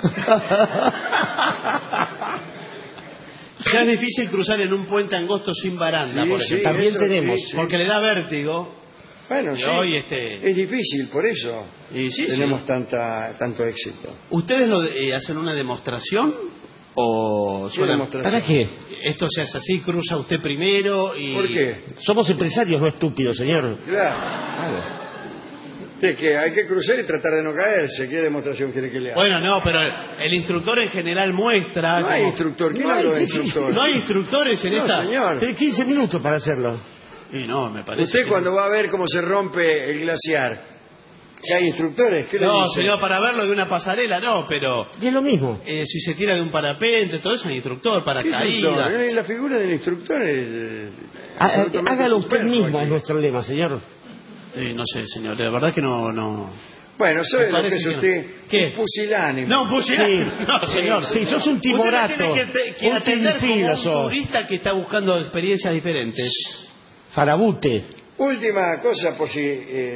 Ya es difícil cruzar en un puente angosto sin baranda, por ejemplo. También tenemos. Porque le da vértigo. Bueno, sí. Hoy es difícil, por eso tenemos tanto éxito. ¿Ustedes hacen una demostración? ¿O ¿Para qué? Esto se hace así, cruza usted primero y... ¿Por qué? Somos empresarios, no estúpidos, señor. Claro. Es que hay que cruzar y tratar de no caerse. ¿Qué demostración quiere que le haga? Bueno, no, pero el instructor en general muestra... No hay instructor. ¿Quién habló de instructor? No hay instructores en esta... No, señor. Tiene 15 minutos para hacerlo. Y no, me parece Usted cuando va a ver cómo se rompe el glaciar, ¿que hay instructores? ¿Qué le no, dice? señor, para verlo de una pasarela, no, pero... Y es lo mismo. Si se tira de un parapente, todo eso hay instructor, para ¿Qué caída. instructor? La figura del instructor es... Hágalo usted mismo, es nuestro lema, señor. No sé, señor, la verdad que no... Bueno, ¿sabe lo que es señor. usted? ¿Qué? Un pusilánime. No, un pusilánime. Sí. No, señor. Sí, sos un timorato. Usted tiene que atender como un turista que está buscando experiencias diferentes. Farabute. Última cosa, por si...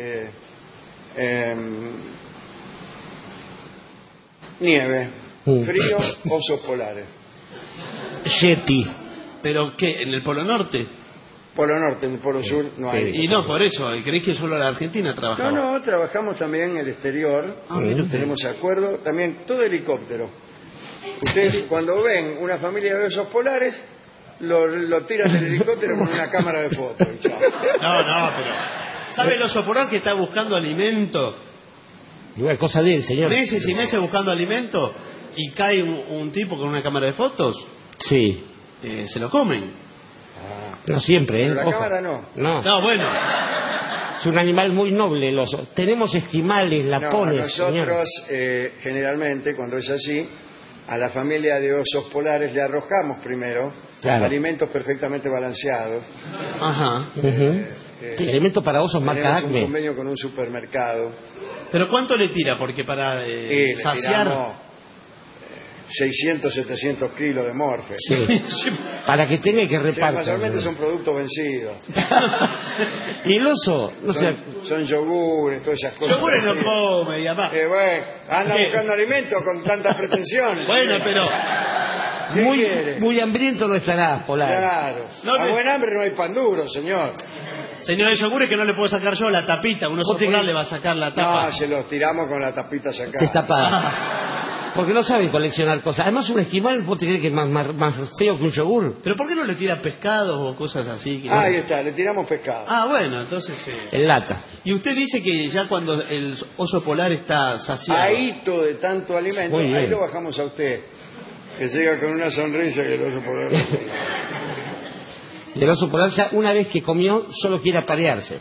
nieve, frío, osos polares. Yeti. ¿Pero qué? ¿En el Polo Norte? Polo Norte, en el Polo Sur no hay. Y no, por eso, ¿creéis que solo la Argentina trabajaba? No, trabajamos también en el exterior, tenemos acuerdo, también todo helicóptero. Ustedes cuando ven una familia de osos polares, lo tiran del helicóptero con una cámara de fotos. No, pero... ¿Sabe el oso polar que está buscando alimento? Igual cosa de él, señor. Meses y meses buscando alimento y cae un tipo con una cámara de fotos. Sí. Se lo comen. No siempre, ¿eh? Pero la cámara no. No, bueno. Es un animal muy noble el oso. Tenemos esquimales, lapones. Nosotros, generalmente, cuando es así, a la familia de osos polares le arrojamos primero alimentos perfectamente balanceados. Ajá. Alimentos para osos marca Acme. Un convenio con un supermercado. ¿Pero cuánto le tira? Porque para saciar... 600, 700 kilos de morfe. Sí. Para que tenga que repartir. Mayormente son productos vencidos. Y el oso, son yogures, todas esas cosas. Yogures no come, y además. Bueno, anda buscando alimento con tantas pretensiones. Bueno, pero... Muy hambriento no estará, Polar. Claro. A buen hambre no hay pan duro, señor. Señor, el yogur es que no le puedo sacar yo la tapita. Un oso polar le va a sacar la tapa. No, se los tiramos con la tapita sacada. Destapada. Porque no saben coleccionar cosas. Además, un esquimal, ¿vos te crees que es más feo que un yogur? ¿Pero por qué no le tira pescados o cosas así? Ahí está, le tiramos pescado. Bueno, entonces... En lata. Y usted dice que ya cuando el oso polar está saciado... Ahito de tanto alimento, ahí lo bajamos a usted. Que llega con una sonrisa y el oso polar... Y el oso polar ya una vez que comió, solo quiere aparearse.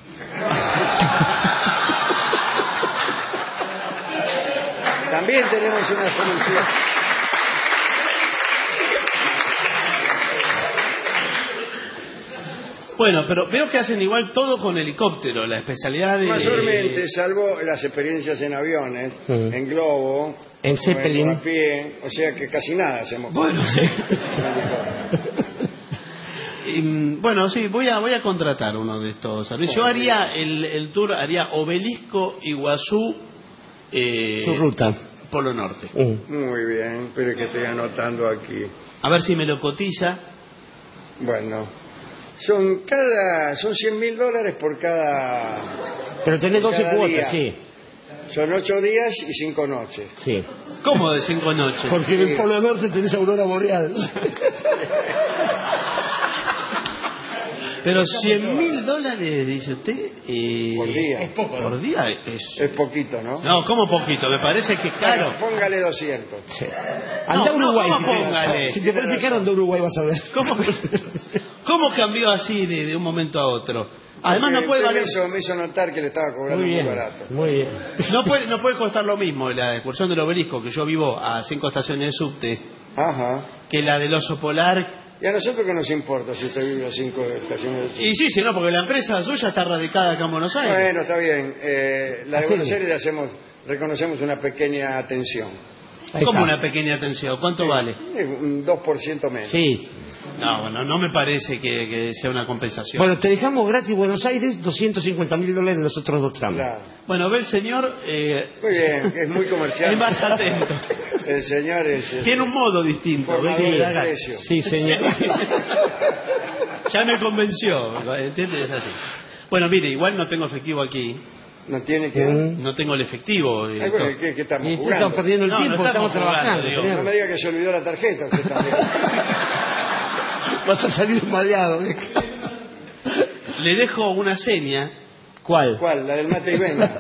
También tenemos una solución. Bueno, pero veo que hacen igual todo con helicóptero, la especialidad de... Mayormente, salvo las experiencias en aviones, en globo, en Zeppelin, a pie, o sea que casi nada hacemos. Bueno, sí. Bueno, sí, voy a contratar uno de estos servicios. Yo haría el tour, haría Obelisco, Iguazú, su ruta. Polo Norte. Muy bien, espere que estoy anotando aquí. A ver si me lo cotiza. Bueno, son $100.000 por cada... Pero tenés 12 cuotas, día. Sí. Son 8 días y 5 noches. Sí. ¿Cómo de 5 noches? Porque en el Polo Norte tenés aurora boreal. Pero $100.000, dice usted. Por día. Es poco. Por día es poquito, ¿no? No, ¿cómo poquito? Me parece que es caro. Bueno, póngale 200. Sí. Anda a Uruguay. Póngale. Si te parece caro, anda a Uruguay, vas a ver. ¿Cómo cambió así de un momento a otro? Además no puede valer... me hizo notar que le estaba cobrando muy barato. Muy bien. No puede costar lo mismo la excursión del Obelisco, que yo vivo a 5 estaciones de subte, que la del oso polar. ¿Y a nosotros qué nos importa si usted vive a 5 estaciones de subte? Y sí, no, porque la empresa suya está radicada acá en Buenos Aires. Bueno, está bien. La de Buenos Aires reconocemos una pequeña atención. ¿Cómo una pequeña atención? ¿Cuánto vale? Un 2% menos. Sí. No, bueno, no me parece que sea una compensación. Bueno, te dejamos gratis Buenos Aires, $250.000 en los otros 2 tramos. Claro. Bueno, ve el señor... Muy bien, es muy comercial. Es más atento. El señor es... Tiene un modo distinto. Sí, señor. Ya me convenció, ¿entiendes? Es así. Bueno, mire, igual no tengo efectivo aquí. No tiene que... No tengo el efectivo. Ay, bueno, ¿qué estamos jugando? Estamos perdiendo el tiempo, no estamos trabajando. jugando, No me diga que se olvidó la tarjeta, usted también. Vas a salir maleado. Le dejo una seña. ¿Cuál? ¿Cuál? La del mate y venga.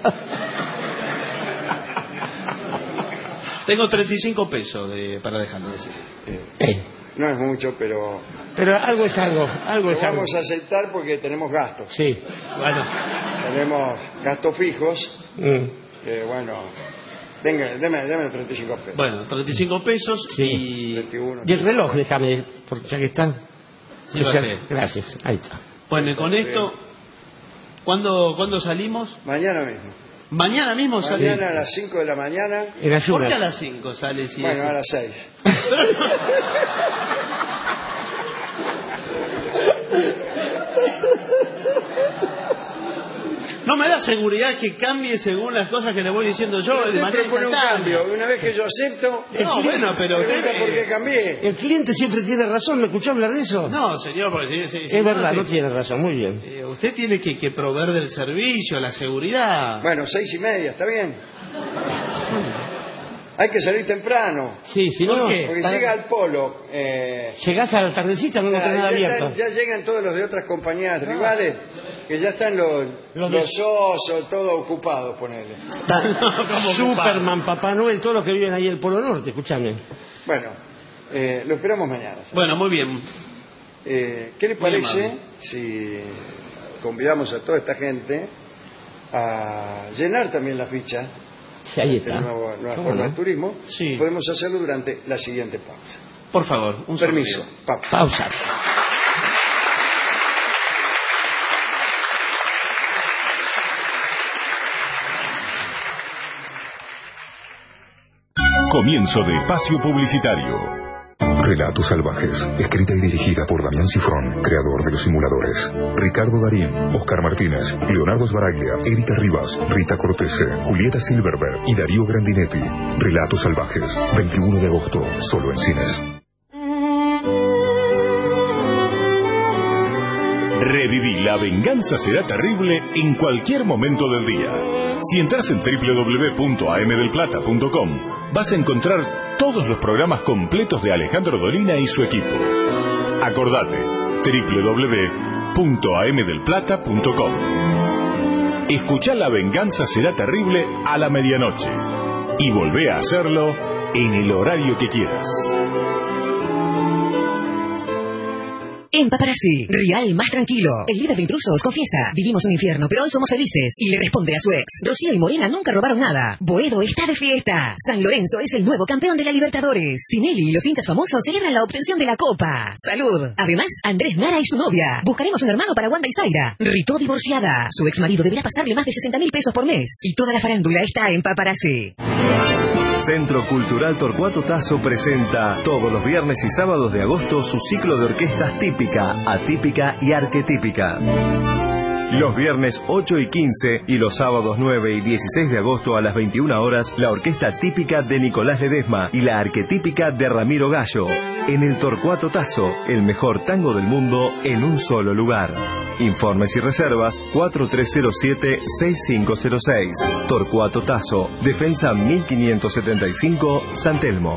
Tengo 35 pesos para dejarle decir. No es mucho, pero... Pero algo es algo, Lo vamos a aceptar porque tenemos gastos. Sí. Bueno. Tenemos gastos fijos. Bueno, venga, deme 35 pesos. Bueno, 35 pesos y... 21. Y el reloj, déjame, porque ya que está. Sí, va a ser. Gracias, ahí está. Bueno, y con esto, ¿cuándo salimos? Mañana mismo. ¿Mañana mismo salimos? Mañana a las 5 de la mañana. En Ayunas. ¿Por qué a las 5 sale? Si bueno, a las 6. No me da seguridad que cambie según las cosas que le voy diciendo yo. Usted propone un cambio. Una vez que yo acepto... No, bueno, pero... ¿Por qué cambié? El cliente siempre tiene razón, ¿me escuchó hablar de eso? No, señor, porque... Es verdad, no tiene razón, muy bien. Usted tiene que proveer del servicio, la seguridad. Bueno, 6:30, ¿está bien? Hay que salir temprano. Sí, si no... Porque llega al polo... Llegás a la tardecita, no tenés nada abierto. Ya llegan todos los de otras compañías rivales, que ya están los osos, todos ocupados, ponele. Superman, Papá Noel, todos los que viven ahí en el Polo Norte, escúchame. Bueno, lo esperamos mañana. ¿Sabes? Bueno, muy bien. ¿Qué le parece si convidamos a toda esta gente a llenar también la ficha? Sí, ahí está. Nueva forma de turismo. Sí. Podemos hacerlo durante la siguiente pausa. Por favor, un permiso. Pausa. Comienzo de espacio publicitario. Relatos salvajes, escrita y dirigida por Damián Cifrón, creador de los simuladores. Ricardo Darín, Oscar Martínez, Leonardo Sbaraglia, Erika Rivas, Rita Cortese, Julieta Silverberg y Darío Grandinetti. Relatos salvajes, 21 de agosto, solo en cines. Reviví La venganza será terrible en cualquier momento del día. Si entras en www.amdelplata.com vas a encontrar todos los programas completos de Alejandro Dolina y su equipo. Acordate, www.amdelplata.com. Escuchá La venganza será terrible a la medianoche y volvé a hacerlo en el horario que quieras. En Paparazzi, Real más tranquilo. El líder de intrusos confiesa: vivimos un infierno, pero hoy somos felices. Y le responde a su ex: Rocío y Morena nunca robaron nada. Boedo está de fiesta. San Lorenzo es el nuevo campeón de la Libertadores. Sinelli y los hinchas famosos celebran la obtención de la Copa. ¡Salud! Además, Andrés Nara y su novia. Buscaremos un hermano para Wanda y Zaira. Ritó divorciada. Su ex marido deberá pasarle más de 60.000 pesos por mes. Y toda la farándula está en Paparazzi. Centro Cultural Torcuato Tasso presenta todos los viernes y sábados de agosto su ciclo de orquestas típica, atípica y arquetípica. Los viernes 8 y 15 y los sábados 9 y 16 de agosto a las 21 horas, la orquesta típica de Nicolás Ledesma y la arquetípica de Ramiro Gallo. En el Torcuato Tasso, el mejor tango del mundo en un solo lugar. Informes y reservas 4307-6506. Torcuato Tasso, Defensa 1575, San Telmo.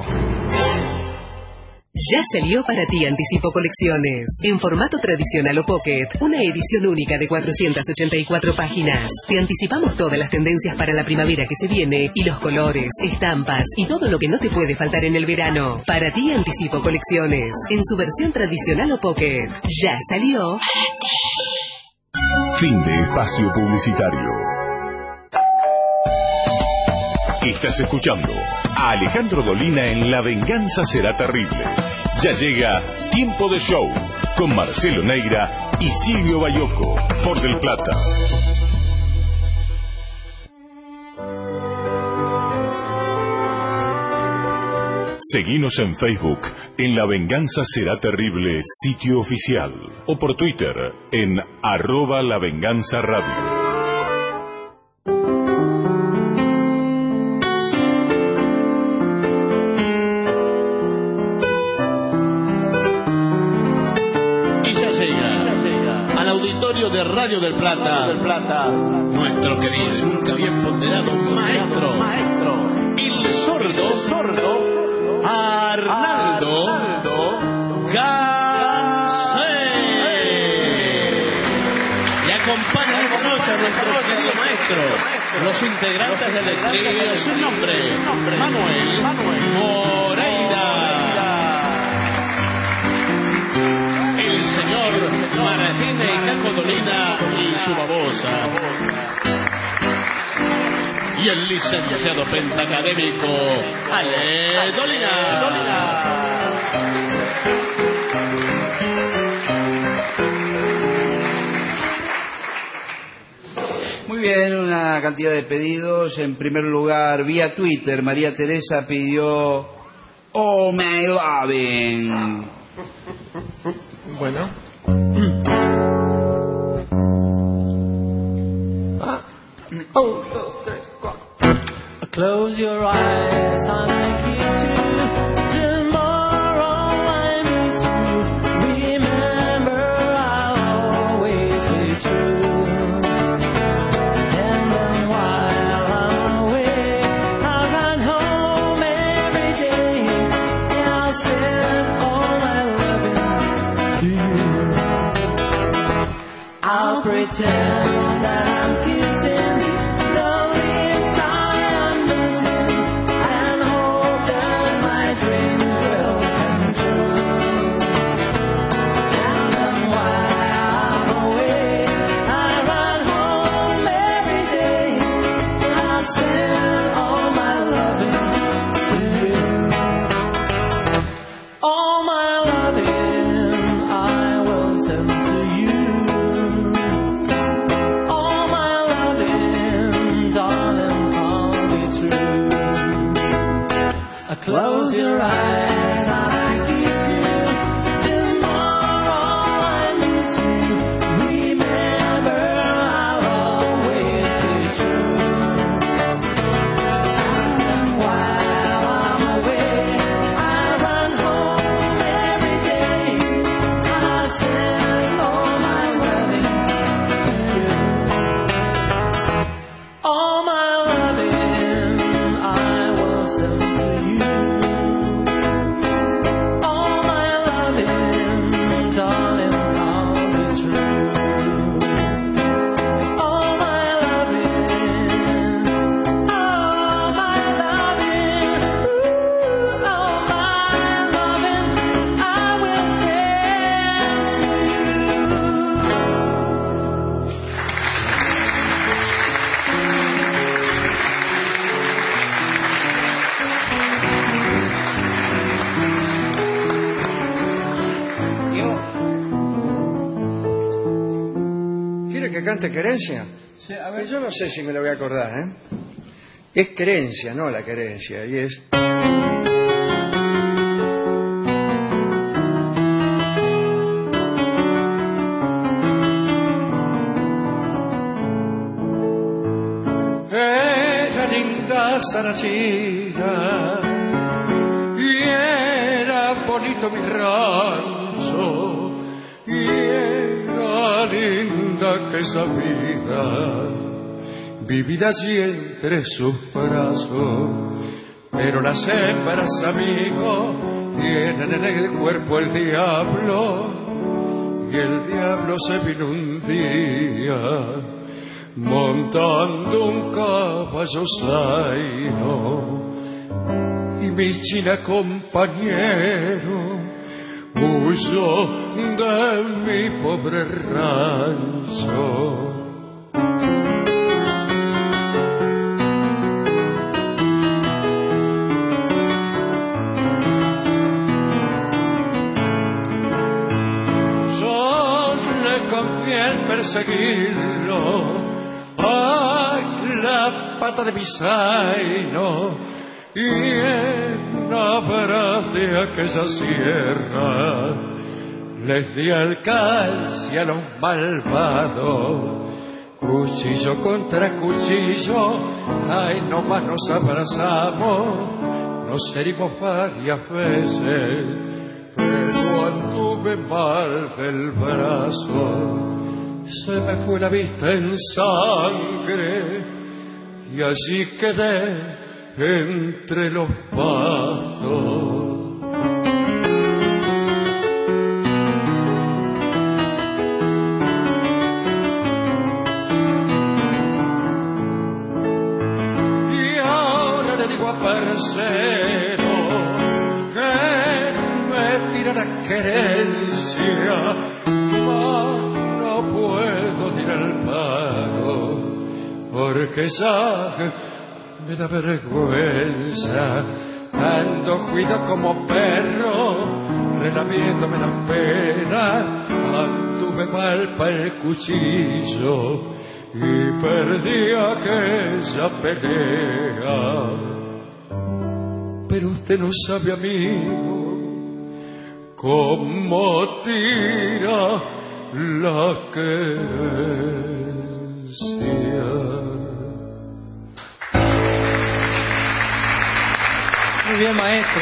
Ya salió para ti Anticipo Colecciones, en formato tradicional o pocket, una edición única de 484 páginas. Te anticipamos todas las tendencias para la primavera que se viene y los colores, estampas y todo lo que no te puede faltar en el verano. Para ti Anticipo Colecciones, en su versión tradicional o pocket. Ya salió para ti. Fin de espacio publicitario. Estás escuchando a Alejandro Dolina en La venganza será terrible. Ya llega Tiempo de Show con Marcelo Neira y Silvio Bayoco por Del Plata. Seguinos en Facebook, en La Venganza Será Terrible, sitio oficial, o por Twitter, en @lavenganzaradio. De Radio del Plata, nuestro querido y nunca bien ponderado maestro, el sordo Arnaldo Gansé. Y acompaña esta noche a nuestro querido maestro, los integrantes del trío sin nombre, Manuel Moreira, el señor Martínez y Caco Dolina y su babosa, y el licenciado pentacadémico Ale Dolina. Muy bien, una cantidad de pedidos. En primer lugar, vía Twitter, María Teresa pidió Oh My Loving. Bueno. Oh, 2, 3, 4. Close your eyes and I kiss you. Tomorrow I miss you. Remember I'll always be true. And then while I'm away, I'll run home every day. And I'll send all my loving to you. I'll pretend that I'm kissing. Close your eyes, I kiss you. Tomorrow I miss you. Remember, I'll always be true. And then while I'm away, I run home every day. I send all my loving to you. All my loving I will send to you. ¿Quiere que cante Querencia? Sí, a ver. Yo no sé si me lo voy a acordar, ¿eh? Es Querencia, no la Querencia, y es... Era linda Sarachina y era bonito mi rancho y era linda que sabía vivir allí entre sus brazos, pero las hembras, amigo, tienen en el cuerpo el diablo y el diablo se vino un día montando un caballo zaino y mi china compañero huyó de mi pobre rancho. Yo le confié en perseguirlo a la pata de mi zaino y en abras de aquella sierra les di alcance a los malvados. Cuchillo contra cuchillo, ay, nomás nos abrazamos, nos herimos varias veces, pero anduve mal del brazo. Se me fue la vista en sangre y allí quedé entre los pastos. Y ahora le digo a Parcero que me tira la querencia. No puedo ir al pago porque ya me da vergüenza. Ando juido como perro, relamiéndome las penas. Anduve mal para el cuchillo y perdí aquella pelea. Pero usted no sabe, amigo, cómo tira la querencia. Muy bien, maestro.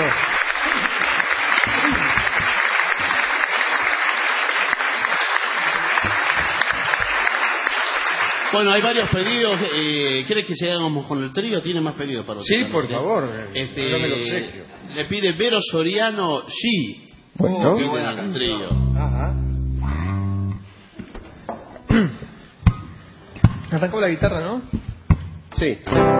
Bueno, hay varios pedidos. ¿Quiere que sigamos con el trío? ¿Tiene más pedidos para usted? Sí, por favor. Dame el obsequio. Le pide Vero Soriano, sí. Bueno. Qué buena el trío. Ajá. Arrancó la guitarra, ¿no? Sí.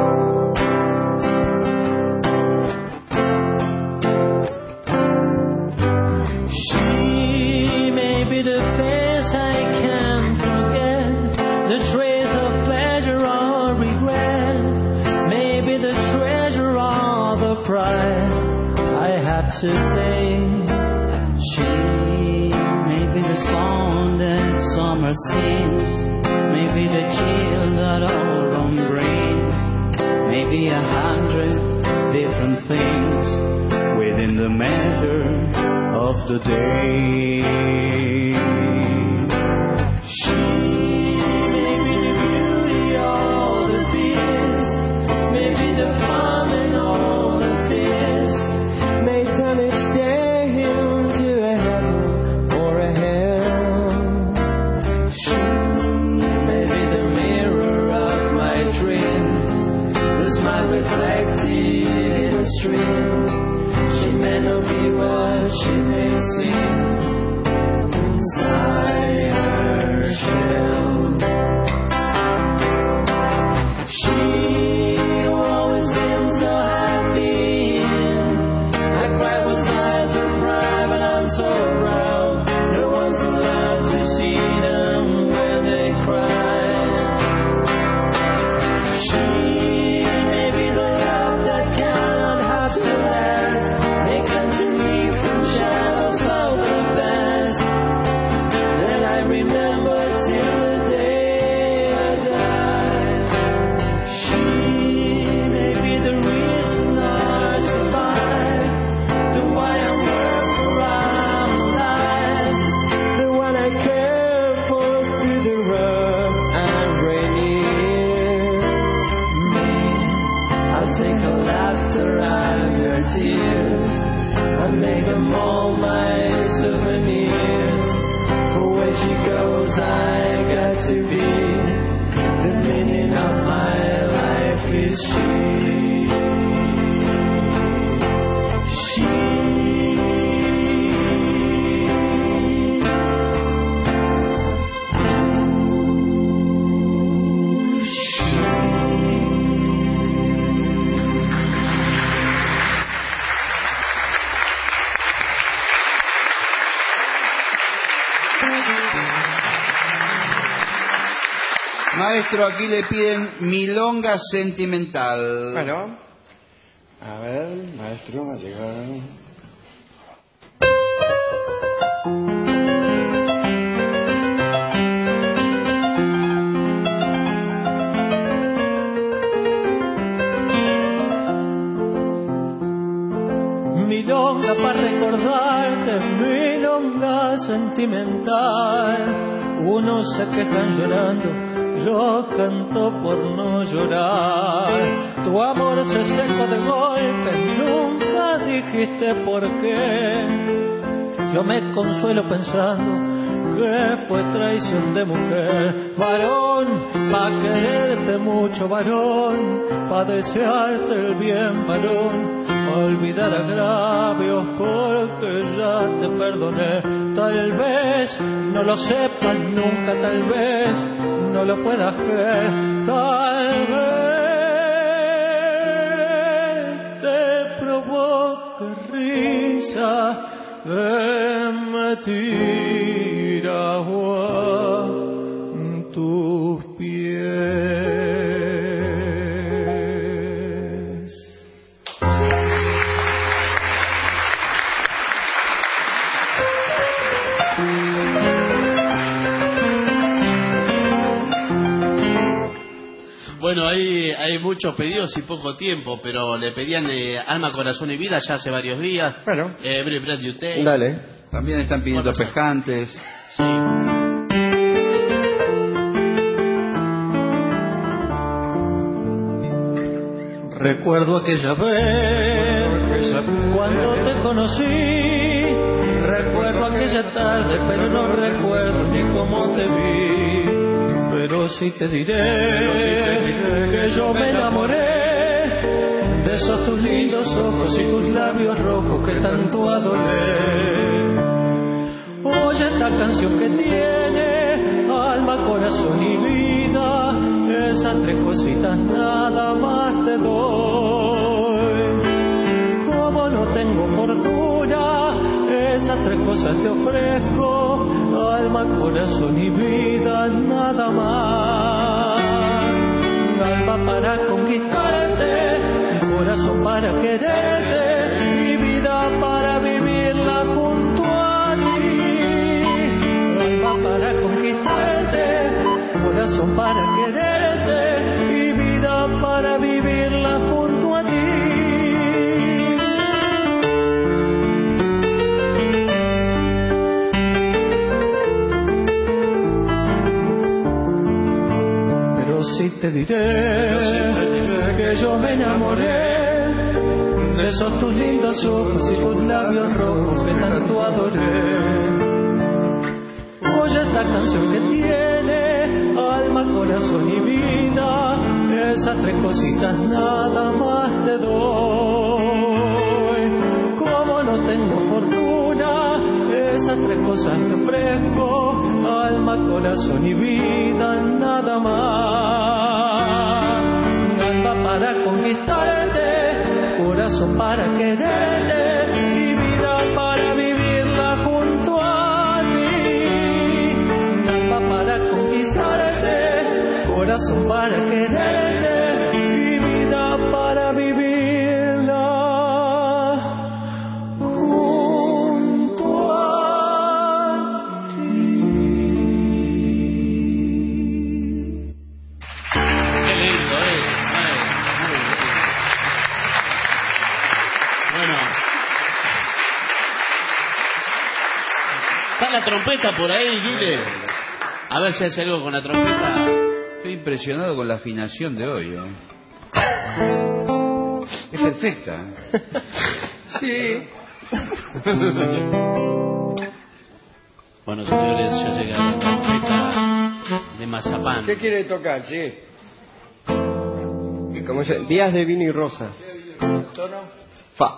She may be the face I can't forget, the trace of pleasure or regret, maybe the treasure or the price I had to pay. She may be the song that summer sings, maybe the chill that autumn brings, maybe 100 different things within the measure of the day. She may be the beauty or the beast, maybe the fun and all the fears, may turn each day into a heaven or a hell. She may be the mirror of my dreams, the smile reflected in a stream. She may not be what she may seem inside her shell. She who always seems so happy, I cry with eyes of pride, but I'm so proud. No one's allowed to see them when they cry. She may be the love that cannot have to last, to me from shadows of the past that I remember till the day I die. She may be the reason I survive, the why I work for I'm alive, the one I care for through the rough and rainy years. Me, I'll take her laughter and her tears, I make them all my souvenirs. For where she goes, I got to be. The meaning of my life is she. Maestro, aquí le piden Milonga Sentimental. Bueno, a ver, maestro, ha llegado. recordarte milonga sentimental. Unos se quejan llorando, yo canto por no llorar. Tu amor se secó de golpe, nunca dijiste por qué. Yo me consuelo pensando que fue traición de mujer. Varón, pa' quererte mucho, varón, pa' desearte el bien, varón, pa' olvidar agravios porque ya te perdoné. Tal vez no lo sepas nunca, tal vez no lo puedas creer, tal vez te provoque risa que me tira agua tus pies. Bueno, hay muchos pedidos y poco tiempo, pero le pedían Alma, Corazón y Vida ya hace varios días. Claro. Every Breath You Take. Dale. También están pidiendo Pejantes. Sí. Recuerdo aquella vez cuando te conocí. Recuerdo aquella tarde, pero no recuerdo ni cómo te vi. Pero sí te diré que yo me enamoré de esos tus lindos ojos y tus labios rojos que tanto adoré. Oye esta canción que tiene alma, corazón y vida, esas tres cositas nada más te doy. Como no tengo fortuna, esas tres cosas te ofrezco, alma, corazón y vida, nada más. Alma para conquistarte, corazón para quererte, y vida para vivirla junto a ti. Alma para conquistarte, corazón para quererte, y vida para vivirla junto a ti. Sí te diré que yo me enamoré de esos tus lindos ojos y tus labios rojos que tanto adoré. Oye esta canción que tiene alma, corazón y vida, esas tres cositas nada más te doy. Como no tengo fortuna, esas tres cosas te ofrezco, alma, corazón y vida, nada más. Alma para conquistarte, corazón para quererte, y vida para vivirla junto a ti. Alma para conquistarte, corazón para quererte, y vida para vivirla junto a ti. Qué lindo, Bueno. ¿Está la trompeta por ahí, Guille? A ver si hace algo con la trompeta. Estoy impresionado con la afinación de hoy. Es perfecta. Sí. Bueno, señores, ya llega la trompeta de mazapán. ¿Qué quiere tocar, sí? ¿Cómo se llama? Días de vino y rosas. ¿Tono? Fa.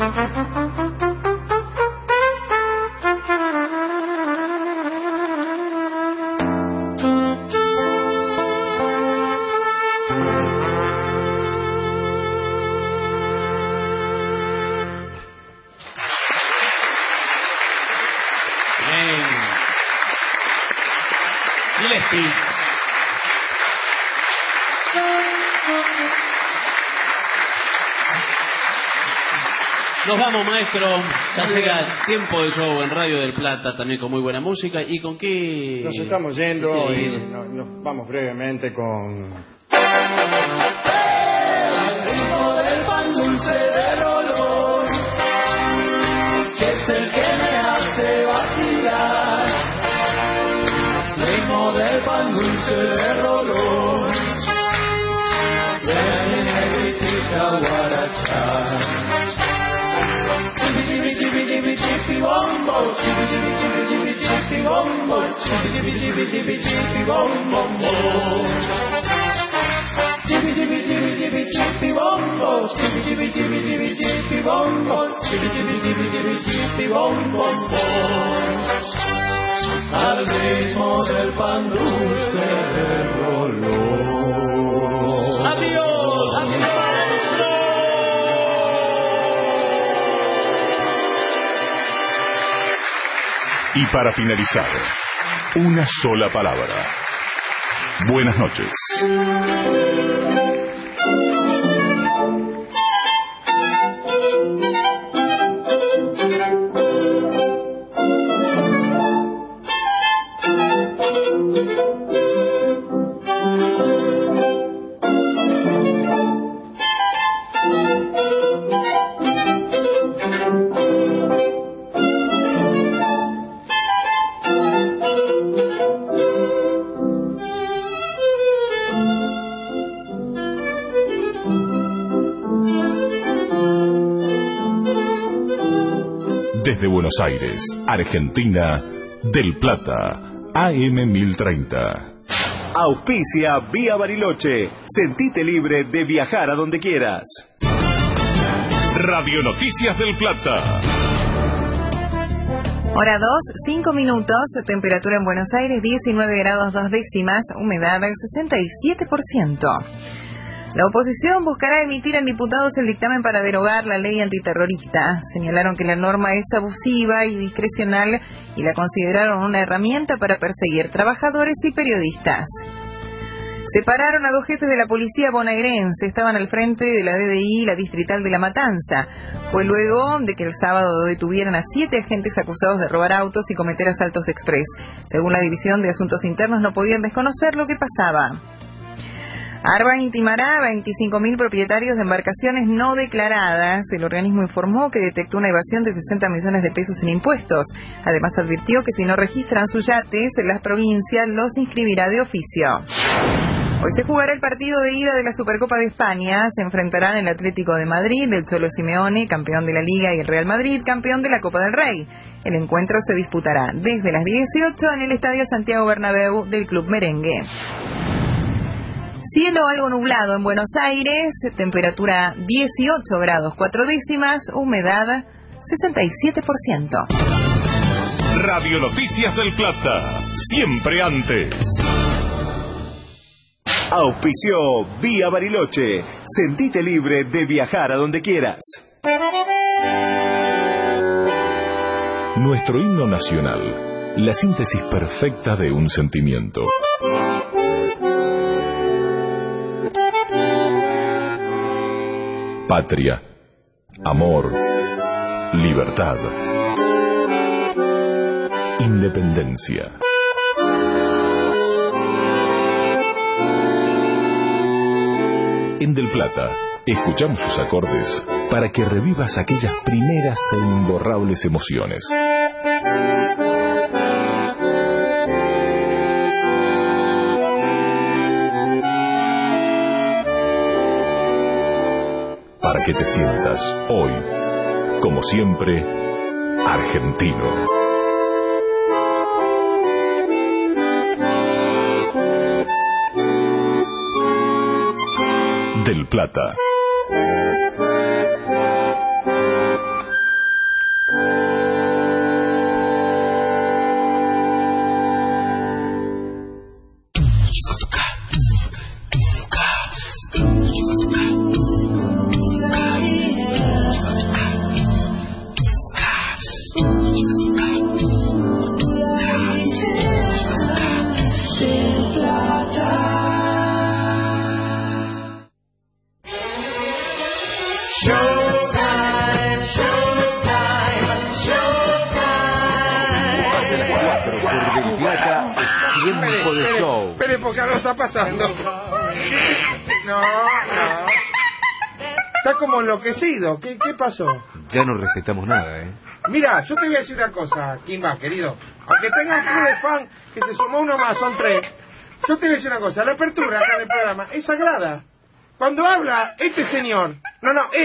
Nos vamos, maestro. Ya llega el tiempo de show en Radio del Plata, también con muy buena música. ¿Y con qué? Nos estamos yendo y nos vamos brevemente con... Al ritmo del pan dulce de Rolón, que es el que me hace vacilar. Ritmo del pan dulce de Rolón, de mi negrita guarachá. Chibi chibi chibi chibi bombo, chibi chibi chibi chibi chibi bombo, chibi chibi chibi chibi bombo. Chibi chibi chibi chibi chibi bombo, chibi chibi chibi chibi chibi bombo, chibi chibi chibi chibi chibi bombo. Al ritmo del pan dulce de Rolón. Adiós, adiós. Y para finalizar, una sola palabra. Buenas noches. Desde Buenos Aires, Argentina, Del Plata, AM 1030. Auspicia Vía Bariloche. Sentite libre de viajar a donde quieras. Radio Noticias del Plata. Hora 2, 5 minutos, temperatura en Buenos Aires 19 grados 2 décimas, humedad del 67%. La oposición buscará emitir en diputados el dictamen para derogar la ley antiterrorista. Señalaron que la norma es abusiva y discrecional y la consideraron una herramienta para perseguir trabajadores y periodistas. Separaron a 2 jefes de la policía bonaerense, estaban al frente de la DDI y la distrital de La Matanza. Fue luego de que el sábado detuvieran a 7 agentes acusados de robar autos y cometer asaltos express. Según la División de Asuntos Internos, no podían desconocer lo que pasaba. ARBA intimará a 25.000 propietarios de embarcaciones no declaradas. El organismo informó que detectó una evasión de 60 millones de pesos en impuestos. Además advirtió que si no registran sus yates, las provincias los inscribirá de oficio. Hoy se jugará el partido de ida de la Supercopa de España. Se enfrentarán el Atlético de Madrid, el Cholo Simeone, campeón de la Liga, y el Real Madrid, campeón de la Copa del Rey. El encuentro se disputará desde las 18 en el Estadio Santiago Bernabéu del Club Merengue. Cielo algo nublado en Buenos Aires, temperatura 18 grados 4 décimas, humedad 67%. Radio Noticias del Plata, siempre antes. Auspició Vía Bariloche. Sentite libre de viajar a donde quieras. Nuestro himno nacional, la síntesis perfecta de un sentimiento. Patria, amor, libertad, independencia. En Del Plata, escuchamos sus acordes para que revivas aquellas primeras e imborrables emociones. Para que te sientas hoy, como siempre, argentino. Del Plata. Showtime, showtime, showtime. Hace las 4 por Ventaja es tiempo de show. Espere, porque algo está pasando. No. Está como enloquecido. ¿Qué pasó? Ya no respetamos nada, ¿eh? Mira, yo te voy a decir una cosa, Kimba, querido. Aunque tenga un club de fan que se sumó uno más, son 3. Yo te voy a decir una cosa. La apertura acá en el programa es sagrada. Cuando habla este señor... No,